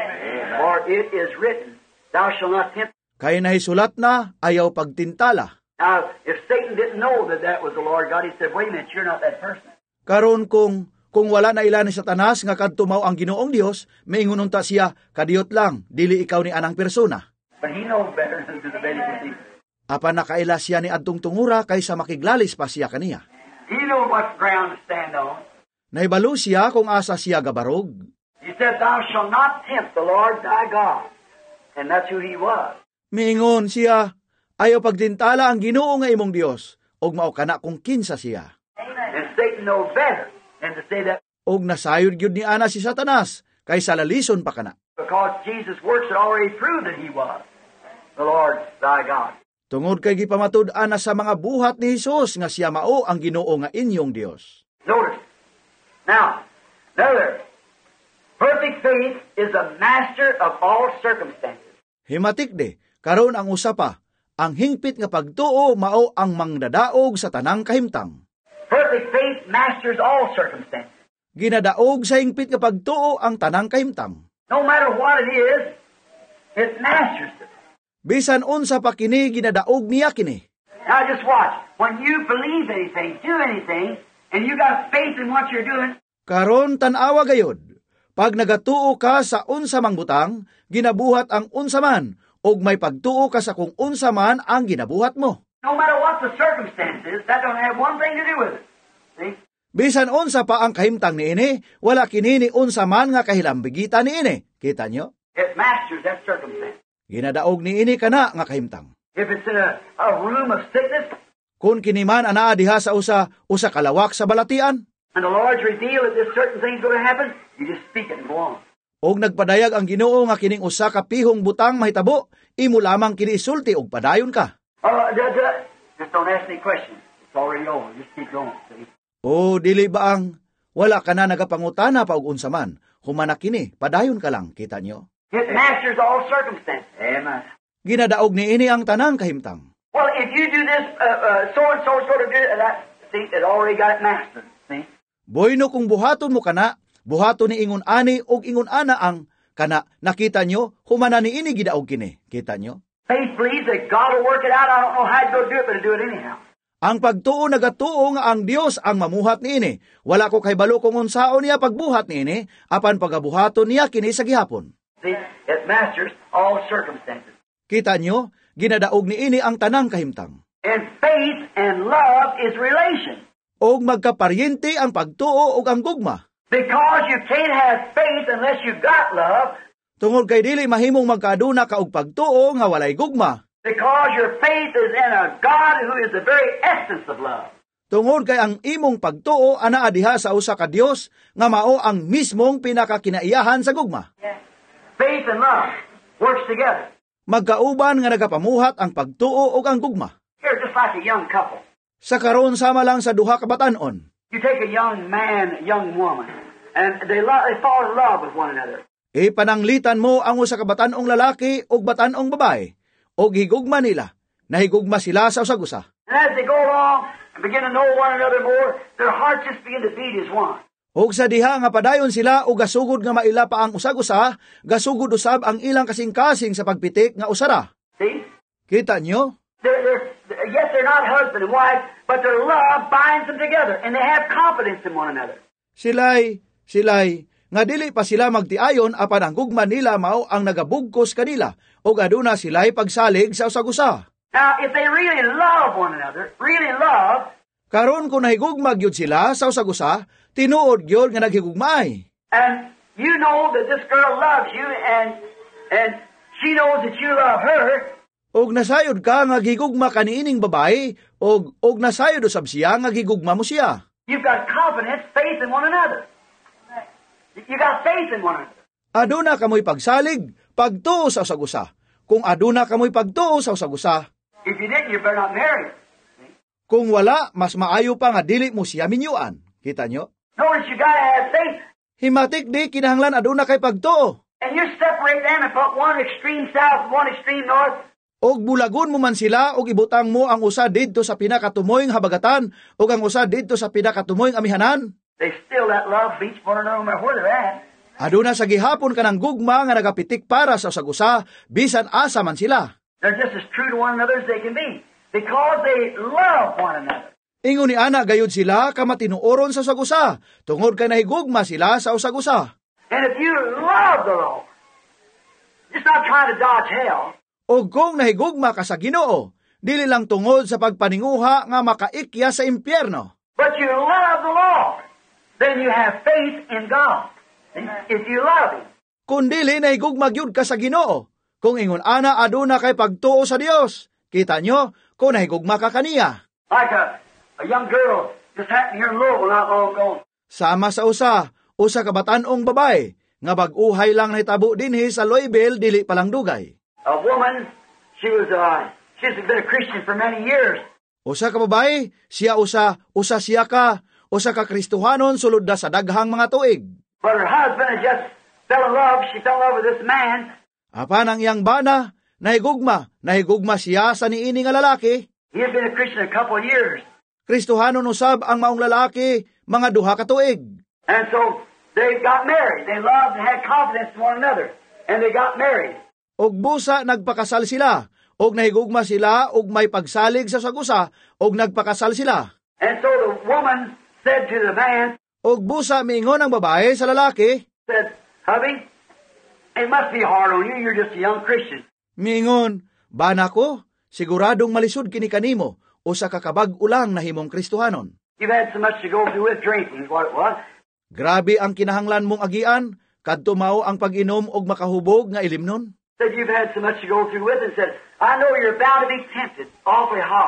For it is written, thou shalt not tempt. Kay nahisulat na, ayaw pagtintala. Now, if Satan didn't know that that was the Lord God, he said, wait a minute, you're not that person. Karon kung wala na ila ni Satanas nga kadto mao ang Ginoong Dios, maingon unta siya, kadiyot lang, dili ikaw ni anang persona. But he knows better than to the very deceiver. Apan nakaila siya ni adtong tungura kaysa makiglalis pa siya kaniya. He knows what ground to stand on. Naibalo siya kung asa siya gabarog. He said, thou shalt not tempt the Lord thy God. And that's who he was. Miingon siya, ayaw pagtintala ang Ginoo nga imong Dios, og mao kana kung kinsa siya. And Satan knows better than to say that Og nasayod gyud ni ana si Satanas, kaysa lalison pa kana. because Jesus' works had already proved that he was the Lord thy God. Tungod kay gipamatud-an na sa mga buhat ni Hesus nga siya mao ang Ginoo nga inyong Dios. Notice. Now, another. Perfect faith is a master of all circumstances. Himatik de, karon ang usapa, ang hingpit nga pagtuo mao ang mangdadaog sa tanang kahimtang. Perfect faith masters all circumstances. Ginadaog sa hingpit nga pagtuo ang tanang kahimtang. No matter what it is, it masters it. Bisan unsa pa kini ginadaog niya kini. Now just watch. When you believe anything, do anything, and you got faith in what you're doing, Karon tan-awa gayod. Pag nagatuo ka sa unsa mang butang, ginabuhat ang unsa man, og may pagtuo ka sa kung unsa man ang ginabuhat mo. no matter what the circumstances, that don't have one thing to do with it. See? Bisan unsa pa ang kahimtang niini, wala kini ni unsa man nga kahilambigita niini. Kita nyo? It masters that circumstance. Ginadaog niini kana nga kahimtang. If it's in a room of sickness, Kung kiniman anaa diha sa usa kalawak sa balatian. And the Lord's revealed that this certain thing's going to happen, you just speak it and go on. Og nagpadayag ang Ginoo nga kining usa ka pihong butang mahitabo, imo lamang kini isulti og padayon ka. Just don't ask any questions. It's already over. Just keep going. See? O dili ba ang wala ka na nagapangutana pa og unsa man, humana kini, padayon ka lang, kita nyo? It masters all circumstances. Amen. Ginadaog ni ini ang tanang kahimtang. Well, if you do this, so-and-so sort of do that, see, it already got it mastered. See? Boyno kung buhaton mo kana, buhaton ni ingon ani og ingon ana ang kana, nakita nyo, humana ni ini gidaog kini, kita nyo? Faith believes that God will work it out. I don't know how to go do it, but to do it anyhow. Ang pagtuo nagatuo nga ang Dios ang mamuhat niini. Wala ko kay balo kung unsaon niya pagbuhat niini, apan pagabuhaton niya kini sa gihapon. See, it masters all circumstances. Kita nyo, ginadaog niini ang tanang kahimtang. And faith and love is relation. Og magkaparyente ang pagtuo og ang gugma. Because you can't have faith unless you got love. Tungod kay dili mahimong magkaaduna ka og pagtuo nga walay gugma. Because your faith is in a God who is the very essence of love. Tungod kay ang imong pagtuo anaa diha sa usa ka Dios nga mao ang mismong pinakakinaiyahan sa gugma. Faith and love works together. Magkauban nga nagapamuhat ang pagtuo ug ang gugma. Here, just like a young couple. Sa karon sama lang sa duha ka batan-on. You take a young man, a young woman, and they fall in love with one another. Pananglitan mo ang usa ka batan-ong lalaki ug batan-ong babae, og higugma nila, nahigugma sila sa usag-usa. And as they go along and begin to know one another more, their hearts just begin to beat as one. Og sa diha nga padayon sila og gasugod nga maila pa ang usag-usa, gasugod usab ang ilang kasing-kasing sa pagpitik nga usara. See? Kita nyo? Yes, they're not husband and wife, but their love binds them together, and they have confidence in one another. Silay, nga dili pa sila magtiayon apan ang gugma nila mao ang nagabugkos kanila, og aduna sila'y pagsalig sa usag-usa. Now, if they really love one another, karon kung nahigugma gyud sila sa usag-usa, tinuod gyud nga naghigugmaay. and you know that this girl loves you, and she knows that you love her, Og nasayod ka nga gigugma kaniining babae, og nasayod usab siya nga gigugma mo siya. you've got confidence, faith in one another. You got faith in one another. Aduna kamoy pagsalig, pagtuo sa usag-usa. Kung aduna kamoy pagtuo sa usag-usa, If you didn't, you better not marry her. kung wala, mas maayo pa nga dili mo siya minyuan. Kita nyo? Notice you gotta have faith, Himatik di kinahanglan aduna kay pagtuo. and you separate them and put one extreme south, one extreme north. Og bulagon mo man sila og ibutang mo ang usa didto sa pinakatumoyng habagatan og ang usa didto sa pinakatumoyng amihanan. They still that love beats one another no matter where they're at. Aduna sa gihapon kanang gugma nga nagapitik para sa usag-usa bisan asa man sila. They're just as true to one another as they can be, because they love one another. Ingon ni ana gayud sila ka matinuoron sa usag-usa tungod kay nahigugma sila sa usag-usa. And if you love the Lord, just not trying to dodge hell, O kung nahigugma ka sa Ginoo, dili lang tungod sa pagpaninguha nga makaikya sa impyerno. but you love the Lord, then you have faith in God. If you love Him. Kung dili nahigugma gyud ka sa Ginoo, kung ingon ana aduna kay pagtuo sa Dios, kita nyo kung nahigugma ka kaniya. Like a young girl just happened here in Louisville not long ago. Sama sa usa ka batan-ong babae, nga bag-uhay lang nahitabo dinhi sa Louisville dili palang dugay. A woman, she's been a Christian for many years. Usa ka babae, siya ka Kristohanon sulod na sa daghang mga tuig. But her husband had just fell in love. She fell in love with this man. Apan ang iyang bana, nahigugma siya sa niini nga lalaki. He had been a Christian a couple of years. Kristohanon usab ang maong lalaki, mga duha ka tuig. And so they got married. They loved and had confidence in one another. And they got married. Og busa nagpakasal sila, og nahigugma sila, og may pagsalig sa sagusa, og nagpakasal sila. And so the woman said to the man, Og busa miingon ang babae sa lalaki, said, hubby, it must be hard on you. You're just a young Christian. miingon, bana ko, siguradong malisod kini kanimo, o sa kakabag ulang na himong Kristohanon. You've had so much to go through with drinking, is what it was. Grabe ang kinahanglan mong agian, kadto mao ang pag-inom og makahubog nga ilimnon. Said you've had so much to go through with, and said, I know you're bound to be tempted awfully hard.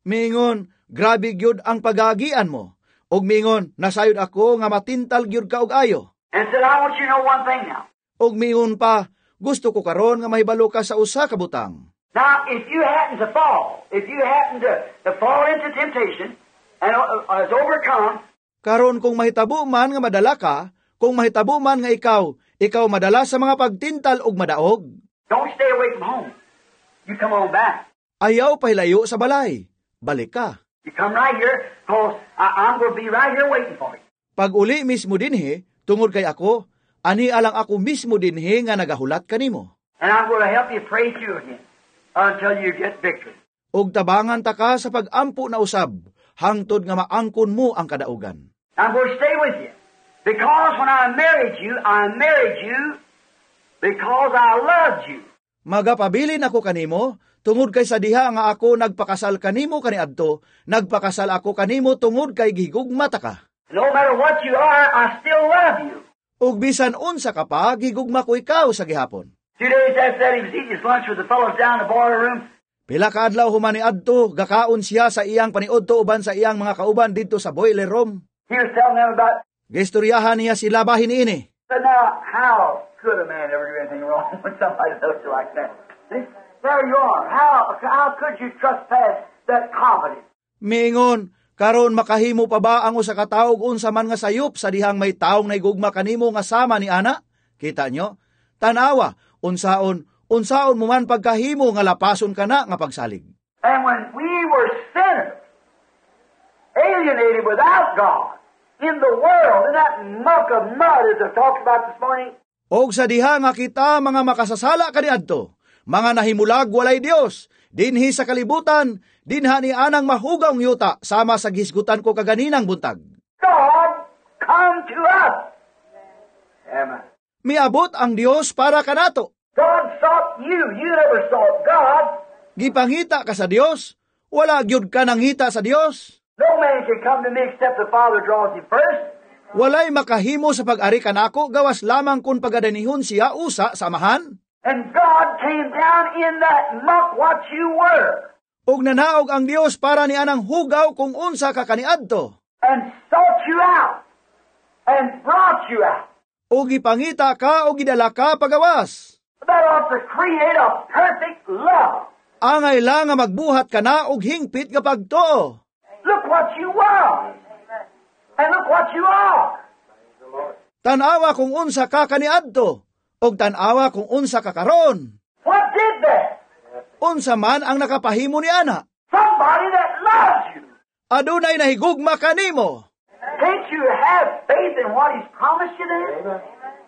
Miingon, grabe gyud ang pagagian mo. Og miingon, nasayod ako nga matintal gyud ka og ayo. And said, I want you to know one thing now. Og miingon pa, gusto ko karon nga mahibalo ka sa usa ka butang. Now, if you happen to fall, if you happen to fall into temptation and is overcome, Karon kung mahitabo man nga madala ka, kung mahitabo man nga ikaw madala sa mga pagtintal og madaog, don't stay away from home. You come on back. ayaw pahilayo sa balay. Balik ka. You come right here, because I'm going to be right here waiting for you. Pag uli mismo dinhi, tungod kay ako, ani alang ako mismo dinhi nga nagahulat kanimo. And I'm going to help you pray through again until you get victory. Og tabangan ta ka sa pag-ampo na usab, hangtod nga maangkon mo ang kadaugan. I'm going to stay with you. Because when I married you because I loved you. Magapabilin ako kanimo, tungod kay sa diha nga ako nagpakasal kanimo kaniadto, nagpakasal ako kanimo tungod kay gigugma ta ka. No matter what you are, I still love you. Ug bisan unsa ka pa, gigugma ko ikaw sa gihapon. 2 days after that, he was eating his lunch with the fellows down in the boiler room. Pila ka adlaw humani adto, gakaon siya sa iyang paniudto uban sa iyang mga kauban didto sa boiler room. He was telling them about, Gistoryahan niya sila bahin ini. but now, how could a man ever do anything wrong when somebody loves you like that? See? There you are. How could you trespass that confidence? Miingon, karon makahimo pa ba ang usa ka tawo og unsa man nga sayop sa dihang may taong naigugma kanimo nga sama ni ana? Kita nyo? Tanawa, unsaon mo man pagkahimo nga lapason kana nga pagsalig. And when we were sinners, alienated without God, in the world, in that muck of mud as I talked about this morning, Og sa diha nga kita mga makasasala kaniadto, mga nahimulag walay Dios, dinhi sa kalibutan, dinha ni anang mahugawng yuta sama sa gisgutan ko kaganinang buntag. God come to us. Amen. Miabot ang Dios para kanato. God sought you. You never sought God. Gipangita ka sa Dios, wala gyud ka nangita sa Dios. No man can come to me except the Father draws him first. Walay makahimo sa pag-ari kanako gawas lamang kun pagadanihon siya usa samahan. And God came down in that muck what you were. Og nanaog ang Dios para ni anang hugaw kung unsa ka kaniadto. And sought you out. And brought you out. Og gipangita ka o gidala ka pagawas. That ought to create a perfect love. Angay lang nga magbuhat ka na og hingpit nga pagtuo. Look what you were. And look what you are. Tanawa kung unsa ka kaniadto, og tanawa kung unsa ka karon. What did that? Unsa man ang nakapahimo ni ana. Somebody that loves you. Adunay nahigugma kanimo. Can't you have faith in what He's promised you then?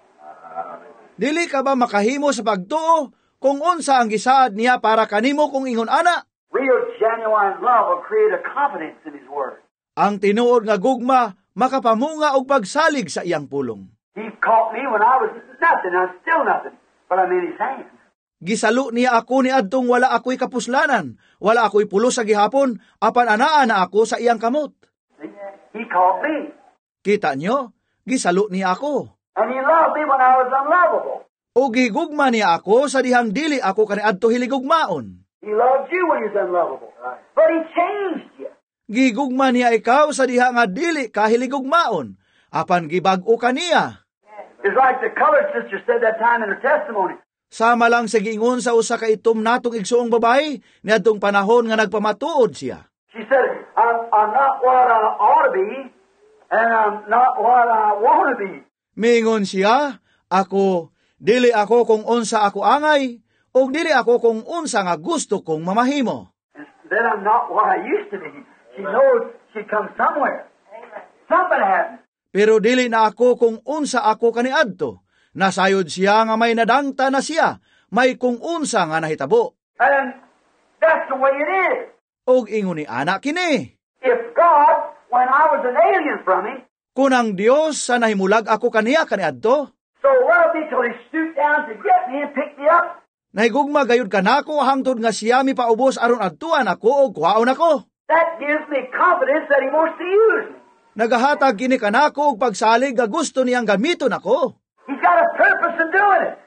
Dili ka ba makahimo sa pagtuo kung unsa ang gisaad niya para kanimo kung ingon ana? Real genuine love will create a confidence in His Word. Ang tinuod nga gugma makapamunga og pagsalig sa iyang pulong. He caught me when I was nothing. I'm still nothing. But I'm in His hands. Gisalo niya ako ni adtong wala ako'y kapuslanan, wala ako'y pulos sa gihapon, apan anaa na ako sa iyang kamot. He caught me. Kita nyo? Gisalo niya ako. And He loved me when I was unlovable. O gigugma niya ako sa dihang dili ako kaniadto hiligugmaon. He loved you when you was unlovable. But He changed you. Gigugma niya ikaw sa diha nga dili ka hiligugmaon, apan gibag-o ka niya. It's like the colored sister said that time in her testimony. Sama lang sa giingon sa usa ka itom natong igsuong babae, niadtong panahon nga nagpamatuod siya. She said, I'm not what I ought to be, and I'm not what I want to be. Mingon siya, dili ako kung unsa ako angay, o dili ako kung unsa nga gusto kong mamahimo. And then I'm not what I used to be. She knows she comes somewhere. Something happened. Pero dili na ako kung unsa ako kaniadto. Nasayod siya nga may nadangta na siya, may kung unsa nga nahitabo. And that's the way it is. Og ingon ni anak kini. If God, when I was an alien from Him, Kunang Dios sa nahimulag ako kaniya kaniadto, so loved me till He stooped down to get me and pick me up. nahigugma gayud kanako hangtod nga siya mi paubos aron adtuan ako og kuhaon ako. That gives me confidence that He wants to use me. Nagahatag kini kanako og pagsalig nga gusto niyang gamiton ako. He's got a purpose in doing it.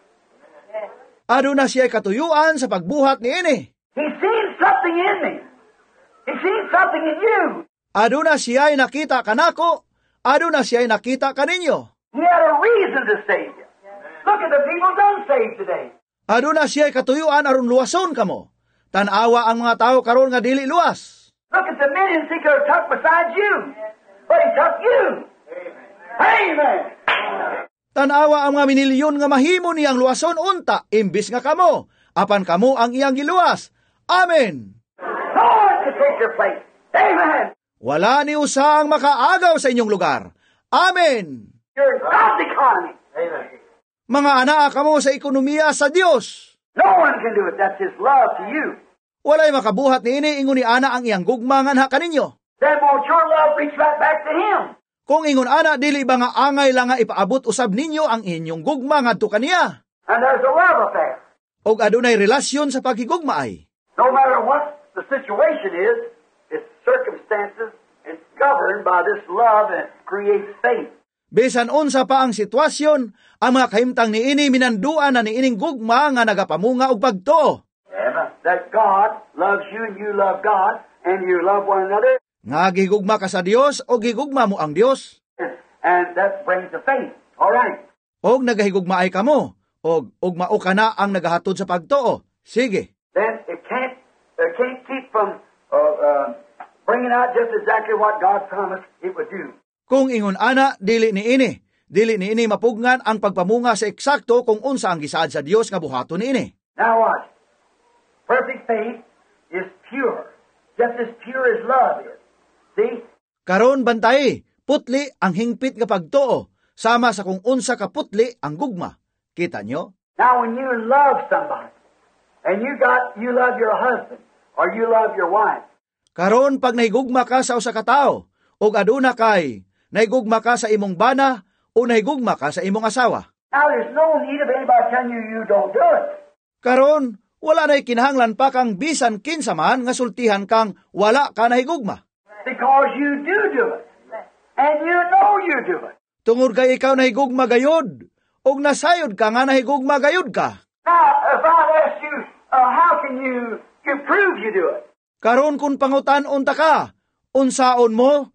Aduna siya katuyuan sa pagbuhat niini. He's seen something in me He seen something in you. Aduna siya'y nakita kanako, aduna siya'y nakita kaninyo. He had a reason to save you. Look at the people unsaved today. Aduna siya'y katuyuan aron luwason kamo. Tanawa ang mga tao karon nga dili luwas. Look at the millions he could have took besides you. But he took you. Amen. Tanawa ang mga minilyon nga mahimo niyang luwason unta, imbis nga kamo. Apan kamo ang iyang giluwas. Amen. No one can take your place. Amen. Wala ni usang makaagaw sa inyong lugar. Amen. You're in God's economy. Amen. Mga anak kamo sa ekonomiya sa Dios. No one can do it. That's His love to you. Walay makabuhat ni ini ingon ni ana ang iyang gugma nga anha kaninyo. Then won't your love reach right back to Him? Kung ingon ana dili ba nga angay lang nga ipaabot usab ninyo ang inyong gugma ngadto kaniya. And there's a love affair. Og adunay relasyon sa paghigugma ay. No matter what the situation is, its circumstances, it's governed by this love and creates faith. Bisan unsa pa ang sitwasyon, ang mga kahimtang niini minanduan na niining gugma nga nagapamunga og pagtuo. That God loves you and you love God and you love one another. Nga gigugma ka sa Dios o gigugma mo ang Dios. And that brings the faith. All right. Og nagahigugma ay kamo, og ugmao ka na ang nagahatod sa pagtuo. Sige. Then it can't keep from bringing out just exactly what God promised it would do. Kung ingon ana, dili ni ini mapugnan ang pagpamunga sa eksakto kung unsa ang gisaad sa Dios nga buhaton ni ini. Now watch. Perfect faith is pure, just as pure as love is. See? Karon bantay, putli ang hingpit nga pagtuo, sama sa kung unsa ka putli ang gugma. Kita nyo? Now when you love somebody, and you love your husband, or you love your wife. Karon pag nahigugma ka sa usa ka tawo, og aduna kay nahigugma ka sa imong bana o nahigugma ka sa imong asawa. Now there's no need of anybody telling you don't do it. Karon wala na'y kinahanglan pa kang bisan kinsa man nga sultihan kang wala ka nahigugma. Because you do it. And you know you do it. Tungod kay ikaw nahigugma gayod, og nasayod ka nga nahigugma gayod ka. Now, if I ask you, how can you prove you do it? Karon kung pangutan-on ta ka, unsaon mo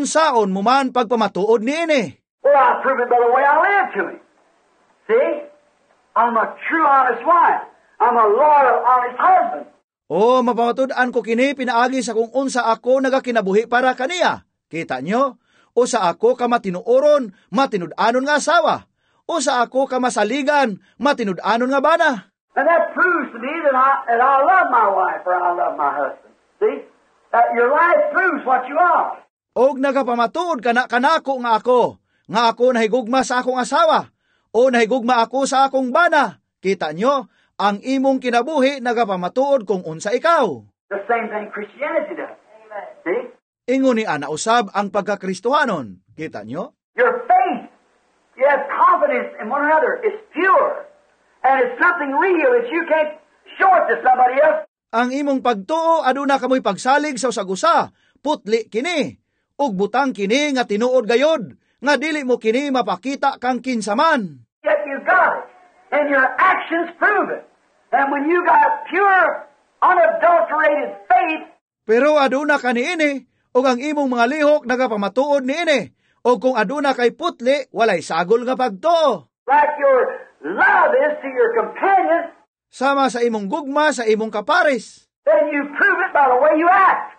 man pagpamatuod niini. Well, I prove it by the way I live to him. See? I'm a true, honest wife. I'm a loyal, honest husband. O mapamatud-an ko kini pinaagi sa kung unsa ako nagakinabuhi para kaniya. Kita nyo? O sa ako ka matinuoron, matinud-anon nga asawa. O sa ako ka masaligan, matinud-anon nga bana. And that proves to me that I love my wife or I love my husband. See? Your life proves what you are. Og nagapamatuod kanako nga ako nahigugma sa akong asawa, o nahigugma ako sa akong bana. Kita nyo? Ang imong kinabuhi nagapamatuod kung unsa ikaw. The same thing Christianity does. See? Ingon ni ana usab ang pagkakristohanon. Kita nyo? Your faith, you have confidence in one another. It's pure. And it's something real that you can't show it to somebody else. Ang imong pagtuo aduna kamoy pagsalig sa usag-usa. Putli kini. Ug butang kini nga tinuod gayod. Nga dili mo kini mapakita kang kinsaman. Yet you got it. And your actions prove it. And when you got pure, unadulterated faith, pero aduna ka niini, o ang imong mga lihok nagapamatuod niini, o kung aduna kay putli, walay sagol nga pagtuo. Like your love is to your companion, sama sa imong gugma sa imong kapares, then you prove it by the way you act.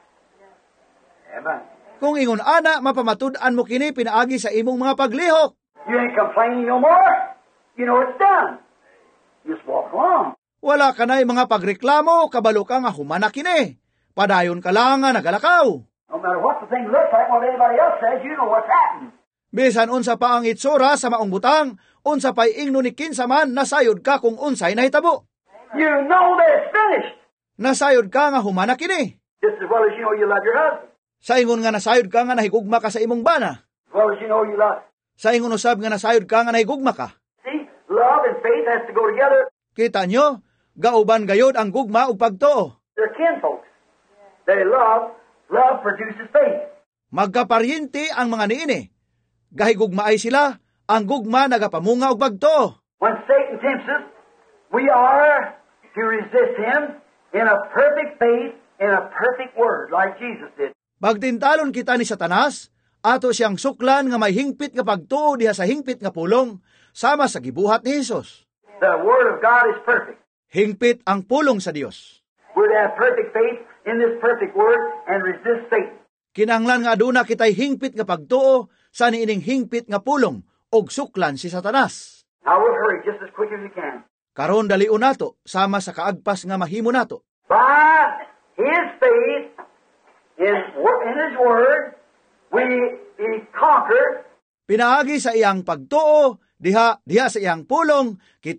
Amen. Kung ingon ana, mapamatud-an mo kini pinaagi sa imong mga paglihok. You ain't complaining no more. You know it's done. Just walk along. Wala ka na'y mga pagreklamo, kabalo ka nga humana kini. Padayon ka lang nga nagalakaw. No matter what the thing looks like, what anybody else says, you know what's happening. Bisan unsa pa ang itsura sa maong butang, unsa pa'y ingno ni kinsaman, nasayod ka kung unsay nahitabo. You know that it's finished. Nasayod ka nga humana kini. Just as well as you know you love your husband. Sa ingon nga nasayod ka nga nahigugma ka sa imong bana. As well as you know you love. Sa ingon usab nga nasayod ka nga nahigugma ka. See, love and faith has to go together. Kita nyo, gauban gayod ang gugma ug pagtuo. They're kinfolks. They love. Love produces faith. Magkaparyente ang mga niini. Gahigugmaay sila, ang gugma nagapamunga og pagtuo. When Satan tempts us, we are to resist him in a perfect faith in a perfect word like Jesus did. Pagtintalon kita ni Satanas, ato siyang suklan nga may hingpit nga pagtuo diha sa hingpit nga pulong, sama sa gibuhat ni Jesus. The Word of God is perfect. Hingpit ang pulong sa Dios. We're to have perfect faith in this perfect Word and resist Satan. Kinahanglan nga aduna kitay hingpit nga pagtuo sa niining hingpit nga pulong og suklan si Satanas. Now we'll hurry just as quick as we can. Karon daliun nato sama sa kaagpas nga mahimo nato. By His faith in His Word, we conquer. Pinaagi sa iyang pagtuo, diha sa iyang pulong,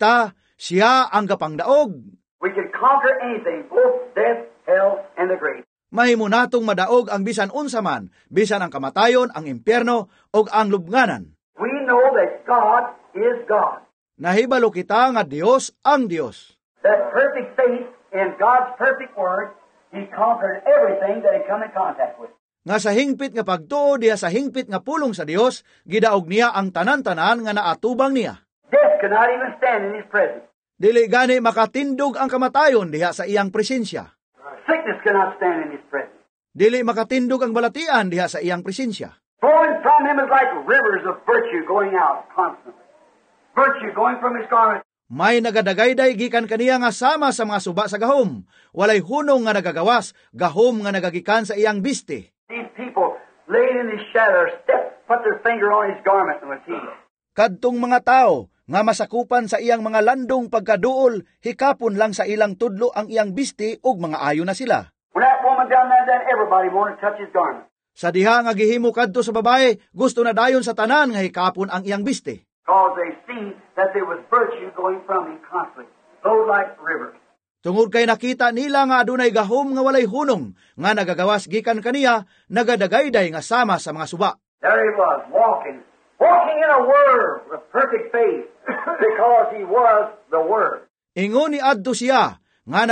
siya ang gapangdaog. We can conquer anything, both death, hell, and the grave. Mahimo natong madaog ang bisan unsa man, bisan ang kamatayon, ang impyerno, og ang lubnganan. We know that God is God. Nahibalo kita nga Dios ang Dios. That perfect faith in God's perfect Word, He conquered everything that He come in contact with. Nga sa hingpit nga pagtuo diha sa hingpit nga pulong sa Dios, gidaog niya ang tanan-tanan nga naatubang niya. Death could not even stand in His presence. Dili gani makatindog ang kamatayon diha sa iyang presensya. Sickness cannot stand in His presence. Dili makatindog ang balatian diha sa iyang presensya. Flowing from Him is like rivers of virtue going out constantly. Virtue going from His garment. May nagadagayday gikan kaniya nga sama sa mga suba sa gahom. Walay hunong nga nagagawas, gahom nga nagagikan sa iyang biste. These people laid in His shadow, put their finger on His garment and was healed. Kadtong mga tao nga masakupan sa iyang mga landong pagkaduol, hikapon lang sa ilang tudlo ang iyang biste ug mga ayo na sila. When that woman done that, everybody wanted to touch His garment. Sa diha nga gihimo kadto sa babae, gusto na dayon sa tanan nga hikapon ang iyang biste. Because they see that there was virtue going from Him constantly, flowed like rivers. Tungod kay nakita nila nga adunay gahom nga walay hunong, nga nagagawas gikan kaniya, nagadagayday nga sama sa mga suba. There He was, walking in a word of perfect faith, because He was the Word. Ingon ni adto siya, nga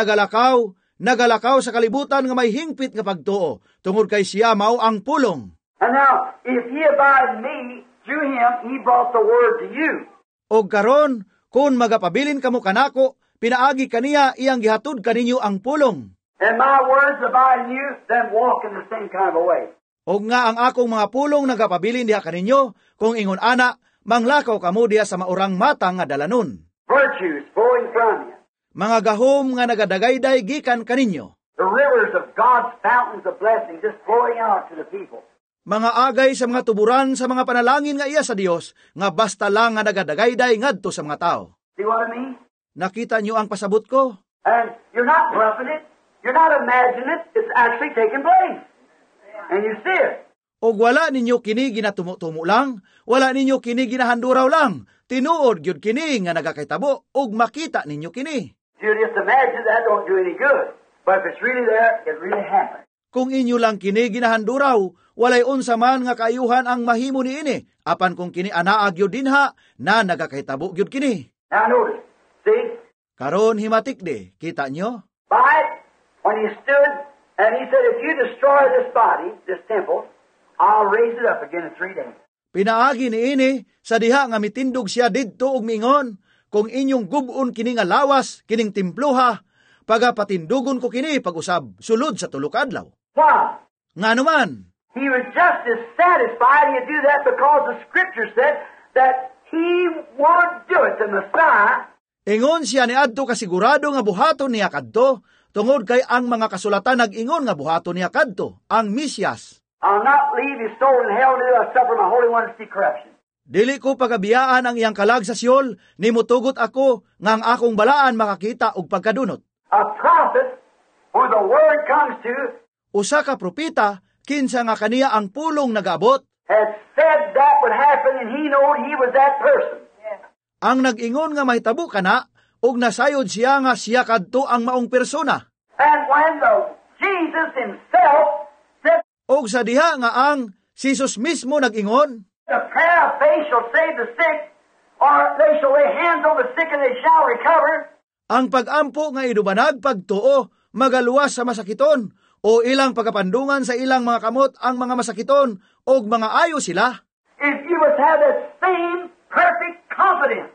nagalakaw sa kalibutan nga may hingpit nga pagtuo, tungod kay siya mao ang pulong. And now, if He abide in me, through Him, He brought the Word to you. Og karon, kung magapabilin kamo kanako, pinaagi kaniya iyang gihatud kaninyo ang pulong. And my words abide in you, then walk in the same kind of a way. Og nga ang akong mga pulong nagapabilin diha kaninyo, kung ingon ana, manglakaw kamo diha sa maurang mata nga dalanon. Virtues flowing from you. Mga gahom nga nagadagayday gikan kaninyo. The rivers of God's fountains of blessing just flowing out to the people. Mga agay sa mga tuburan sa mga panalangin nga iya sa Dios, nga basta lang nga nagadagayday ngadto sa mga tao. See what I mean? Nakita nyo ang pasabot ko? And you're not bluffing it. You're not imagining it. It's actually taking place. And you see it. Og wala ninyo kini ginatumo-tumo lang, wala ninyo kini ginahanduraw lang, tinuod gyud kini nga nagakitabo, og makita ninyo kini. You just imagine that don't do any good. But if it's really there, it really happens. Kung inyo lang kini ginahanduraw, walay unsa man nga kaayuhan ang mahimo niini, apan kung kini anaa gyud dinha, na nagakitabo gyud kini. Now notice, see? Karon himatik de, kita nyo? By when He stood and He said, if you destroy this body, this temple, I'll raise it up again in 3 days. Pinaagi niini, sa diha nga mitindog siya didto og mingon, kung inyong gubon kini nga lawas, kining timpluha, pagapatindugon ko kini pag-usab, sulod sa 3 adlaw. Why? Nga naman, He was just as satisfied He'd do that because the Scripture said that He would do it, the Messiah. ingon siya ni adto kasigurado nga buhaton niya kadto, tungod kay ang mga kasulatan nag-ingon nga buhaton niya kadto, ang Mesyas. I'll not leave His soul in hell till I suffer my Holy One to see corruption. Dili ko pagabiyaan ang iyang kalag sa Siol, nimutugot ako nga ang akong balaan makakita og pagkadunot. A prophet, who the Word comes to, Usa ka propeta, kinsa nga kaniya ang pulong nagaabot, had said that would happen and he knew he was that person. ang nag-ingon nga mahitabo kana, og nasayod siya nga siya kadto ang maong persona. And when Jesus Himself said, Og sa diha nga ang si Jesus mismo nag-ingon, the prayer of faith shall save the sick, or they shall lay hands on the sick and they shall recover. ang pag-ampo nga idubanag pagtuo, magaluwas sa masakiton, o ilang pagapandungan sa ilang mga kamot ang mga masakiton, og mga ayo sila. If you must have that same perfect confidence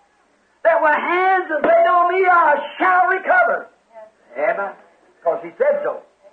that when hands are laid on me, I shall recover. Amen. Because He said so.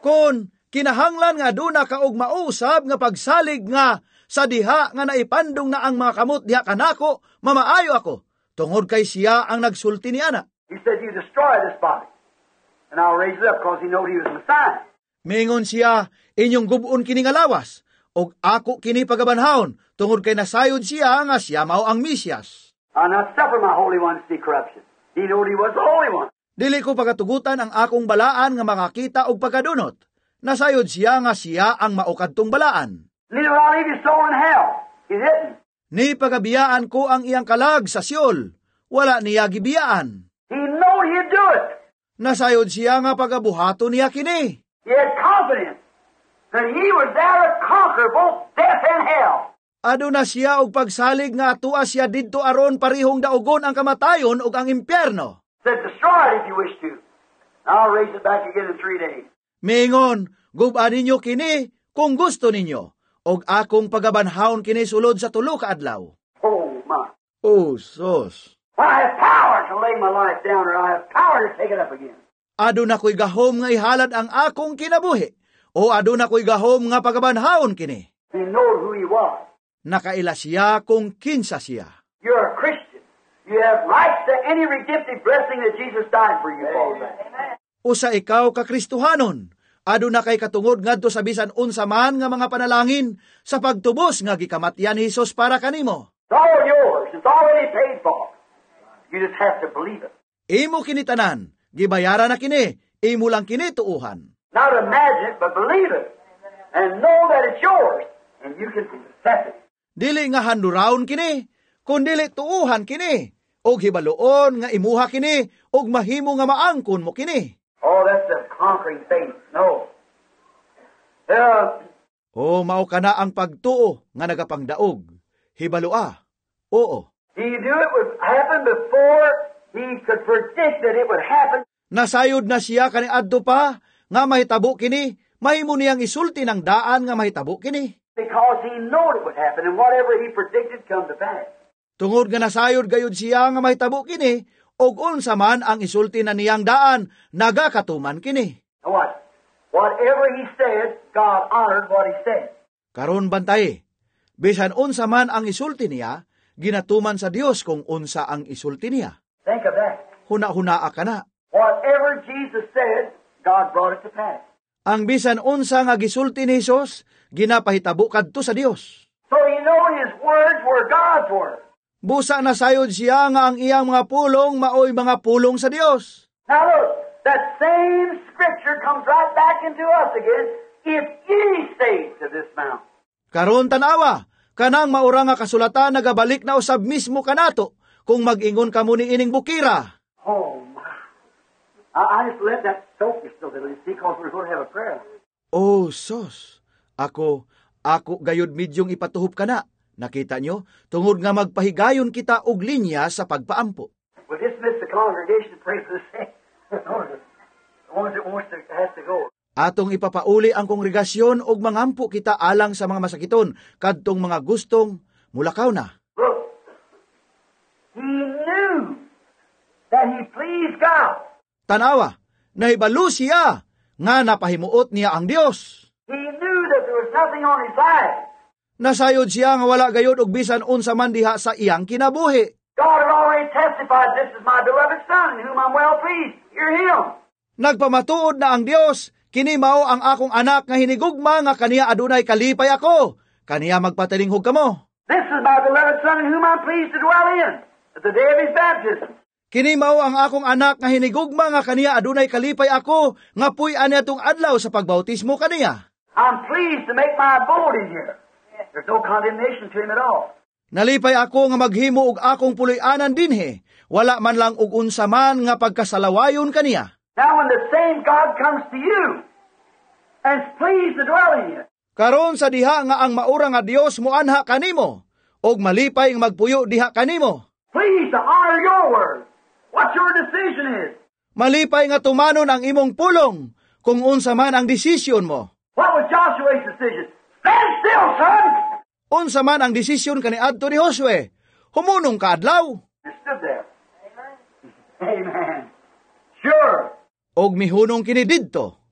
Kon kinahanglan nga aduna ka og mausab nga pagsalig nga sa diha nga naipandong na ang mga kamot diha kanako, mamaayo ako, tungod kay siya ang nagsulti ni ana. He said, you destroy this body, and I'll raise it up, because he knowed he was the Messiah. Mingon siya, inyong gubon kini nga lawas, og ako kini pagabanhawon, tungod kay nasayod siya nga siya mao ang Mesyas. I'll not suffer my Holy One to see corruption. He knowed he was the Holy One. Dili ko pagatugutan ang akong balaan nga makakita og pagkadunot. Nasayod siya nga siya ang maukadtong balaan. Neither will I leave his soul in hell. He didn't. Ni pagabiyaan ko ang iyang kalag sa Siol, wala niya gibiyaan. He knowed he'd do it. Nasayod siya nga pagabuhato niya kini. He had confidence that he was there to conquer both death and hell. Aduna siya og pagsalig nga atua siya didto aron parihong daugon ang kamatayon ug ang impyerno. Said, destroy it if you wish to. I'll raise it back again in 3 days. Mingon, gub-an ninyo kini kung gusto ninyo, og akong pagabanhawon kini sulod sa 3 ka adlaw. Oh, my. Oh, sos. I have power to lay my life down, or I have power to take it up again. Aduna ko'y gahom nga ihalad ang akong kinabuhi, o aduna ko'y gahom nga pagabanhawon kini. He knew who he was. Nakaila siya kung kinsa siya. You're a Christian. You have rights to any redemptive blessing that Jesus died for you for. Usa ikaw kakristuhanon, aduna kay katungod ngadto sa bisan unsa man nga mga panalangin sa pagtubos nga gikamatyan ni Hesus para kanimo. It's all yours. It's already paid for. You just have to believe it. Imo kini tanan, gibayaran na kini, imo lang kini tuuhan. Not imagine it, but believe it. And know that it's yours. And you can possess it. Dili nga handuraon kini, kundili tuuhan kini, og hibaluon nga imuha kini, og mahimo nga maangkon mo kini. Oh, that's the conquering faith. No. O mao kana ang pagtuo nga nagapangdaog. Hibalua. Oo. He knew it would happen before he could predict that it would happen. Nasayod na siya kaniadto pa nga mahitabo kini, mahimo niyang isulti ng daan nga mahitabo kini. Because he knew it would happen, and whatever he predicted come to pass. Tungod nga nasayod gayud siya nga mahitabo kini, og unsa man ang isulti na niyang daan, nagakatuman kini. Now what? Whatever he said, God honored what he said. Karon bantay, bisan unsa man ang isulti niya, ginatuman sa Dios kung unsa ang isulti niya. Think of that. Huna-hunaa ka na. Whatever Jesus said, God brought it to pass. Ang bisan unsa nga gisulti ni Hesus, ginapahitabo kadto sa Dios. So you know his words were God's words. Busa na sayod siya nga ang iyang mga pulong maoy mga pulong sa Dios. Now look, that same scripture comes right back into us again. If ye say to this mountain. Karon tanawa, kanang maura nga kasulatan nagabalik na usab mismo kanato kung mag-ingon kamo ni ining bukira. Oh my. I just let that soak just a little, see, because we're going to have a prayer. Oh, sos. Ako gayud medyong ipatuhop ka na. Nakita nyo, tungod nga magpahigayon kita og linya sa pagpaampo. We'll dismiss the congregation to pray for the sick. The ones that has to go. Atong ipapauli ang kongregasyon og mangampo kita alang sa mga masakiton kadtong mga gustong mulakaw na. Look, he knew that he pleased God. Tanawa, nahibalo siya nga napahimuot niya ang Dios. He knew that there was nothing on his life. Nasayod siya nga wala gayod og bisan unsa man diha sa iyang kinabuhi. God had already testified, this is my beloved Son, in whom I'm well pleased. Hear him. Nagpamatuod na ang Dios, kini mao ang akong anak nga hinigugma nga kaniya adunay kalipay ako. Kaniya magpatalinghog kamo. This is my beloved Son, in whom I'm pleased to dwell in, at the day of his baptism. Kini mao ang akong anak nga hinigugma nga kaniya adunay kalipay ako, nga puy-an atong adlaw sa pagbautismo kaniya. I'm pleased to make my abode in here. There's no condemnation to him at all. Nalipay ako nga maghimo og akong puloy-anan dinhi, wala man lang og unsa man nga pagkasalawayon kaniya. Now when the same God comes to you and is pleased to dwell in you, Karon sa diha nga ang maura nga Dios moanha kanimo, og malipay nga magpuyo diha kanimo. please to honor your word. What your decision is. Malipay nga tumanon ang imong pulong, kung unsa man ang desisyon mo. What was Joshua's decision? Stand still, son! Unsa man ang desisyon kaniadto ni Josue, humunong ka adlaw. You stood there. Amen. Sure. Og mihunong kini didto.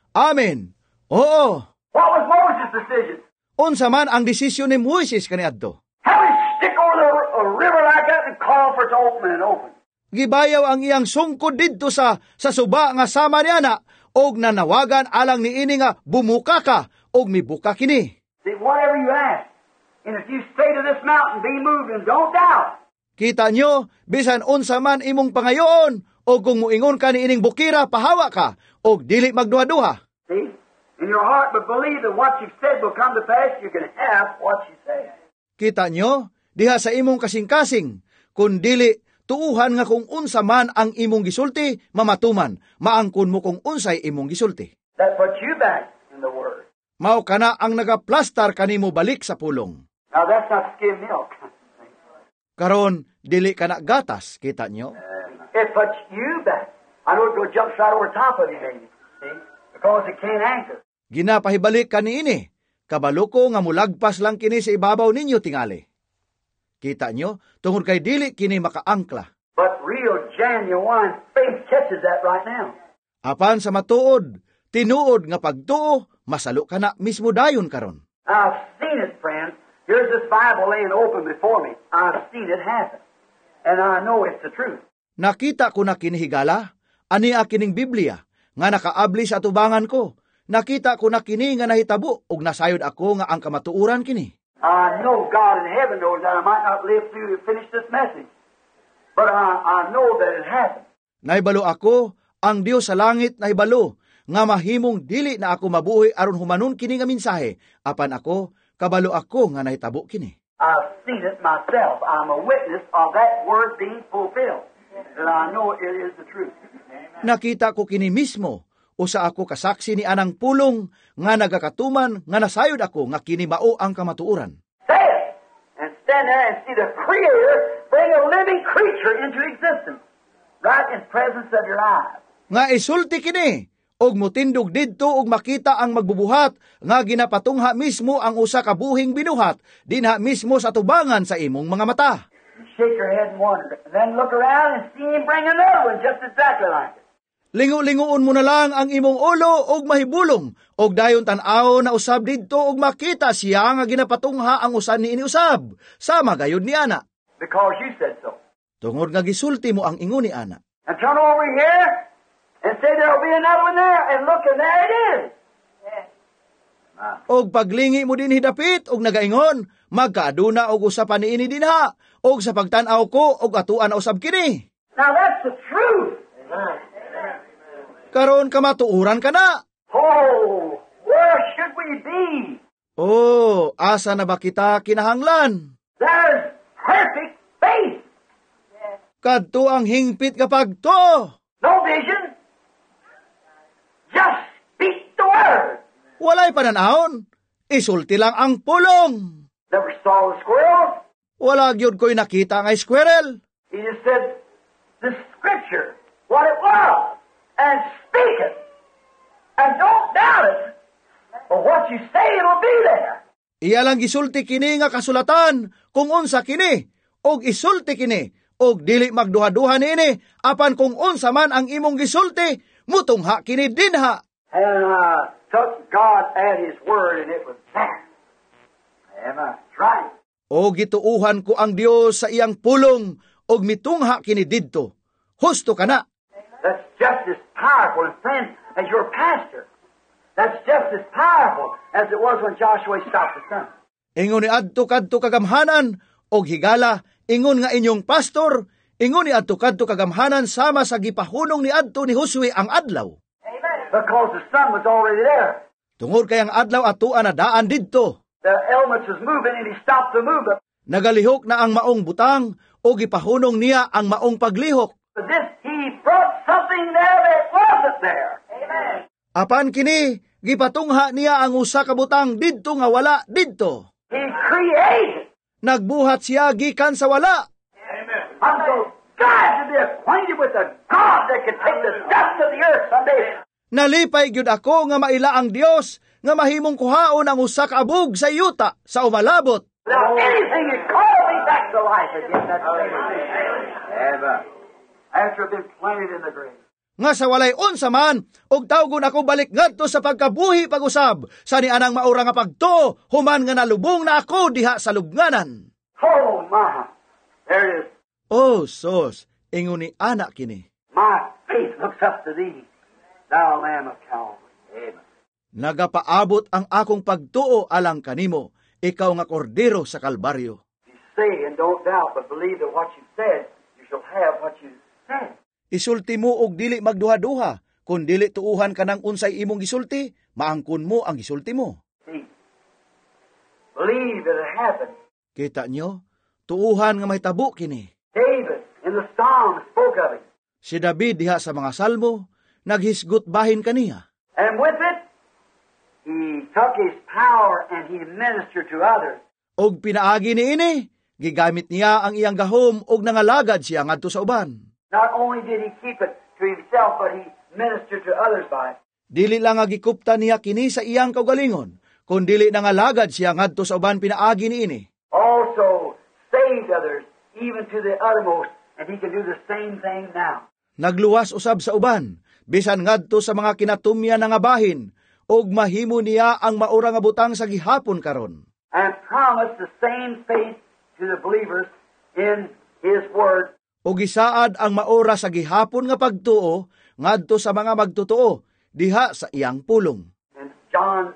Amen. Oo. What was Moses' decision? Unsa man ang desisyon ni Moises kaniadto? How he stick over a river like that and call for it to open and open? Gibayaw ang iyang sungkod didto sa suba nga sama niya na, og nanawagan alang niini nga bumuka ka, og mibuka kini. See, whatever you ask, and if you say to this mountain, be moved and don't doubt. Kita nyo, bisan unsa man imong pangayoon, o kung muingon ka niining bukira, pahawa ka, og dili magduha-duha. See, in your heart, but believe that what you've said will come to pass, you can have what you say. Kita nyo, diha sa imong kasing-kasing, kun dili, tuuhan nga kung unsa man ang imong gisulti, mamatuman, maangkon mo kung unsay imong gisulti. That puts you back in the Word. Mao kana ang nagaplastar kanimo balik sa pulong. Now that's not skim milk. Karon, dili kana gatas, kita nyo? It puts you back. I know it goes jumps right over top of you, maybe. See? Because it can't anchor. Ginapahibalik kaniini, kabalo ko nga mulagpas lang kini sa ibabaw ninyo tingali. Kita nyo, tungod kay dili kini makaangkla. But real, genuine faith catches that right now. Apan sa matuod, tinuod nga pagtuo, masalo ka na mismo dayon karon. I've seen it, friends. Here's this Bible laying open before me. I've seen it happen. And I know it's the truth. Nakita ko na kinihigala, ani akining Biblia, nga nakaabli sa tubangan ko. Nakita ko na kini nga nahitabo, ug nasayod ako nga ang kamatuuran kini. I know God in heaven knows that I might not live through to finish this message. But I know that it happened. Naibalo ako, ang Dios sa langit naibalo, nga mahimong dili na ako mabuhi aron humanon kini nga mensahe, apan ako, kabalo ako nga nahitabo kini. I've seen it myself. I'm a witness of that word being fulfilled. And I know it is the truth. Nakita ko kini mismo, usa ako kasaksi ni anang pulong, nga nagakatuman, nga nasayod ako, nga kini mao ang kamatuuran. Say it! And stand there and see the Creator bring a living creature into existence. Right in presence of your eyes. Nga isulti kini, og mutindog didto og makita ang magbubuhat, nga ginapatungha mismo ang usa ka buhing binuhat, dinha mismo sa tubangan sa imong mga mata. You shake your head and wonder. And then look around and see Him bring another one just exactly like it. Lingo-lingoon mo na lang ang imong ulo og mahibulong, og dayon tan-aw na usab didto og makita siya nga ginapatungha ang usan niini usab, sama gayud ni ana. Because you said so. Tungod nga gisulti mo ang ingon ni ana. And turn over here and say there'll be another one there. And look, and there it is. Og paglingi mo din hidapit og nagaingon, magkaaduna og usapan niini dinha, og sa pagtan-aw ko og atuan na usab kini. Now that's the truth. Karon kamatuuran ka na. Oh, where should we be? Oh, asa na ba kita kinahanglan? There's perfect faith. Kadto ang hingpit kapag to. No vision. Just speak the word. Walay pananahon. Isulti lang ang pulong. Never saw the squirrel. Wala gyud ko'y nakita nga squirrel. He just said the scripture, what it was, and speak it. And don't doubt it. But what you say, it'll be there. Iya lang gisulti kini nga kasulatan, kung unsa kini, og isulti kini, og dili magduha-duha nini, apan kung unsa man ang imong gisulti, mutungha kini dinha. And I took God at His word, and it was there. Am I right? O gituuhan ko ang Dios sa iyang pulong, og mitungha kini didto. Husto ka na. That's just as powerful, and friend, as your pastor. That's just as powerful as it was when Joshua stopped the sun. Ingon ni adto kadto kagamhanan, og higala, ingon nga inyong pastor, ingon ni adto kadto kagamhanan sama sa gipahunong ni adto ni Josue ang adlaw. Amen. Because the sun was already there. Tungod kay ang adlaw atuan na daan didto. The elements was moving, and He stopped the movement. Nagalihok na ang maong butang, o gipahunong niya ang maong paglihok. But this, He brought something there that wasn't there. Amen. Apan kini, gipatungha niya ang usa ka butang didto nga wala didto. He created. Nagbuhat siya gikan sa wala. Amen. I'm so glad to be acquainted with a God that can take the dust of the earth someday. Nalipay gyud ako nga maila ang Dios nga mahimong kuhaon ang usa ka abog sa yuta sa umalabot. Without anything, it called me back to life again. That's the thing. Amen. After I've been planted in the grave. nga sa walay unsa man, og tawgon ako balik ngadto sa pagkabuhi pag-usab, sa ni anang maura nga pagtuo, human nga nalubong na ako diha sa lubnganan. Oh, my. There it is. Oh, sos, ingon ni anak kini. My faith looks up to thee, thou Lamb of Calvary. Amen. Nagapaabot ang akong pagtuo alang kanimo, ikaw nga kordero sa Kalbaryo. You say and don't doubt, but believe that what you said, you shall have what you said. Isulti mo og dili magduha-duha, kung dili tuuhan ka ng unsay imong gisulti, maangkon mo ang gisulti mo. See, believe that it happened. Kita nyo, tuuhan nga may tabo kini. David in the Psalms spoke of it. Si David diha sa mga salmo, naghisgot bahin kaniya. And with it, he took his power and he ministered to others. Og pinaagi ni ini, gigamit niya ang iyang gahom og nangalagad siya ngadto sa uban. Not only did he keep it to himself, but he ministered to others by it. Dili lang nga gikupta niya kini sa iyang kaugalingon, kun dili nangalagad siya ngadto sa uban pinaagi ni ini. Also saved others, even to the uttermost, and he can do the same thing now. Nagluwas usab sa uban, bisan ngadto sa mga kinatumya na nga bahin, og mahimo niya ang maura nga butang sa gihapon karon. And promise the same faith to the believers in his word. O gisaad ang maura sa gihapon nga pagtuo ngadto sa mga magtutuo diha sa iyang pulong. In John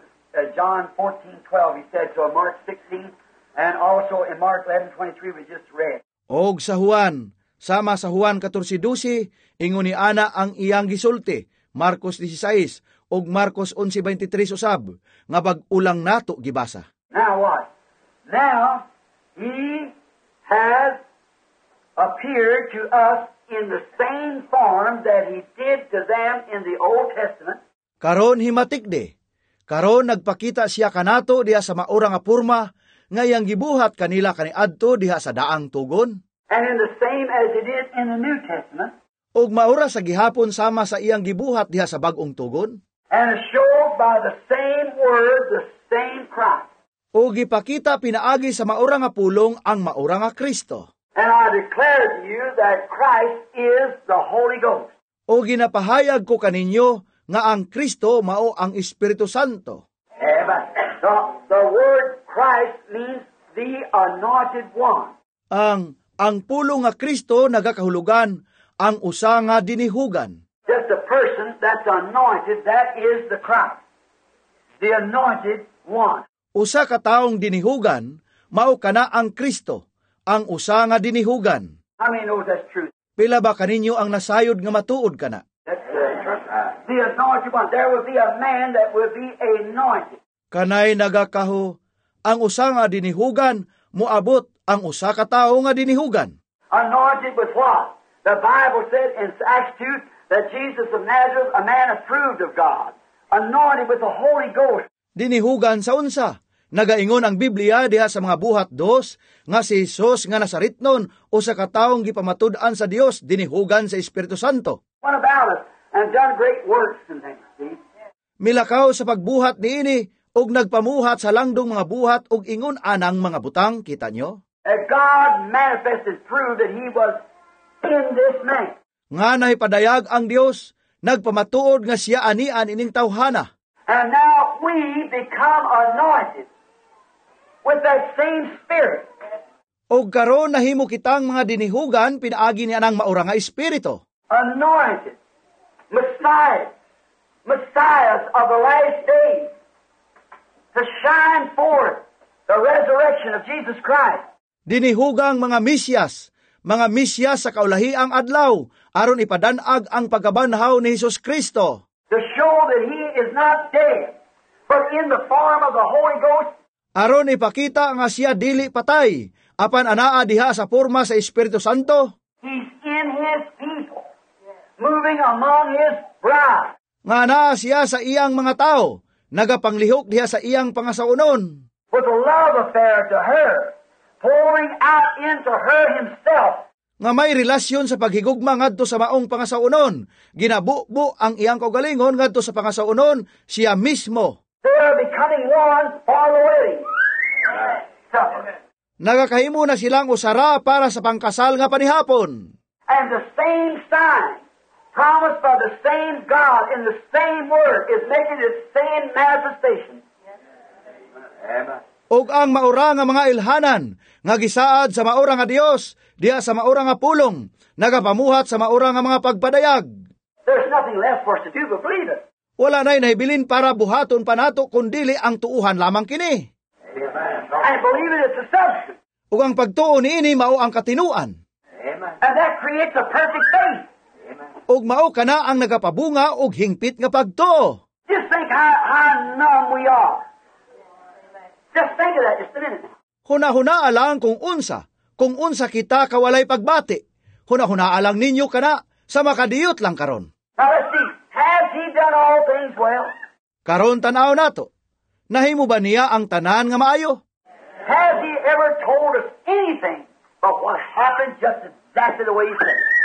14:12 he said, so in Mark 16 and also in Mark 11:23 we just read. Og sa Juan, sama sa Juan 14:12, ingon ni ana ang iyang gisulti, Marcos 16 og Marcos 11:23 usab, nga bag-ulang nato gibasa. Now what? Now he has appeared to us in the same form that he did to them in the Old Testament. Karon himatikde, karon nagpakita siya kanato diha sa maura nga porma nga iyang gibuhat kanila kaniadto diha sa daang tugon. And in the same as it is in the New Testament. Og maura sa gihapon sama sa iyang gibuhat diha sa bag-ong tugon. And showed by the same word, the same Christ. O gipakita pinaagi sa maura nga pulong ang maura nga Kristo. And I declare to you that Christ is the Holy Ghost. O ginapahayag ko kaninyo nga ang Kristo mao ang Espiritu Santo. But the word Christ means the anointed one. Ang pulong nga Kristo nagakahulugan ang usa nga dinihugan. Just a person that's anointed, that is the Christ. The anointed one. Usa ka taong dinihugan, mao kana ang Kristo, ang usa nga dinihugan. How many knows that's true? Pila ba kaninyo ang nasayod nga matuod kana? That's the anointed one. There will be a man that will be anointed. Kanay nagakaho, ang usa nga dinihugan, moabot ang usa ka tawo nga dinihugan. Anointed with what? The Bible said in Acts 2 that Jesus of Nazareth, a man approved of God, anointed with the Holy Ghost. Dinihugan sa unsa? Nagaingon ang Biblia diha sa mga buhat 2 nga si Jesus nga nasaritnon o sa kataong gipamatud-an sa Dios dinihugan sa Espiritu Santo. What about us? And done great works and things. See? Milakaw sa pagbuhat niini og nagpamuhat sa langdong mga buhat og ingon anang mga butang, kita nyo? That God manifested proved that he was in this man. Nga naipadayag ang Dios, nagpamatuod nga siya anian ining tawhana. And now we become anointed with that same Spirit. Og karon nahimo kitang mga dinihugan pinaagi ni anang maura nga espiritu. Anointed. Messiahs of the last days. To shine forth the resurrection of Jesus Christ. Dinihugang mga misyas sa kaulahiang adlaw, aron ipadanag ang pagkabanhaw ni Hesus Kristo. To show that he is not dead, but in the form of the Holy Ghost. Aron ipakita nga siya dili patay, apan anaa diha sa porma sa Espiritu Santo. He's in his people, moving among his bride. Nga anaa siya sa iyang mga tao, nagapanglihok diha sa iyang pangasaunon. With a love affair to her, pouring out into her himself. Nga may relasyon sa paghigugma ngadto sa maong pangasaunon, ginabubo ang iyang kaugalingon ngadto sa pangasaunon, siya mismo. They are becoming one for the wedding supper. Nagakahimo na silang usara para sa pangkasal nga panihapon. And the same sign promised by the same God in the same Word is making its same manifestation. Amen. Og ang maura nga mga ilhanan, nga gisaad sa maura nga Dios, diha sa maura nga pulong, nagapamuhat sa maura nga mga pagpadayag. There's nothing left for us to do but believe it. Wala na'y nahibilin para buhaton pa nato kundili ang tuuhan lamang kini. Amen. And believe it is the substance. Ug ang pagtuo niini mao ang katinuan. Amen. And that creates a perfect faith. Og mao kana ang nagapabunga og hingpit nga pagtuo. Just think how numb we are. Just think of that just a minute now. Huna-huna alang kung unsa kita kawalay pagbati. Huna-huna alang ninyo kana sa makadiyot lang karon. Now let's see, has He done all things well? Karon tan-aw nato. Nahimo ba niya ang tanan nga maayo? Has He ever told us anything but what happened just exactly the way He said it?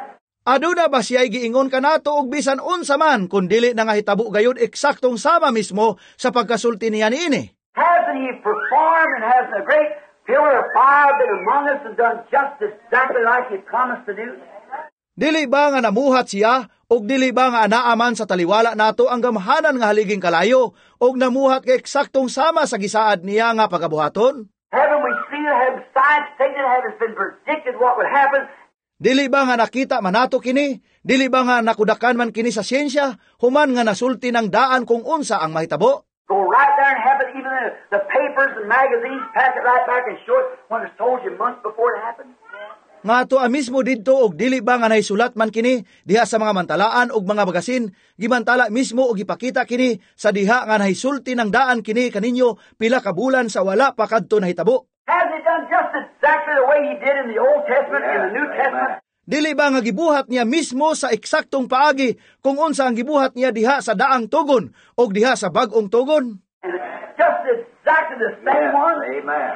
Aduna ba siya'y giingon ka nato og bisan unsa man kun dili na nga hitabo gayud eksaktong sama mismo sa pagkasulti niya niini? Hasn't He performed and hasn't a great pillar of fire been among us and done just exactly like He promised to do? Dili ba nga namuhat siya og dili ba nga anaaman sa taliwala nato ang gamhanan nga haliging kalayo og namuhat kay eksaktong sama sa gisaad niya nga pagabuhaton? Haven't we seen it? Have science taken it? Have it been predicted what would happen? Dili ba nga nakita man nato kini? Dili ba nga nakudakan man kini sa siyensya? Human nga nasulti ng daan kung unsa ang mahitabo? Go right there and have it, even in the papers and magazines, pass it right back and show it when it's told you months before it happened. Nga to mismo didto og dili ba nga nahisulat man kini diha sa mga mantalaan og mga bagasin, gimantala mismo og ipakita kini sa diha nga nahisulti ng daan kini kaninyo pila ka bulan sa wala pa kadto nahitabo. Has He done just exactly the way He did in the Old Testament, in the New Testament? Dili ba nga gibuhat niya mismo sa eksaktong paagi kung unsa ang gibuhat niya diha sa daang tugon o diha sa bag-ong tugon? And it's just exactly the same one. Amen.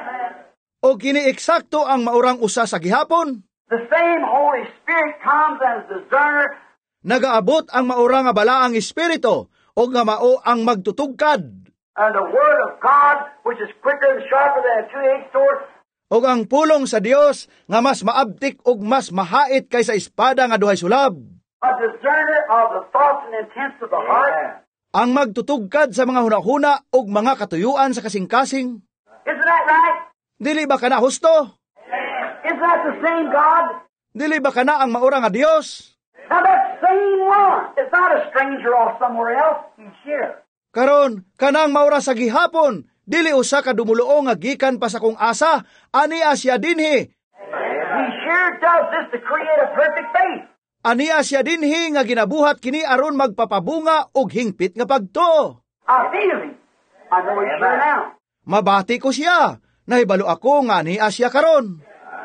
O kini eksakto ang maurang usa sa gihapon? The same Holy Spirit comes as discerner. Nagaabot ang maurang nga balaang espiritu o nga mao ang magtutugkad. And the Word of God, which is quicker and sharper than a two-edged sword, o ang pulong sa Dios nga mas maabtik ug mas mahait kaysa espada nga duhay sulab. a discerner of the thoughts and intents of the heart. Ang magtutugkad sa mga hunahuna ug mga katuyuan sa kasing-kasing. Isn't that right? Dili ba kana husto? Isn't that the same God? Dili ba kana ang maura nga Dios? Now that same one is not a stranger off somewhere else. He's here. Karon, kanang maura sa gihapon, dili usa ka dumuloo nga gikan pa sa kung asa, ania siya dinhi. He sure does this to create a perfect faith. Ania siya dinhi nga ginabuhat kini aron magpapabunga og hingpit nga pagtuo. I feel him. I know he's here now. Mabati ko siya. Nahibalo ako nga ania siya karon.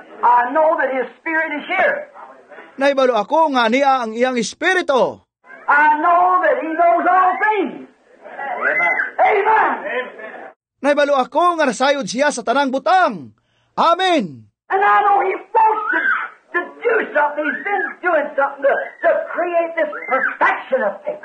I know that his spirit is here. Nahibalo ako nga ania ang iyang espiritu. I know that he knows all things. Amen. Nahibalo ako nga nasayod siya sa tanang butang. Amen. And I know he wants to do something. He's been doing something to create this perfection of faith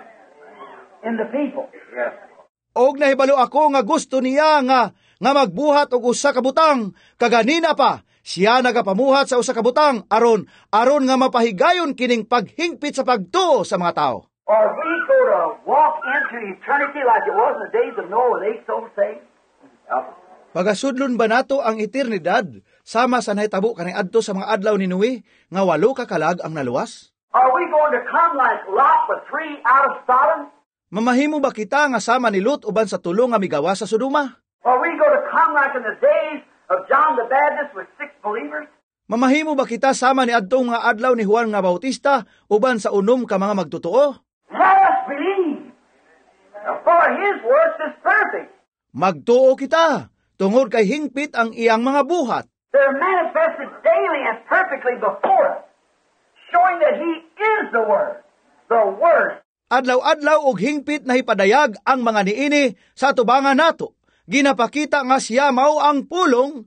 in the people. Og nahibalo ako nga gusto niya nga magbuhat og usa ka butang. Kaganina pa, siya nagapamuhat sa usa ka butang aron nga mapahigayon kining paghingpit sa pagtuo sa mga tao. Or we go to walk into eternity like it was in the days of Noah with 8 souls saved. Pagasudlon ba nato ang eternidad sama sa nahitabo kaniadto sa mga adlaw ni Noe nga 8 ka kalag ang naluwas? Are we going to come like Lot with 3 out of Sodom? Mamahimo ba kita nga sama ni Lot uban sa 3 nga migawa sa Sodoma? Are we going to come like in the days of John the Baptist with 6 believers? Mamahimo ba kita sama ni adtong nga adlaw ni Juan nga Bautista uban sa 6 ka mga magtutuo? Let us believe. For his works is perfect. Magtuo kita tungod kay hingpit ang iyang mga buhat. They're manifested daily and perfectly before us, showing that he is the Word. The Word. Adlaw-adlaw og hingpit na hipadayag ang mga niini sa tubangan nato. Ginapakita nga siya mao ang pulong.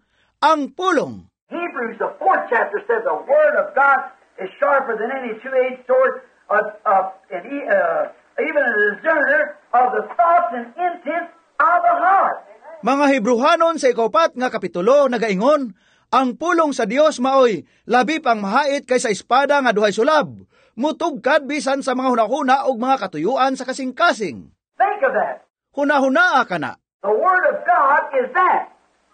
Hebrews, the 4th chapter, says the Word of God is sharper than any two-edged sword, even a discerner of the thoughts and intents of the heart. Mga Hebrehanon sa 4 nga kapitulo nagaingon, Ang pulong sa Dios maoy labi pang mahait kaysa espada nga duhay sulab, mutugkad bisan sa mga hunahuna og mga katuyuan sa kasing-kasing. Think of that. Hunahunaa ka na. The Word of God is that,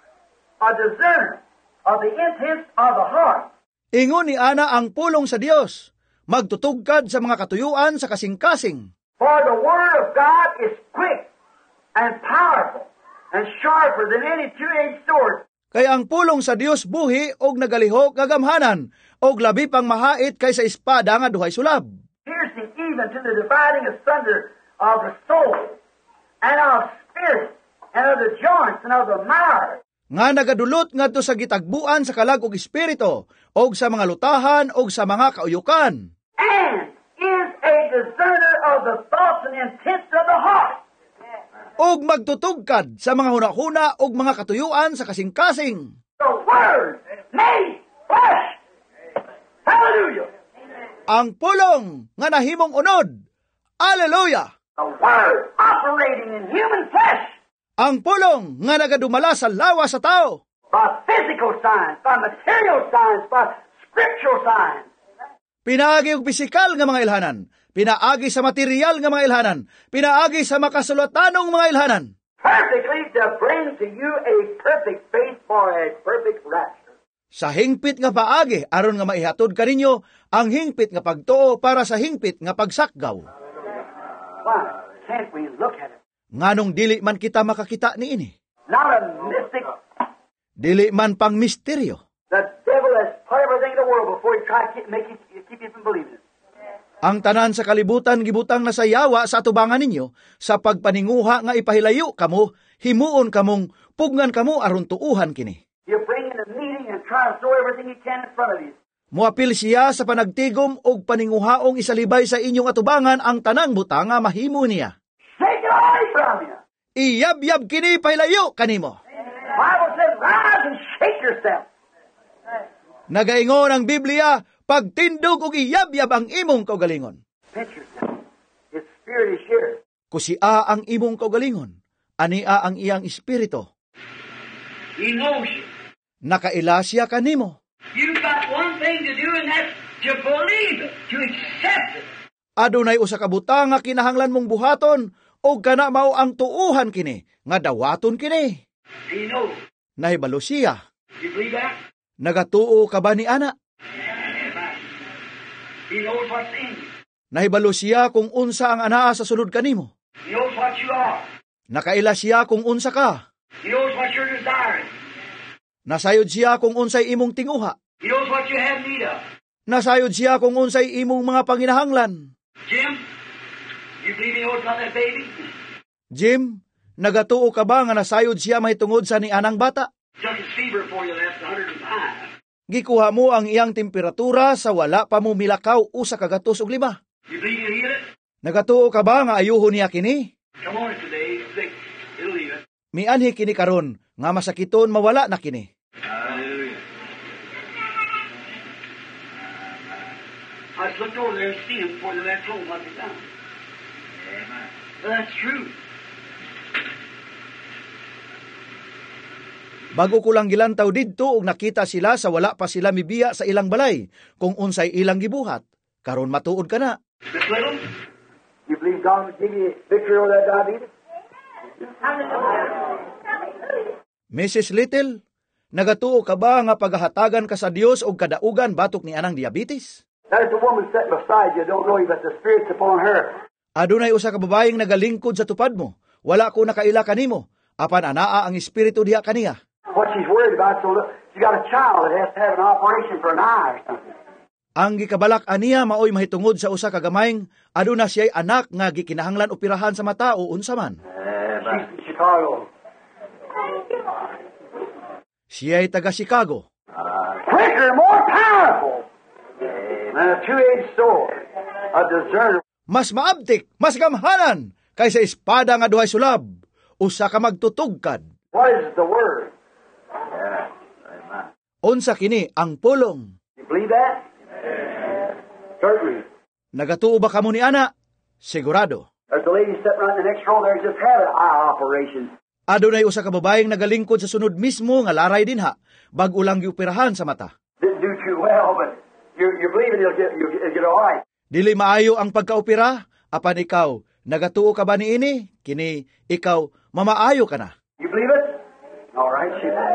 a discerner of the intents of the heart. Ingon ni ana ang pulong sa Dios, magtutugkad sa mga katuyuan sa kasing-kasing. For the Word of God is quick and powerful and sharper than any two-edged sword. Kaya ang pulong sa Dios buhi og nagalihok kagamhanan og labi pang mahait kaysa espada nga duhay sulab. Piercing even to the dividing asunder of the soul and of spirit and of the joints and of the marrow. Nga nagadulot ngadto sa gitagbuan sa kalag og espiritu og sa mga lutahan og sa mga kauyukan. And is a discerner of the thoughts and intents of the heart. Og magtutugkad sa mga hunahuna og mga katuyuan sa kasing-kasing. The Word made flesh. Hallelujah. Ang pulong nga nahimong unod. Alleluia! The Word operating in human flesh. Ang pulong nga nagadumala sa lawa sa tao. By physical signs, by material signs, by scriptural signs. Pinaagi og pisikal nga mga ilhanan. Pinaagi sa material nga mga ilhanan. Pinaagi sa makasulatanong mga ilhanan. Perfectly to bring to you a perfect faith for a perfect rapture. Sa hingpit nga paagi, aron nga maihatod kaninyo ang hingpit nga pagtuo para sa hingpit nga pagsakgaw. Why can't we look at it? Nganong dili man kita makakita niini? Not a mystic. Dili man pang misteryo. The devil has put everything in the world before he tries to keep you from believing it. Ang tanan sa kalibutan gibutang na sa yawa sa atubangan ninyo sa pagpaninguha nga ipahilayo kamo, himuon kamong pugngan kamo aron tuuhan kini. You bring in a meeting and try to throw everything you can in front of you. Muapil siya sa panagtigom og paninguhaong isalibay sa inyong atubangan ang tanang butanga mahimo niya. Shake it away from you. Iyab-yab kini pahilayo kanimo. The Bible says, rise and shake yourself. Nagaingon ang Biblia, pagtindog og iyab-yab ang imong kaugalingon. Pinch yourself. His spirit is here. Kusia ang imong kaugalingon, ania ang iyang espiritu. He knows you. Nakaila siya kanimo. You've got one thing to do, and that's to believe it, to accept it. Adunay usa ka butang nga kinahanglan mong buhaton og kana mao ang tuuhan kini nga dawaton kini. He knows. Nahibalo siya. You believe that? Nagatuo ka ba ni ana? He knows what's in you. Nahibalo siya kung unsa ang anaa sa sulod kanimo. He knows what you are. Nakaila siya kung unsa ka. He knows what you're desiring. Nasayod siya kung unsay imong tinguha. He knows what you have need of. Nasayod siya kung unsay imong mga panginahanglan. Jim, you believe he knows about that baby? Jim, nagatuo ka ba nga nasayod siya mahitungod sa ni anang bata? Took his fever for you last 105. Gikuha mo ang iyang temperatura sa wala pa mo milakaw usa ka gatos og 5. You believe he'll heal it? Nagatuo ka ba nga ayuhon niya kini? Come on today. It's sick. He'll leave it. Mianhi kini karon nga masakiton mawala na kini. Hallelujah. I just looked over there and seen him before they left home what they found. Amen. Well, that's true. Bago ko lang gilantaw didto og nakita sila sa wala pa sila mibiya sa ilang balay kung unsay ilang gibuhat. Karon matuod ka na. Miss Little, you believe God will give you victory over that diabetes? Mrs. Little, nagatuo ka ba nga paghahatagan ka sa Dios og kadaugan batok ni anang diabetes? That is the woman sitting beside you. Don't know you, but the Spirit's upon her. Adunay usa ka babaeng nagalingkod sa tupad mo. Wala ko nakaila kanimo. Apan anaa ang espiritu diha kaniya. What she's worried about, so look, she got a child that has to have an operation for an eye or something. Ang gikabalak aniya maoy mahitungod sa usa ka gamayng aduna siya'y anak nga gikinahanglan operahan sa mata o unsa man. She's in Chicago. Siya'y taga Chicago. Quicker, more powerful than a two-edged sword. A discerner. Mas maabtik, mas gamhanan kaysa espada nga duhay sulab. Usa ka magtutugkad. What is the word? Yeah. Amen. Unsa kini ang pulong. You believe that? Certainly. Nagatuo ba kamo ni ana? Sigurado. There's a lady sitting right in the next row there just had an eye operation. Adunay usa ka babaeng nagalingkod sa sunod mismo nga laray dinha, bag-o lang gioperahan sa mata. Didn't do too well, but you're believing you'll get all right. Dili maayo ang pagkaopera, apan ikaw, nagatuo ka ba niini? Kini, ikaw, mamaayo ka na. You believe it? All right,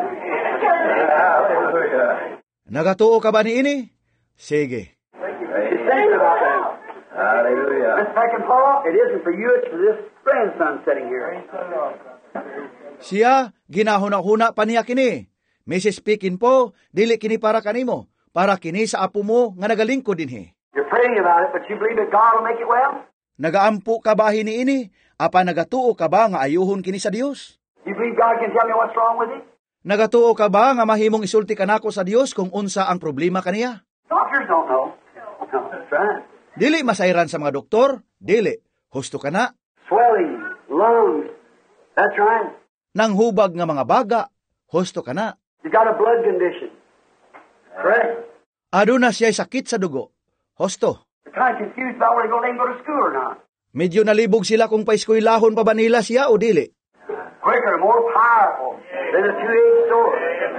Hallelujah. Nagatuo ka ba niini? Sige. He's thinking about that. Hallelujah. Miss Peckinpah, it isn't for you, it's for this grandson sitting here. Siya, ginahuna-huna pa niya kini. Mrs. Peckinpah, dili kini para kanimo, para kini sa apo mo nga nagalingkod dinhi. You're praying about it, but you believe that God will make it well? Nagaampo ka ba hiniini? Apa nagatuo ka ba nga ayuhon kini sa Dios? You believe God can tell me what's wrong with him? Nagatuo ka ba nga mahimong isulti kanako sa Dios kung unsa ang problema kaniya? Doctors don't know. No, that's right. Dili masayran sa mga doktor, dili. Husto ka na. Swelling, lungs. That's right. Nang hubag nga mga baga, husto ka na. You got a blood condition. Correct. Aduna siya'y sakit sa dugo. Husto. They're kind of confused about whether they're going to go to school or not. Medyo nalibog sila kung paiskuilahon pa ba nila siya o dili. Quicker, more powerful than a two-edged sword.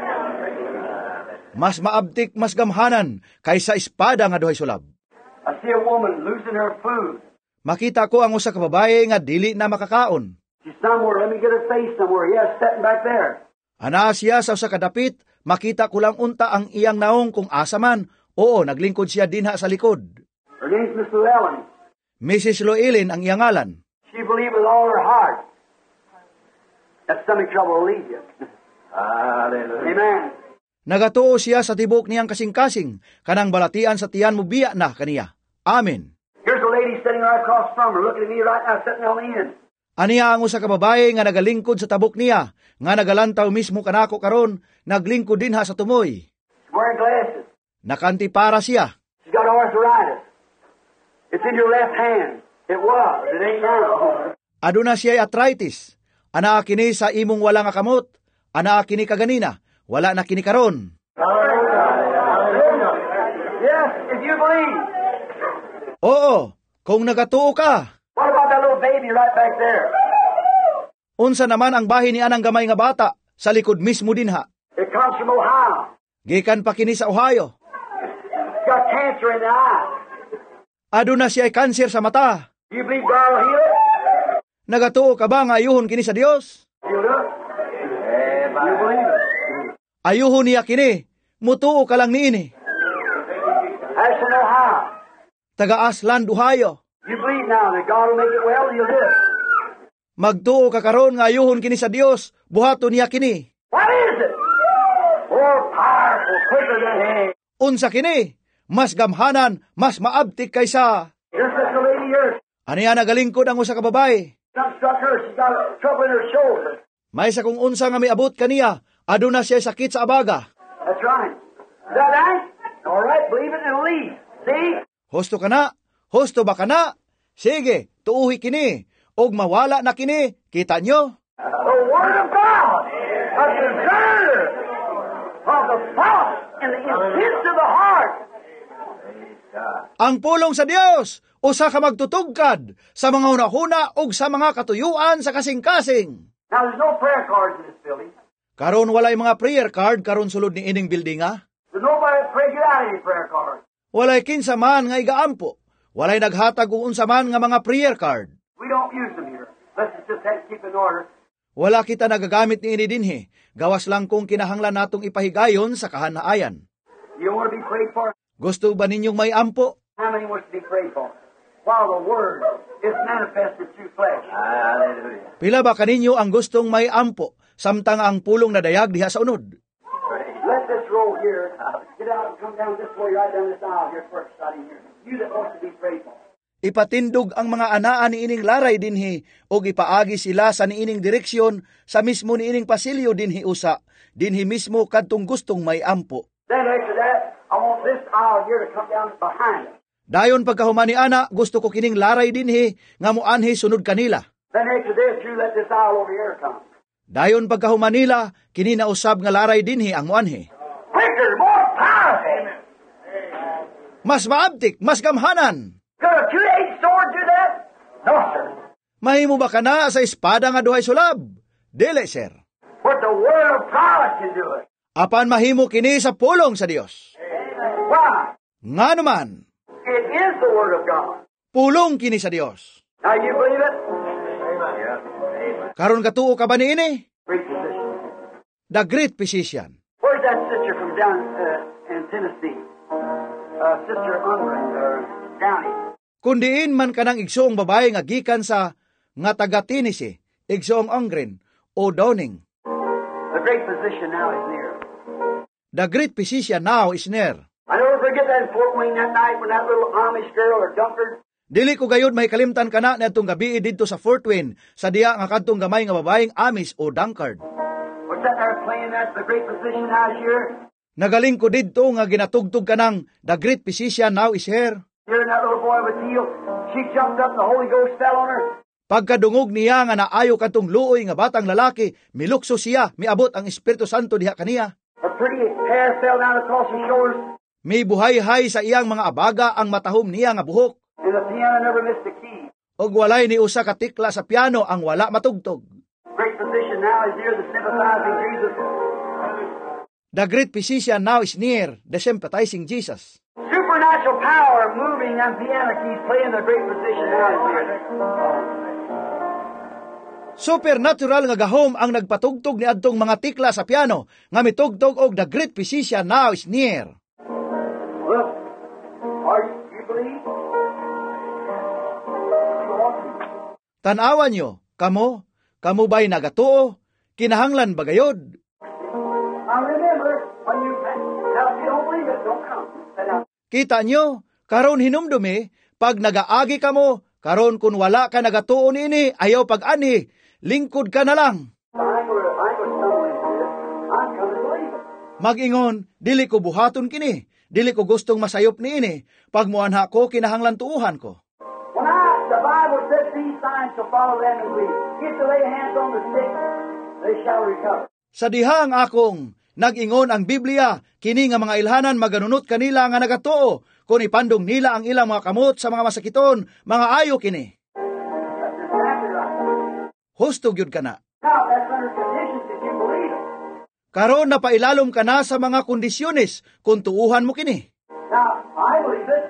Mas maabtik, mas gamhanan, kaysa espada nga duhay sulab. I see a woman losing her food. Makita ko ang usa ka babae nga dili na makakaon. She's somewhere. Let me get her face somewhere. Yes, sitting back there. Ana siya sa usa ka dapit, makita ko lang unta ang iyang naong kung asa man. Oo, naglingkod siya dinha sa likod. Her name's Miss Llewellyn. Mrs. Llewellyn ang iyang ngalan. She believed with all her heart that stomach trouble will leave you. Hallelujah. Amen. Nagatuo siya sa tibok niyang kasing-kasing, kanang balatian sa tiyan mo biya na kaniya. Amen. Here's a lady sitting right across from her, looking at me right now, sitting on the end. Aniya ang usa ka babae nga nagalingkod sa tabok niya, nga nagalantaw mismo kanako karon, naglingkod dinha sa tumoy. She's wearing glasses. Nakantipara siya. She's got arthritis. It's in your left hand. It was. It ain't now. Aduna siya'y arthritis. Ana kini sa imong wala nga kamot. Ana kini kaganina. Wala na kini karon. Yes, if you believe. Oo, kung nagatuo ka. What about that little baby right back there? Unsa naman ang bahin ni anang gamay nga bata sa likod mismo dinha. It comes from Ohio. Gikan pa kini sa Ohio. It's got cancer in the eye. Aduna siya'y kanser sa mata. You believe God will heal it? Nagatuo ka ba nga ayuhon kini sa Dios? Heal it? You believe it? Ayuhon niya kini. Mutuo ka lang niini. That's from Ohio. Taga Aslan, Ohio. You believe now that God will make it well, He'll do it. Magtuo ka karon nga ayuhon kini sa Dios. Buhaton niya kini. What is it? More powerful, quicker than hay. Unsa kini? Mas gamhanan, mas maabtik kaysa. Here's this lady here. Aniya nagalingkod ang usa ka babae. Something struck her. She's got trouble in her shoulder. May sa kung unsa nga may abot kaniya, aduna siya sakit sa abaga. That's right. Is that right? All right, believe it and leave. See? Husto ka na? Husto ba ka na? Sige, tuuhi kini. Og mawala na kini. Kita nyo? The Word of God, a discerner of the thoughts and the intents of the heart. Ang pulong sa Dios, usa ka magtutugkad sa mga hunahuna og sa mga katuyuan sa kasing-kasing. Now, there's no prayer cards in this building. Karon walay mga prayer card karon sulod ni ining building ha. There's nobody that pray get out any prayer cards. Walay kinsa man nga igaampo. Walay naghatag og unsa man nga mga prayer card. We don't use them here. Let's just have to keep in order. Wala kita nagagamit ni ini dinhi. Gawas lang kung kinahanglan natong ipahigayon sa kahanaayan. You don't want to be prayed for? Gusto ba ninyong may ampo? How many wants to be prayed for? While the Word is manifested through flesh. Hallelujah. Pila ba kaninyo ang gustong may ampo, samtang ang pulong nadayag diha sa unod? Let this row here get out and come down this way, right down this aisle here first, right in here. You that wants to be prayed for. Ipatindog ang mga anaa ni ining laray dinhi o ipaagi sila sa niining direksyon sa mismo niining pasilyo dinhi usa, dinhi mismo kadtong gustong may ampo. Then after that, I want this aisle here to come down behind us. Dayon pagkahuman ni ana, gusto ko kining laray dinhi nga moanhi sunod kanila. Then after this, you let this aisle over here come. Dayon pagkahuman nila, kini na usab nga laray dinhi ang moanhi. Quicker, more powerful. Mas maabtik, mas gamhanan. Could a two-edged sword do that? No, sir. Mahimo ba kana sa espada nga duhay sulab? Dili, sir. But the Word of God can do it. Apan mahimo kini sa pulong sa Dios. Why? Nga naman, It is the Word of God. pulong kini sa Dios. Now you believe it? Amen. Karon katuo ka ba niini? Great position. The Great Physician. Where's that sister from down in Tennessee? Sister Ungren, Downey. Kundiin man kanang igsoong babae nga gikan sa nga taga Tennessee, igsoong Ongren o Downing. The great physician now is near. The Great Physician now is near. I never forget that in Fort Wayne that night when that little Amish girl or Dunkard, Dili ko gayud may kalimtan kana niadtong gabi didto sa Fort Wayne sa diya nga kadtong gamay nga babaeng Amish o Dunkard. was sitting there playing that the great physician now is here. Nagaling ko didto nga ginatugtog kanang The Great Physician now is here. Here and that little boy was healed. She jumped up and the Holy Ghost fell on her. Pagkadungog niya nga naayo kadtong luoy nga batang lalaki, milukso siya, miabot ang Espiritu Santo diha kaniya. Her pretty hair fell down across her shoulders. May buhay-hay sa iyang mga abaga ang matahom niya nga buhok. And the piano never missed a key. Og walay ni usa ka tikla sa piano ang wala matugtog. Great physician now is here, the sympathizing Jesus. The Great Physician now is near, the sympathizing Jesus. Supernatural power moving on piano keys, playing the great physician now is here. Supernatural nga gahom ang nagpatugtog ni adtong mga tikla sa piano nga mitugtog og The Great Physician now is near. Look, you believe? You want to? Tan-awan nyo, kamo ba'y nagatuo? Kinahanglan ba gayod? Now remember, when you don't believe it, don't come. Kita nyo, karon hinumdumi, pag nagaagi kamo, karon kun wala ka nagatuo nini, ayaw pag-ani, lingkod ka na lang. I'm going to stumble into this. I'm coming to believe it. Mag-ingon, dili ko buhaton kini, dili ko gustong masayop niini, pag muanha ko, kinahanglan tuuhan ko. When the Bible says these signs shall follow them and believe. Get to lay hands on the sick, they shall recover. Sa dihang akong, nag-ingon ang Biblia, kini nga mga ilhanan maganunot kanila nga nagatuo, kung ipandong nila ang ilang mga kamot sa mga masakiton, mga ayo kini. That's exactly right. Hustog yun ka na. Now, that's under conditions if you believe it. Karon napailalom ka na sa mga kondisyones kung tuuhan mo kini. Now, I believe it.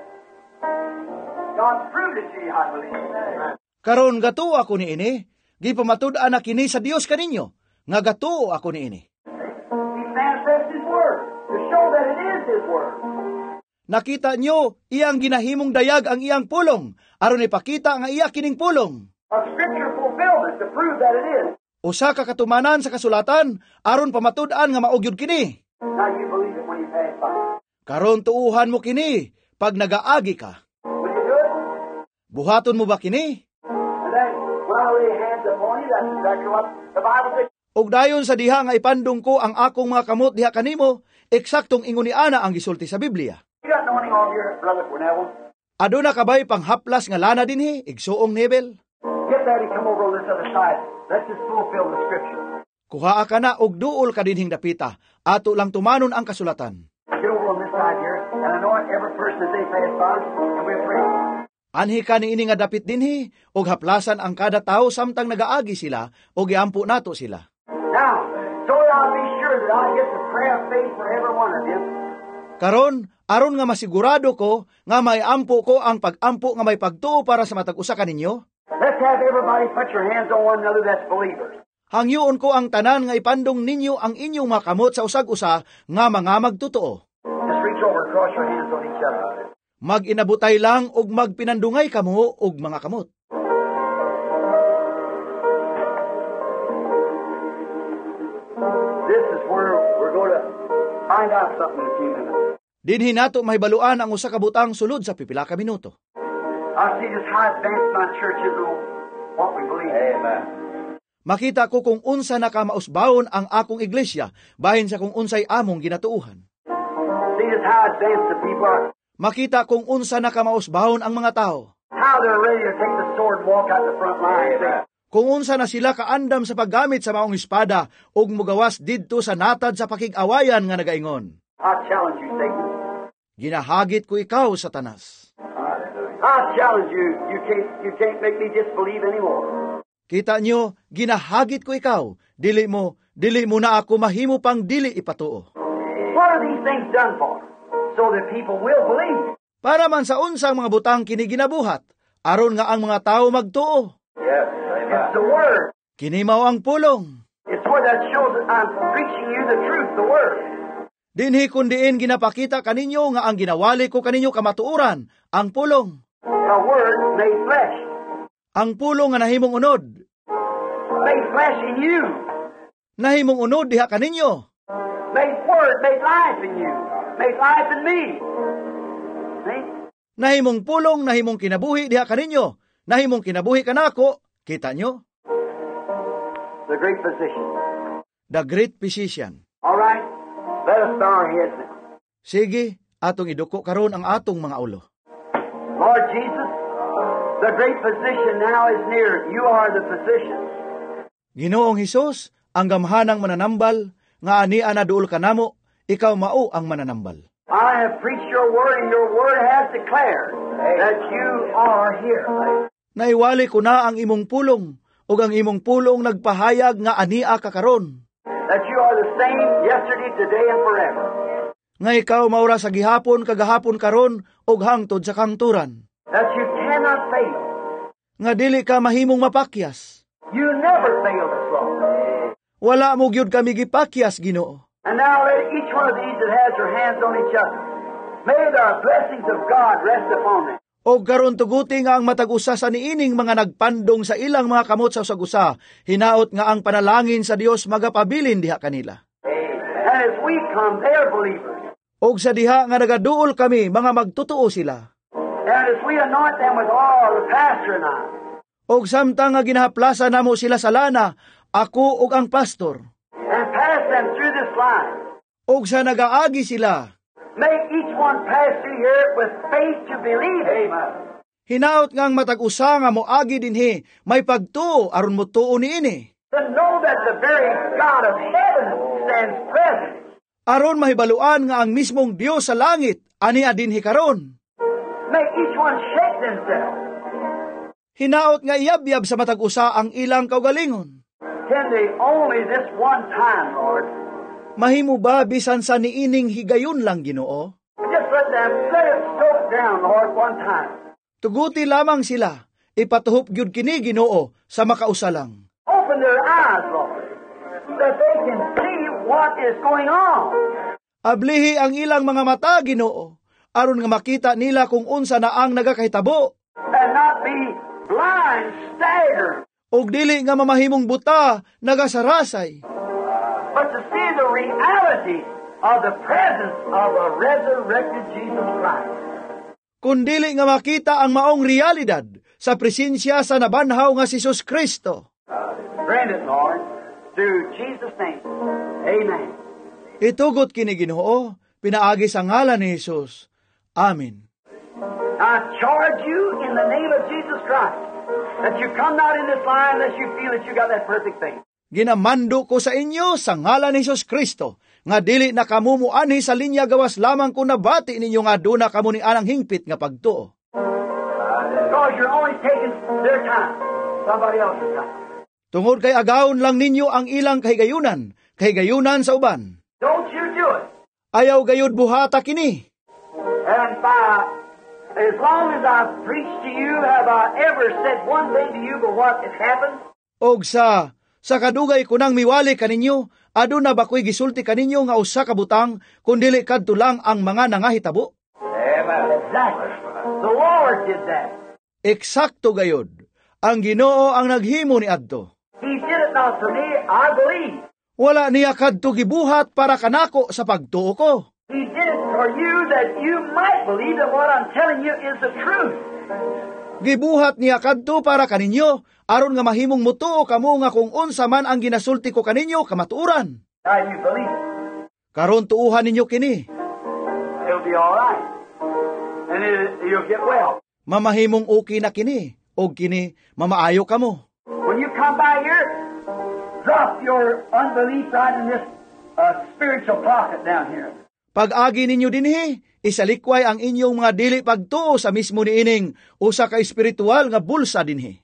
God proved it to you, I believe it. Karon gatuo ako ni ini, gipamatud-an na kini sa Dios kaninyo, nga gatuo ako ni ini. He manifests His Word to show that it is His Word. Nakita nyo, iyang ginahimong dayag ang iyang pulong, aron ipakita nga iya kining pulong. A Scripture fulfillment to prove that it is. Usa ka katumanan sa kasulatan, aron pamatud-an nga maugyod kini. Now you believe it when you pass by. Karon tuuhan mo kini, pag nagaagi ka. Will you do it? Buhaton mo ba kini? And then, when I lay hands upon you, that's exactly what the Bible says. Og dayon sa diha nga ipandong ko ang akong mga kamot diha kanimo, eksaktong ingon ni ana ang gisulti sa Biblia. You got anointing on your brother Cornell. Aduna kabay panghaplas nga lana dinhi, igsuong nebel. Get that and come over on this other side. Let's just fulfill the Scripture. Kuhaa ka na og duol ka dinhing dapita, ato lang tumanon ang kasulatan. Get over on this side here and anoint every person as they pass by, and we'll pray. Anhi ka ni ini nga dapit dinhi, og haplasan ang kada tawo samtang nagaagi sila, og iampo nato sila. Now, so that I'll be sure that I get the prayer of faith for every one of them. Karon, aron nga masigurado ko nga may ampo ko ang pag-ampo nga may pagtuo para sa matag usa kaninyo, Let's have everybody put your hands on one another that's believers. hangyoon ko ang tanan nga ipandong ninyo ang inyong mga kamot sa usag-usa nga mga magtutoo. Just reach over and cross your hands on each other. Mag-inabutay lang og magpinandungay kamo og mga kamot. This is where we're going to find out something in a few minutes. Dinhi nato mahibaluan ang usa ka butang sulod sa pipila ka minuto. I see just how advanced my church is on what we believe. Amen. Makita ko kung unsa na ka mausbawon ang akong iglesia bahin sa kung unsay among ginatuuhan. See just how advanced the people are. Makita kung unsa na ka mausbawon ang mga tao. How they're ready to take the sword and walk out the front line. Amen. Kung unsa na sila kaandam sa paggamit sa maong espada ug mugawas didto sa natad sa pakig-awayan nga nagaingon. I challenge you, Satan. Ginahagit ko ikaw, Satanas. I challenge you. You can't make me disbelieve anymore. Kita nyo, ginahagit ko ikaw, dili mo na ako mahimo pang dili ipatuo. What are these things done for? So that people will believe. Para man sa unsang mga butang kini ginabuhat, aron nga ang mga tao magtuo. Yes, it's the Word. Kini mao ang pulong. It's where that shows that I'm preaching you the truth, the Word. Dinhi kundiin ginapakita kaninyo nga ang ginawali ko kaninyo kamatuuran, ang pulong. The Word made flesh. Ang pulong nga nahimong unod. Made flesh in you. Nahimong unod diha kaninyo. Made Word, made life in you. Made life in me. See? Nahimong pulong, nahimong kinabuhi diha kaninyo. Nahimong kinabuhi kanako. Kita nyo? The great physician. The great physician. All right. Let us bow our heads now. Sige, atong iduko karon ang atong mga ulo. Lord Jesus, the great physician now is near. You are the physician. Ginoong Hesus, ang gamhanang mananambal, nga ania na duol kanamo, ikaw mao ang mananambal. I have preached your word, and your word has declared that you are here. Naiwali ko na ang imong pulong, ug ang imong pulong nagpahayag nga ania ka karon. That you are the same yesterday, today, and forever. Nga ikaw maura sa gihapon, kagahapon karon, ug hangtod sa kangturan. That you cannot fail. Nga dili ka mahimong mapakyas. You never failed us, Lord. Wala mo gyud kami gipakyas, Ginoo. And now let each one of these that has their hands on each other, may the blessings of God rest upon them. O karon tuguti nga ang matag-usa sa niining mga nagpandong sa ilang mga kamot sa usag-usa, hinaot nga ang panalangin sa Dios magapabilin diha kanila. And as we come, they are believers. Og sa diha nga nagaduol kami, mga magtutuo sila. And as we anoint them with oil, the pastor and I, Og samtang nga ginahaplasan namo sila sa lana, ako og ang pastor. and pass them through this line, Og sa nagaagi sila, may each one pass through here with faith to believe. Amen. hinaot nga ang matag-usa nga moagi dinhi, may pagtuo aron mo tuo niini. To know that the very God of heaven stands present. Aron mahibaluan nga ang mismong Dios sa langit ani dinhi karon. May each one shake themselves. Hinaot nga iyabyab sa matag-usa ang ilang kaugalingon. Can they only this one time, Lord? Mahimo ba bisan sa niining higayon lang, Ginoo? Just let it soak down, Lord, one time. Tuguti lamang sila, ipatuhop gyud kini, Ginoo, sa makausa lang. Open their eyes, Lord, that they can see what is going on. Ablihi ang ilang mga mata, Ginoo, aron nga makita nila kung unsa na ang nagakahitabo. And not be blind, staggered, Og dili nga mamahimong buta, nagasarasay. but to see the reality of the presence of a resurrected Jesus Christ. Kung dili nga makita ang maong realidad sa presensya sa nabanhaw nga si Jesus Kristo. Grant it, Lord, through Jesus' name. Amen. Itugot kini, Ginoo, pinaagi sa ngalan ni Jesus. Amen. I charge you in the name of Jesus Christ that you come not in this line unless you feel that you got that perfect faith. Ginamando ko sa inyo sa ngalan ni Jesus Kristo, nga dili na kamumuanhi sa linya gawas lamang kung nabati ninyo nga duna kamo ni anang hingpit nga pagtuo. Because you're only taking their time, somebody else's time. Tungod kay agawon lang ninyo ang ilang kahigayunan sa uban. Don't you do it. Ayaw gayud buhata kini. And as long as I've preached to you, have I ever said one thing to you but what has happened? Og sa kadugay ko nang miwali kaninyo, aduna ba ko'y gisulti kaninyo nga usa ka butang, kundili kadto lang ang mga nangahitabo? Amen. Exactly. The Lord did that. Eksakto gayod. Ang Ginoo ang naghimo ni adto. He did it not for me, I believe. Wala niya kadto gibuhat para kanako sa pagtuo ko. He did it for you that you might believe that what I'm telling you is the truth. Gibuhat niya kadto para kaninyo, aron nga mahimong mutuo kamo nga kung unsa man ang ginasulti ko kaninyo kamatuuran. Now you believe it. Karon tuuhan ninyo kini. It'll be all right. And you'll get well. Mamahimong okay na kini, og kini mamaayo kamo. When you come by here, drop your unbelief right in this spiritual pocket down here. Pag-agi ninyo dinhi, isalikway ang inyong mga dili pagtuo sa mismo niining usa ka espiritual nga bulsa dinhi.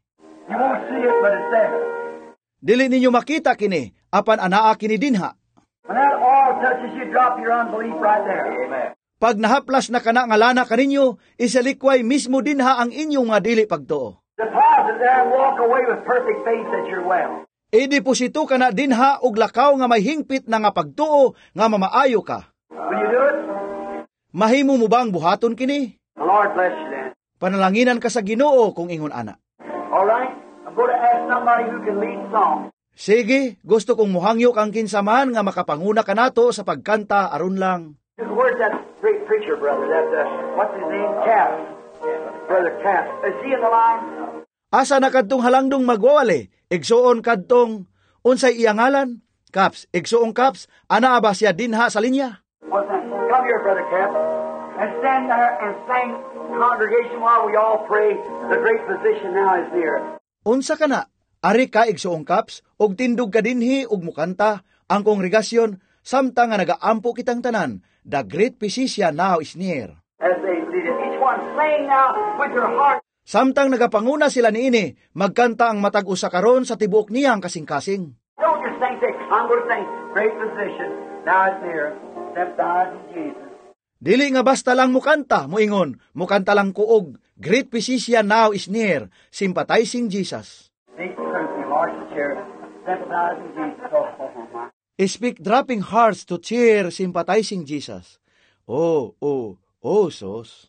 You won't see it, but it's there. Dili ninyo makita kini, apan anaa kini dinha. When that oil touches you, drop your unbelief right there. Amen. Pag nahaplas na kana nga lana kaninyo, isalikway mismo dinha ang inyong mga dili pagtuo. Deposit there and walk away with perfect faith that you're well. Ideposito ka na dinha og lakaw nga may hingpit na nga pagtuo nga mamaayo ka. Will you do it? Mahimo mo bang buhaton kini? The Lord bless you then. Panalanginan ka sa Ginoo kung ingon ana. All right? I'm going to ask somebody who can lead song. Sige, gusto kong muhangyo kang kinsaman nga makapanguna ka nato sa pagkanta aron lang. Where's that great preacher, brother? That, what's his name? Cass. Brother Cass. Is he in the line? Asa na kadtong halangdong magwawali? Igsuon kadtong unsay iyang ngalan? Caps, igsuong Caps, ana ba siya dinha sa linya? What's that? Come here, Brother Cass. And stand there and sing, congregation, while we all pray. The great physician now is near. Unsa ka na? Ari ka igsuong Caps, og tindog ka dinhi og mukanta ang kongregasyon samtang nga nagaampo kitang tanan. The great physician now is near. As they lead it, each one sing now with your heart. Samtang nagapanguna sila niini, magkanta ang matag usa karon sa tibuok niyang kasing-kasing. Don't just sing, say, I'm going to sing, great physician now is near. Step died in Jesus. Dili nga basta lang mukanta, muingon, mukanta lang kuog, great physician now is near, sympathizing Jesus. Speak truth, heart to cheer. Step died in Jesus. Oh, my. Speak dropping hearts to cheer, sympathizing Jesus. Oh, sos.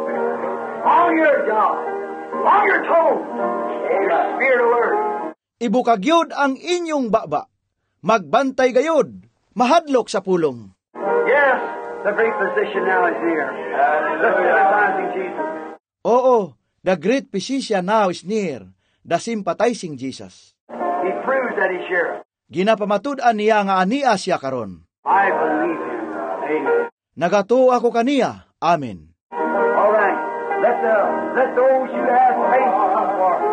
On your job, on your toes, your spirit alert. Ibukagyod ang inyong baba, magbantay gayod, mahadlok sa pulong. Yes, the great physician now is here. The sympathizing Jesus. Oo, the great physician now is near, the sympathizing Jesus. He proves that he's here. Ginapamatud-an niya nga ania siya karon. I believe him. Amen. Nagatuo ako kaniya. Amen. All right. Let those who have faith come forward.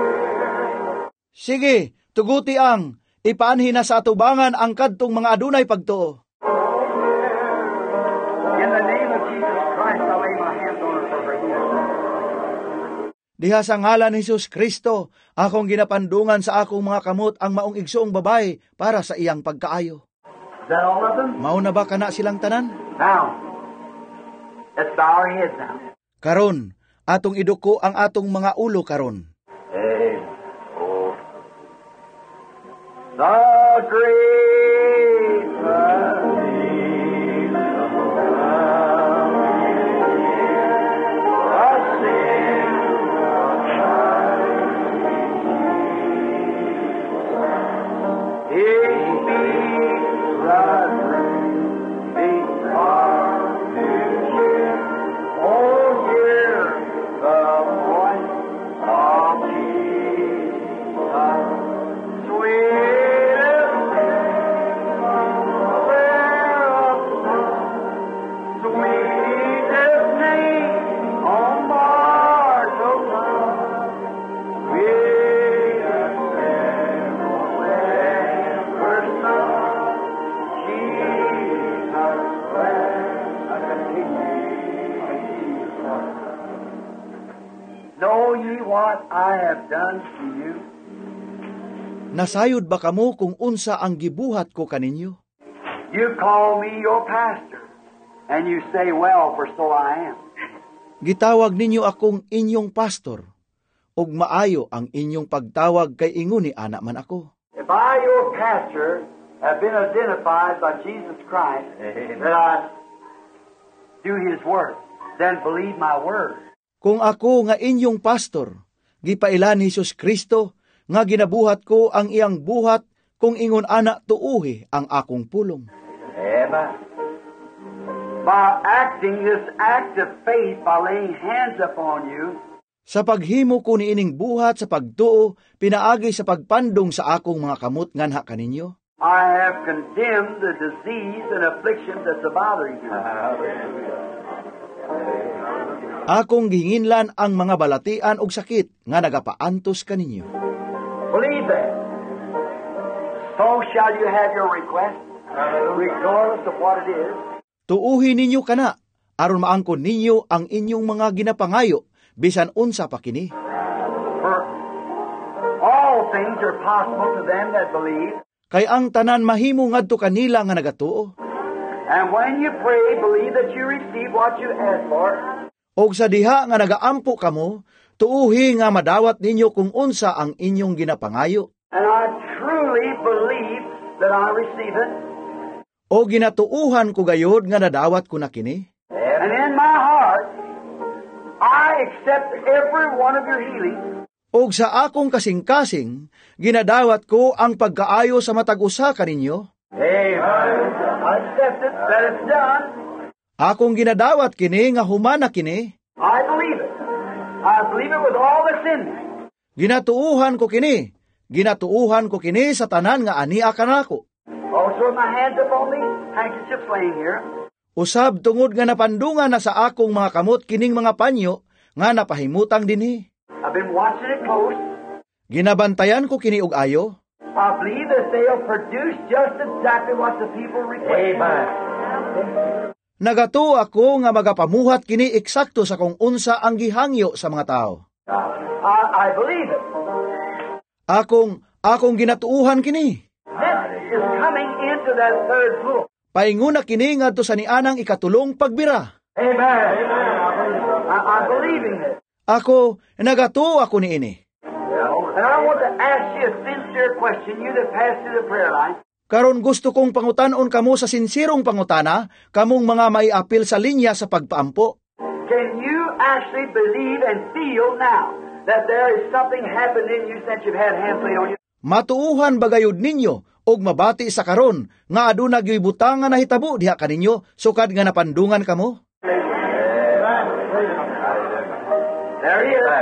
Sige, tuguti ang ipaanhin na sa atubangan ang kadtong mga adunay pagtuo. In the name of Jesus Christ, I lay my hands on her for her healing. Diha sa ngalan ni Jesus Kristo, akong ginapandungan sa akong mga kamot ang maong igsuong babay para sa iyang pagkaayo. Is that all of them? Mao na ba kana silang tanan? Now, let's bow our heads now. Karon, atong iduko ang atong mga ulo karon. The great physician, Know ye what I have done to you? Nasayod ba kamo kung unsa ang gibuhat ko kaninyo? You call me your pastor, and you say, well, for so I am. Gitawag ninyo akong inyong pastor, ug maayo ang inyong pagtawag kay inguni anak man ako. If I, your pastor, have been identified by Jesus Christ, that I do His work, then believe my word. Kung ako nga inyong pastor, gipailan ni Jesus Kristo, nga ginabuhat ko ang iyang buhat, kung ingon ana tuuhi ang akong pulong. Amen. By acting this act of faith, by laying hands upon you, Sa paghimo ko niining buhat sa pagtuo, pinaagi sa pagpandong sa akong mga kamot nganha kaninyo. I have condemned the disease and affliction that's bothering you. Akong gihinginlan ang mga balatian og sakit nga nagapaantos kaninyo. Believe that. So shall you have your request, regardless of what it is. Tuuhi ninyo kana, aron maangkon ninyo ang inyong mga ginapangayo, bisan unsa pa kini. For things are possible to them that believe. Kay ang tanan mahimo ngadto kanila nga nagatuo. And when you pray, believe that you receive what you ask for. Og sa diha nga nagaampo kamo, tuuhi nga madawat ninyo kung unsa ang inyong ginapangayo. And I truly believe that I receive it. O ginatuuhan ko gayod nga nadawat ko na kini. And in my heart, I accept every one of your healings. Og sa akong kasing-kasing, ginadawat ko ang pagkaayo sa matag-usa kaninyo. Amen. I accept it that it's done. Akong ginadawat kini nga humana kini. I believe it. I believe it with all that's in me. Ginatuuhan ko kini. Ginatuuhan ko kini sa tanan nga ania kanako. Also with my hands up on these handkerchiefs laying here. Usab tungod nga napandungan na sa akong mga kamot kining mga panyo nga napahimutang dinhi. I've been watching it close. Ginabantayan ko kini og ayo. I believe that they'll produce just exactly what the people request. Amen. Nagatuo ako nga magapamuhat kini eksakto sa kung unsa ang gihangyo sa mga tao. I believe it. Akong ginatuuhan kini. This is coming into that third floor. Painguna kini ngadto sa nianang ikatulong pagbira. Amen. I'm believing it. Ako nagatuo ako niini. And I want to ask you a sincere question, you that passed through the prayer line. Karon gusto kong pangutanon kamo sa sinsirong pangutana, kamong mga maiapil sa linya sa pagpaampo. Can you actually believe and feel now that there is something happened in you since you've had hands laid on you? Matuuhan bagayod ninyo og mabati sa karon nga aduna gyoy butangan na hitabo diha kaninyo sukad nga napandungan kamo? There he is.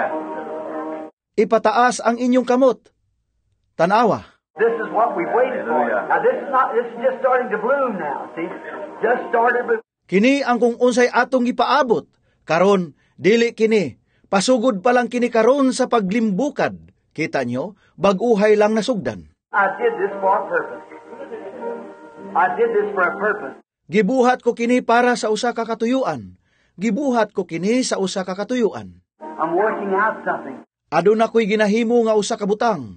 Ipataas ang inyong kamot. Tanawa. This is what we waited for. Now this is just starting to bloom now, see? Just started to... Kini ang kung unsay atong gipaabot. Karon, dili kini. Pasugod pa lang kini karon sa paglimbukad. Kita nyo, bag-uhay lang nasugdan. I did this for a purpose. I did this for a purpose. Gibuhat ko kini para sa usa ka katuyuan. Gibuhat ko kini sa usa ka katuyuan. I'm working out something. Aduna ko'y ginahimo nga usa ka butang.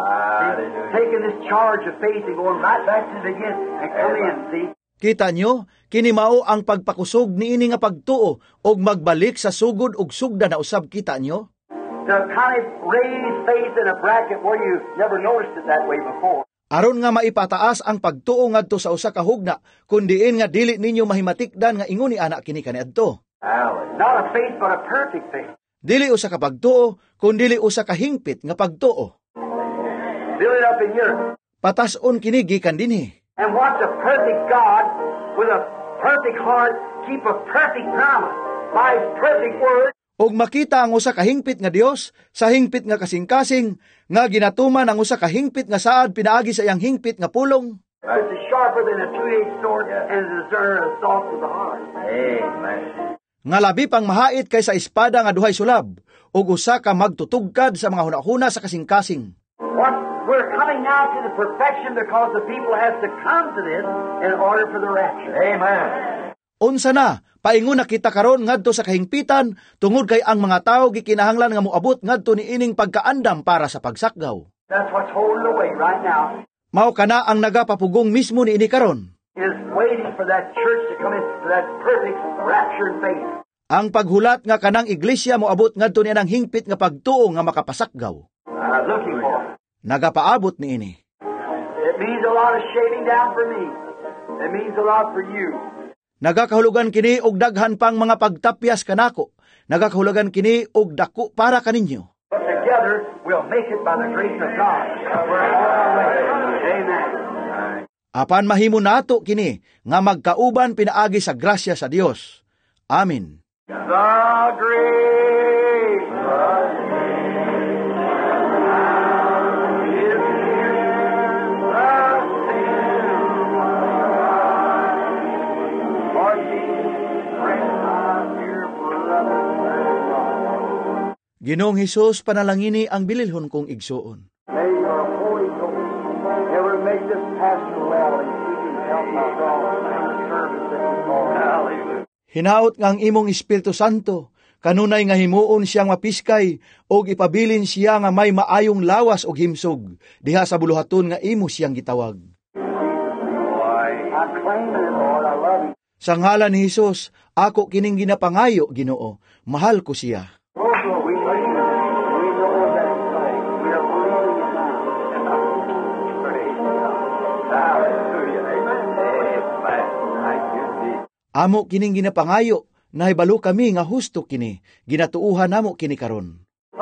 Taking this charge of faith and going right back to the beginning and come in, see? Kita nyo, kini mao ang pagpakusog niini nga pagtuo og magbalik sa sugod ug sugda na usab kita nyo. To kind of raise faith in a bracket where you never noticed it that way before. Aron nga maipataas ang pagtuo ngadto sa usa ka hugna, kundiin nga dili ninyo mahimatikdan nga ingon ni anak kini kaniadto. Not a faith but a perfect faith. Dili usa ka pagtuo, kundi usa ka hingpit nga pagtuo. Build it up in your... Patas-on kini gikan dinhi. And watch a perfect God with a perfect heart keep a perfect promise by His perfect word. Og makita ang usa ka hingpit nga Dios sa hingpit nga kasing-kasing nga ginatuman ang usa ka hingpit nga saad pinaagi sa iyang hingpit nga pulong. It's sharper than a two-edged sword and a discerner of thoughts of the heart. Amen. Nga labi pang mahait kaysa espada nga duhay sulab ug usa ka magtutugkad sa mga hunahuna sa kasing-kasing. What we're coming now to the perfection because the people has to come to this in order for the rapture. Amen. Unsa na, paingon na kita karon ngadto sa kahingpitan tungod kay ang mga tawo gikinahanglan nga moabot ngadto niining pagkaandam para sa pagsakgaw. That's what's holding away right now. Mao kana ang nagapapugong mismo niini karon. Is waiting for that church to come in to that perfect rapture and faith. Ang paghulat nga kanang iglesia moabot ngadto niya ng hingpit nga pagtuo nga makapasakgaw. Looking for. Nagapaabot niini. It means a lot of shaving down for me. It means a lot for you. Nagakahulugan kini og daghan pang mga pagtapyas kanako. Nagakahulugan kini og dako para kaninyo. But together we'll make it by the grace of God. We're on our way. Amen. Apan mahimo nato kini nga magkauban pinaagi sa grasya sa Dios. Amen. The great Ginoong Hesus, panalangini ang bililhon kong igsuon. May your Holy Ghost ever make this pastor well and keep him help my God in the service that he calls. Hallelujah. Hinaot nga ang imong Espiritu Santo, kanunay nga himuon siyang mapiskay, og ipabilin siya nga may maayong lawas og himsog, diha sa buluhaton nga imo siyang gitawag. Sa ngalan ni Hesus, ako kining ginapangayo, Ginoo, mahal ko siya. Amo kining ginapangayo, nahibalo kami nga husto kini, ginatuuhan namo kini karon.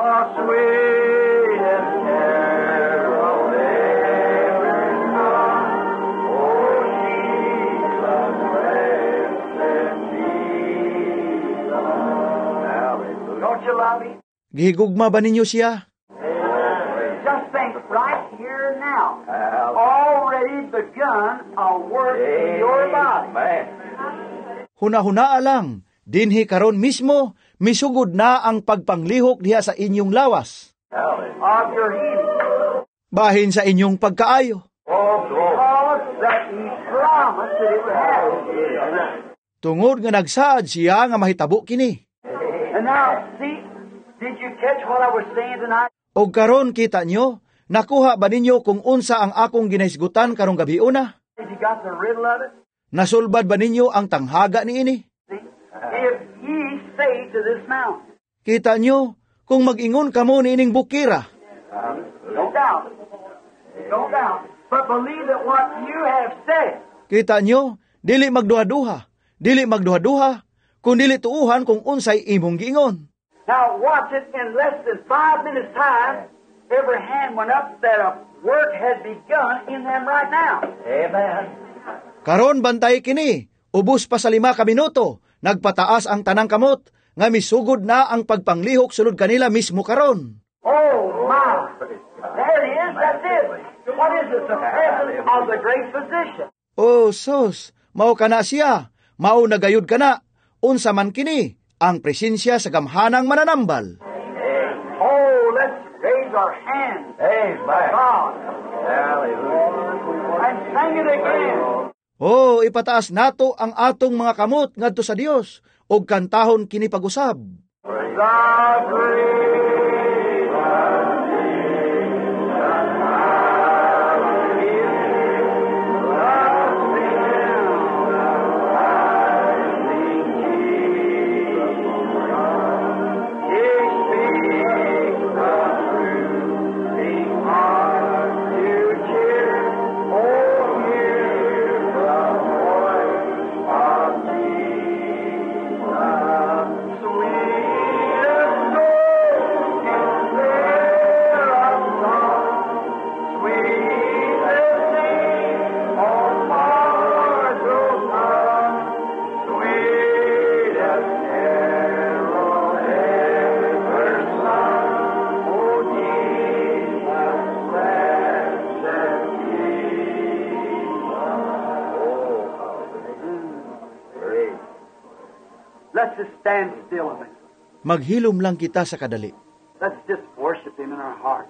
Gihigugma ba ninyo siya? Just think right here now. Already begun a work in your body. Hunahunaa lang, dinhi karon mismo, misugod na ang pagpanglihok diha sa inyong lawas. Of your healing. Bahin sa inyong pagkaayo. Because that He promised that it would happen. Tungod nga nagsaad siya nga mahitabo kini. And now, see, did you catch what I was saying tonight? Og karon kita nyo, nakuha ba ninyo kung unsa ang akong ginahisgutan karong gabi una? Did you got the riddle of it? Nasulbad ba ninyo ang tanghaga niini? See, if ye say to this mountain, Kita nyo, kung mag-ingon kamo niining bukira, don't doubt, don't doubt, but believe that what you have said. kita nyo, dili magduha-duha, kung dili tuuhan kung unsay imong giingon. Now watch it, in less than 5 minutes time, every hand went up that a work had begun in them right now. Amen. Karon bantay kini, ubos pa sa 5 ka minuto, nagpataas ang tanang kamot, nga misugod na ang pagpanglihok sulod kanila mismo karon. Oh my! There it is, that's it. What is it? The presence of the great physician. Oh, sos, mao kana siya, mao nagayud kana, unsa man kini, ang presensya sa gamhanang mananambal. Oh, let's raise our hands. Amen. God. Hallelujah. And sing it again. Oh, ipataas nato ang atong mga kamot ngadto sa Dios, og kantahon kini pag-usab. The great Let's just stand still a minute. Maghilom lang kita sa kadali. Let's just worship Him in our heart.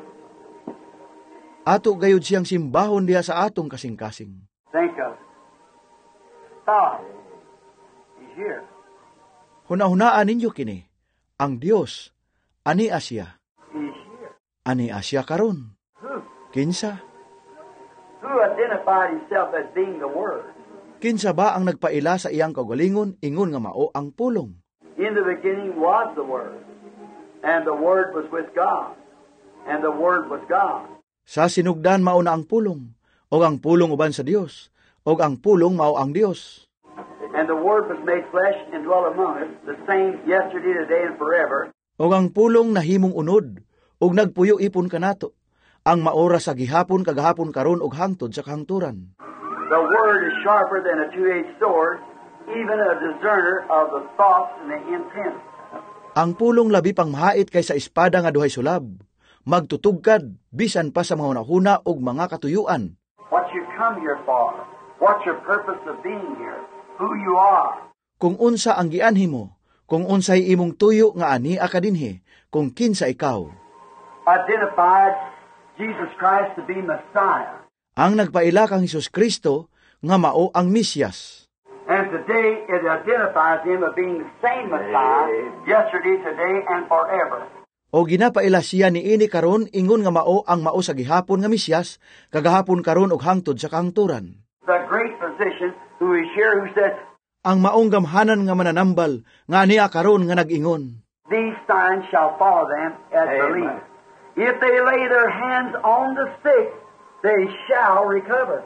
Ato gayud siyang simbahon diha sa atong kasing-kasing. Think of it. God, He's here. Hunahunaan ninyo kini, ang Dios, ani Asya, He's here. ani Asya karon. Who? Kinsa? Who identified Himself as being the Word? Kinsa ba ang nagpaila sa iyang kaugalingon, ingon nga mao ang pulong? In the beginning was the Word, and the Word was with God, and the Word was God. Sa sinugdan mao na ang pulong, o ang pulong uban sa Dios, o ang pulong mao ang Dios. And the Word was made flesh and dwelt among us, the same yesterday, today, and forever. O ang pulong nahimong unod, og nagpuyo ipon kanato, ang maora sa gihapon kagahapon karon og hangtod sa kahangturan. The Word is sharper than a two-edged sword, even a discerner of the thoughts and the intent. Ang pulong labi pang mahait kaysa espada nga duhay sulab, magtutugkad bisan pa sa mga hunahuna og mga katuyuan. What you come here for? What's your purpose of being here? Who you are? Kung unsa ang gianhi mo, kung unsay imong tuyo nga ani akadinhi, kung kinsa ikaw. Identified Jesus Christ to be Messiah. Ang nagpaila kang Hesus Kristo nga mao ang Mesyas. And today it identifies him as being the same Messiah, yesterday, today, and forever. O ginapaila siya ni ini karon ingon nga mao ang mao sa gihapon nga Mesyas, kagahapon karon ug hangtod sa kahangturan. The great physician who is here who says, Ang maong gamhanan nga mananambal nga niya karon nga nag-ingon. these signs shall follow them as believe. If they lay their hands on the sick, they shall recover.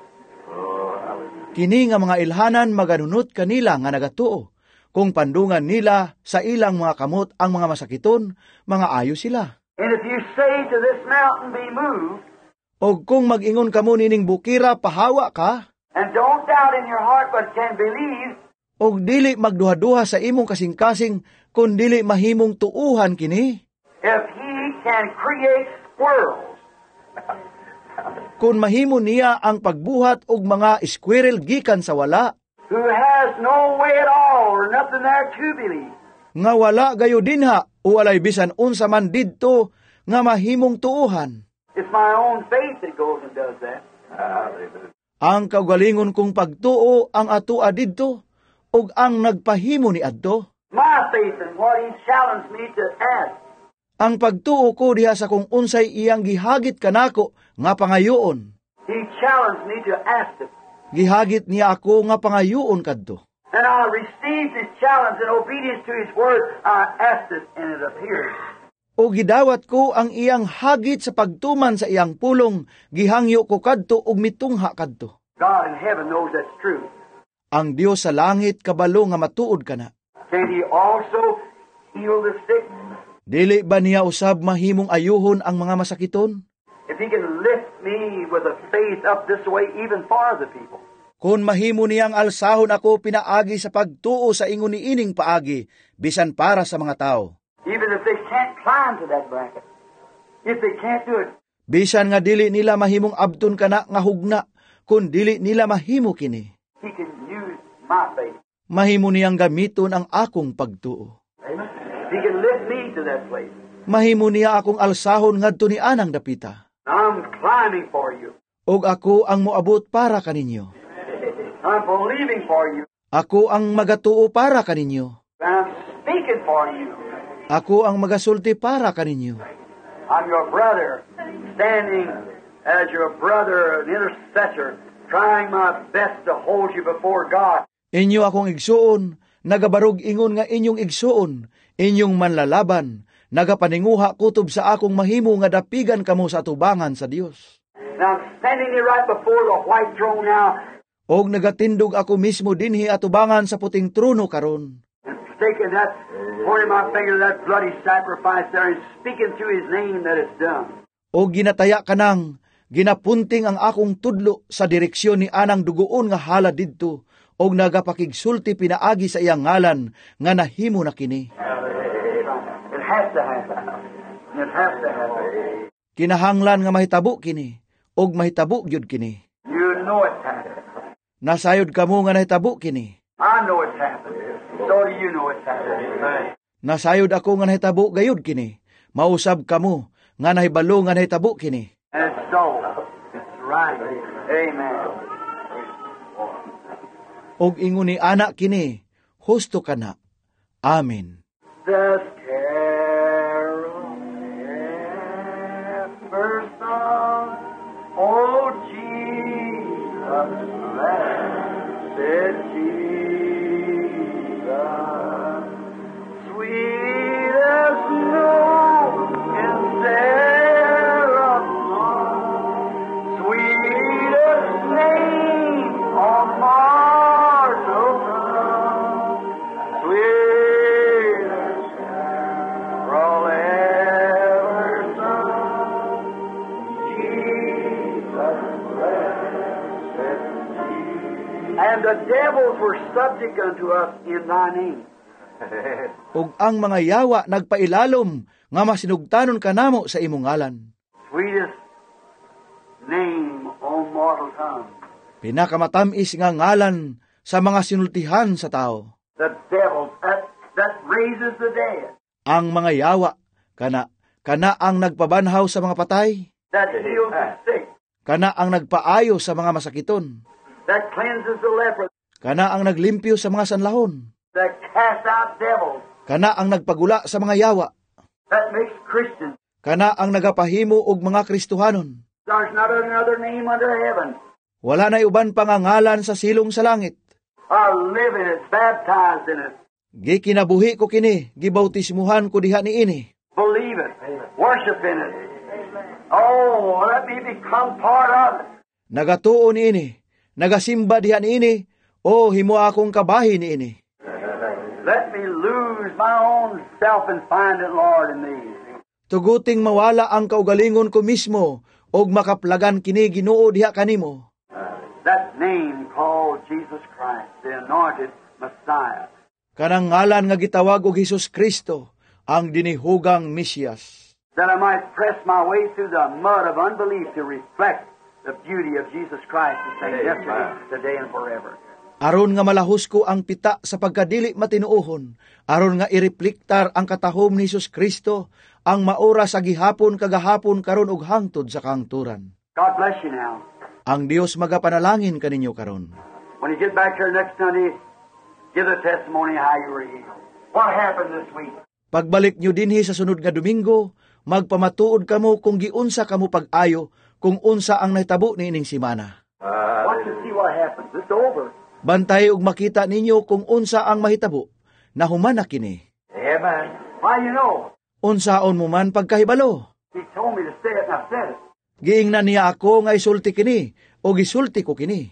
Kini nga mga ilhanan maganunot kanila nga nagatuo. Kung pandungan nila sa ilang mga kamot ang mga masakiton, mga ayo sila. And if you say to this mountain, be moved, O kung mag-ingon kamo nining bukira, pahawa ka, and don't doubt in your heart but can believe, o dili magduha-duha sa imong kasing-kasing, kung dili mahimong tuuhan kini. if he can create squirrels, Kung mahimo niya ang pagbuhat og mga squirrel gikan sa wala, who has no way at all or nothing there to believe, nga wala gayo dinha o walay bisan unsa man didto nga mahimong tuuhan. it's my own faith that goes and does that. Ang kaugalingon kong pagtuo ang atua didto ug ang nagpahimo ni adto. My faith in what he challenged me to ask. Ang pagtuo ko diha sa kung unsay iyang gihagit kanako nga pangayoon. He challenged me to ask it. Gihagit niya ako nga pangayoon kadto. And I received his challenge in obedience to his word. I asked it and it appeared. O gidawat ko ang iyang hagit sa pagtuman sa iyang pulong, gihangyo ko kadto ug mitungha kadto. God in heaven knows that's true. Ang Dios sa langit kabalo nga matuod kana. Can he also heal the sick? Dili ba niya usab mahimong ayuhon ang mga masakiton? If he can lift me with a faith up this way even for the people. Kung mahimo niyang alsahon ako pinaagi sa pagtuo sa ingon ni ining paagi, bisan para sa mga tao. Even if they can't climb to that bracket. If they can't do it. Bisan nga dili nila mahimong abton kana nga hugna, kung dili nila mahimo kini. He can use my faith. Mahimo niyang gamiton ang akong pagtuo. Amen. He can lift me to that place. Mahimo niya akong alsahon ngadto ni anang dapita. I'm climbing for you. Og ako ang moabot para kaninyo. I'm believing for you. Ako ang magatuo para kaninyo. I'm speaking for you. Ako ang magasulti para kaninyo. I'm your brother, standing as your brother, an intercessor, trying my best to hold you before God. Inyo akong igsuon, nagabarog ingon nga inyong igsuon, inyong manlalaban, nagapaninguha kutob sa akong mahimo nga dapigan kamo sa atubangan sa Dios. Now I'm standing here right before the white throne now, Og nagatindog ako mismo dinhi atubangan sa puting trono karon. and taking that, pointing my finger to that bloody sacrifice there, and speaking through his name that it's done. Og ginataya kanang, ginapunting ang akong tudlo sa direksyon ni anang dugoon nga hala didto, og nagapakigsulti pinaagi sa iyang ngalan nga nahimo na kini. It has to happen. It has to happen. Kinahanglan nga mahitabo kini, og mahitabo gyud kini. You know it's happening. Nasayod kamo nga nahitabo kini. I know it's happening. So do you know it's happening. Nasayod ako nga nahitabo gayud kini. Mausab kamo nga nahibalo nga nahitabo kini. And it's so. It's right. Amen. Og ingon ni anak kini, husto kana. Amen. The carol never sung, oh Jesus, blessed Jesus, sweet as snow in Seraphim, sweetest name on mortal tongue, sweetest carol ever sung, Jesus, blessed Jesus. And the devils were subject unto us in thy name. Og ang mga yawa nagpailalom nga masinugtanon kanamo sa imong ngalan. Sweetest name on mortal tongue. Pinakamatamis nga ngalan sa mga sinultihan sa tao. The devils that raises the dead, Ang mga yawa, kana ang nagpabanhaw sa mga patay, that heals the sick, kana ang nagpaayo sa mga masakiton, that cleanses the leper, Kana ang naglimpyo sa mga sanlahon. that cast out devils, Kana ang nagpagula sa mga yawa. that makes Christians. Kana ang nagapahimo og mga Kristohanon. There's not another name under heaven. Wala na'y uban pangangalan sa silong sa langit. I live in it, baptized in it. Gikinabuhi ko kini, gibautismuhan ko diha niini. Believe it. Worship in it. Oh, let me become part of it. Nagatuo niini, nagasimba diha niini, o himo akong kabahin niini. Let me lose my own self and find it, Lord, in thee. Tuguting mawala ang kaugalingon ko mismo, og makaplagan kini Ginoo diha kanimo. That name called Jesus Christ, the anointed Messiah. Kanang ngalan nga gitawag og Hesus Kristo, ang dinihugang Mesiyas. That I might press my way through the mud of unbelief to reflect the beauty of Jesus Christ, the same yesterday, today, and forever. Aron nga malahos ko ang pita sa pagkadili matinuohon, aron nga irepliktar ang katahom ni Hesus Kristo, ang maura sa gihapon kagahapon karon ug hangtod sa kahangturan. God bless you now. Ang Dios magapanalangin kaninyo karon. When you get back here next Sunday, give the testimony how you were healed. What happened this week? Pagbalik nyo dinhi sa sunod nga Domingo, magpamatuod kamo kung giunsa kamo pag-ayo, kung unsa ang nahitabo niining simana. Watch and see what happens. It's over. Bantay ug makita ninyo kung unsa ang mahitabo. Nahuman na kini. Amen. How you know? Unsaon mo man pagkahibalo. He told me to say it, and I said it. Giingnan niya ako nga isulti kini, o gisulti ko kini.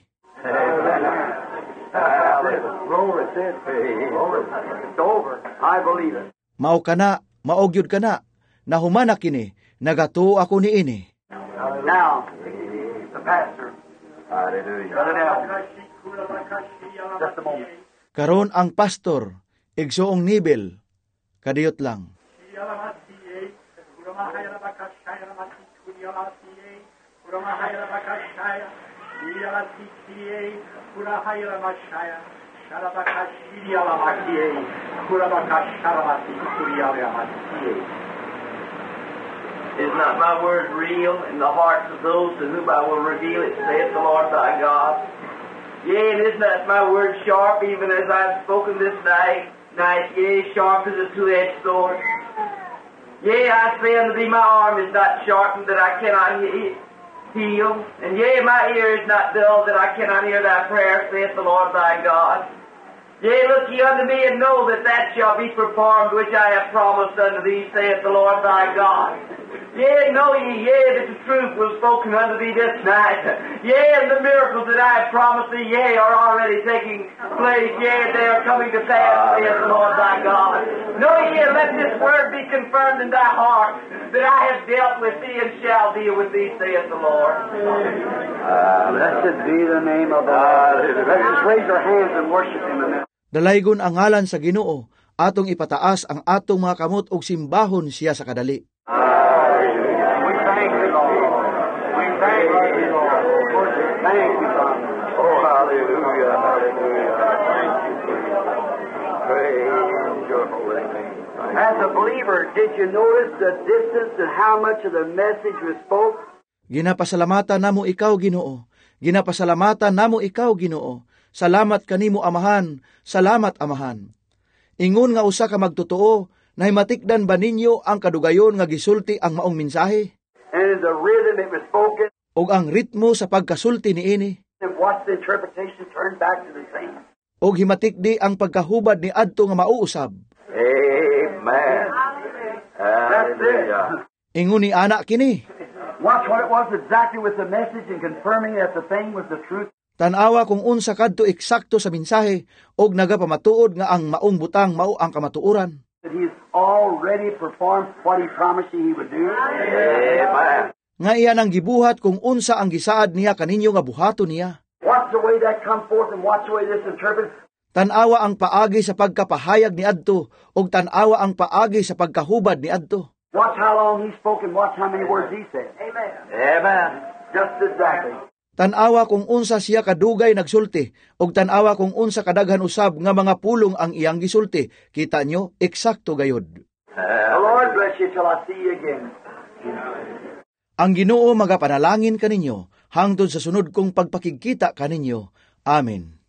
Glory, said it's over. I believe it. Mao kana, maogyud kana, nahuman na kini, nagatuo ako niini. Now, the pastor. Hallelujah. Brother Neville. Just a moment. Karon ang pastor, igsoong nibel, kadiyot lang. Is not my word real in the hearts of those to whom I will reveal it, saith the Lord thy God? Yea, and is not my word sharp, even as I've spoken this night, yea, sharp as a two-edged sword? Yea, I say unto thee, my arm is not sharpened that I cannot heal, and yea, my ear is not dull that I cannot hear thy prayer, saith the Lord thy God. Yea, look ye unto me, and know that that shall be performed which I have promised unto thee, saith the Lord thy God. Yea, know ye, that the truth was spoken unto thee this night. Yea, and the miracles that I have promised thee, are already taking place. Yea, they are coming to pass, saith the Lord thy God. Know ye, let this word be confirmed in thy heart, that I have dealt with thee and shall deal with thee, saith the Lord. Blessed be the name of the Lord. Let's just raise our hands and worship Him a minute. Dalaygon ang ngalan sa Ginoo, atong ipataas ang atong mga kamot og simbahon siya sa kadali. We thank you, Lord. We thank you, Lord. Thank you, Father. Oh, hallelujah, hallelujah. Thank you, praise your holy name. As a believer, did you notice the distance and how much of the message was spoke? Ginapasalamatan namo ikaw, Ginoo. Ginapasalamatan namo ikaw, Ginoo. Salamat kanimo, Amahan. Salamat, Amahan. Ingon nga usa ka magtotoo, nahimatikdan ba ninyo ang kadugayon nga gisulti ang maong mensahe? And the rhythm it was spoken, Og ang ritmo sa pagkasulti niini, and watch the interpretation turn back to the same. og himatikdi ang pagkahubad ni adto nga mauusab. Amen. Hallelujah. Ingon ni anak kini, Watch what it was exactly with the message and confirming that the thing was the truth. tanawa kung unsa kadto eksakto sa mensahe, og nagapamatuod nga ang maong butang mao ang kamatuoran. That He's already performed what He promised you He would do. Amen. Nga iyan ang gibuhat kung unsa ang gisaad niya kaninyo nga buhaton niya. Watch the way that come forth and watch the way this interpreted. Tanawa ang paagi sa pagkapahayag ni adto, og tanawa ang paagi sa pagkahubad ni adto. Watch how long He spoke and watch how many words He said. Amen. Amen. Just exactly. Tanawa kung unsa siya kadugay nagsulti, og tanawa kung unsa kadaghan usab nga mga pulong ang iyang gisulti. Kita nyo, eksakto gayod. The Lord bless you till I see you again. Ang Ginoo magapanalangin kaninyo hangtod sa sunod kong pagpakigkita kaninyo. Amen.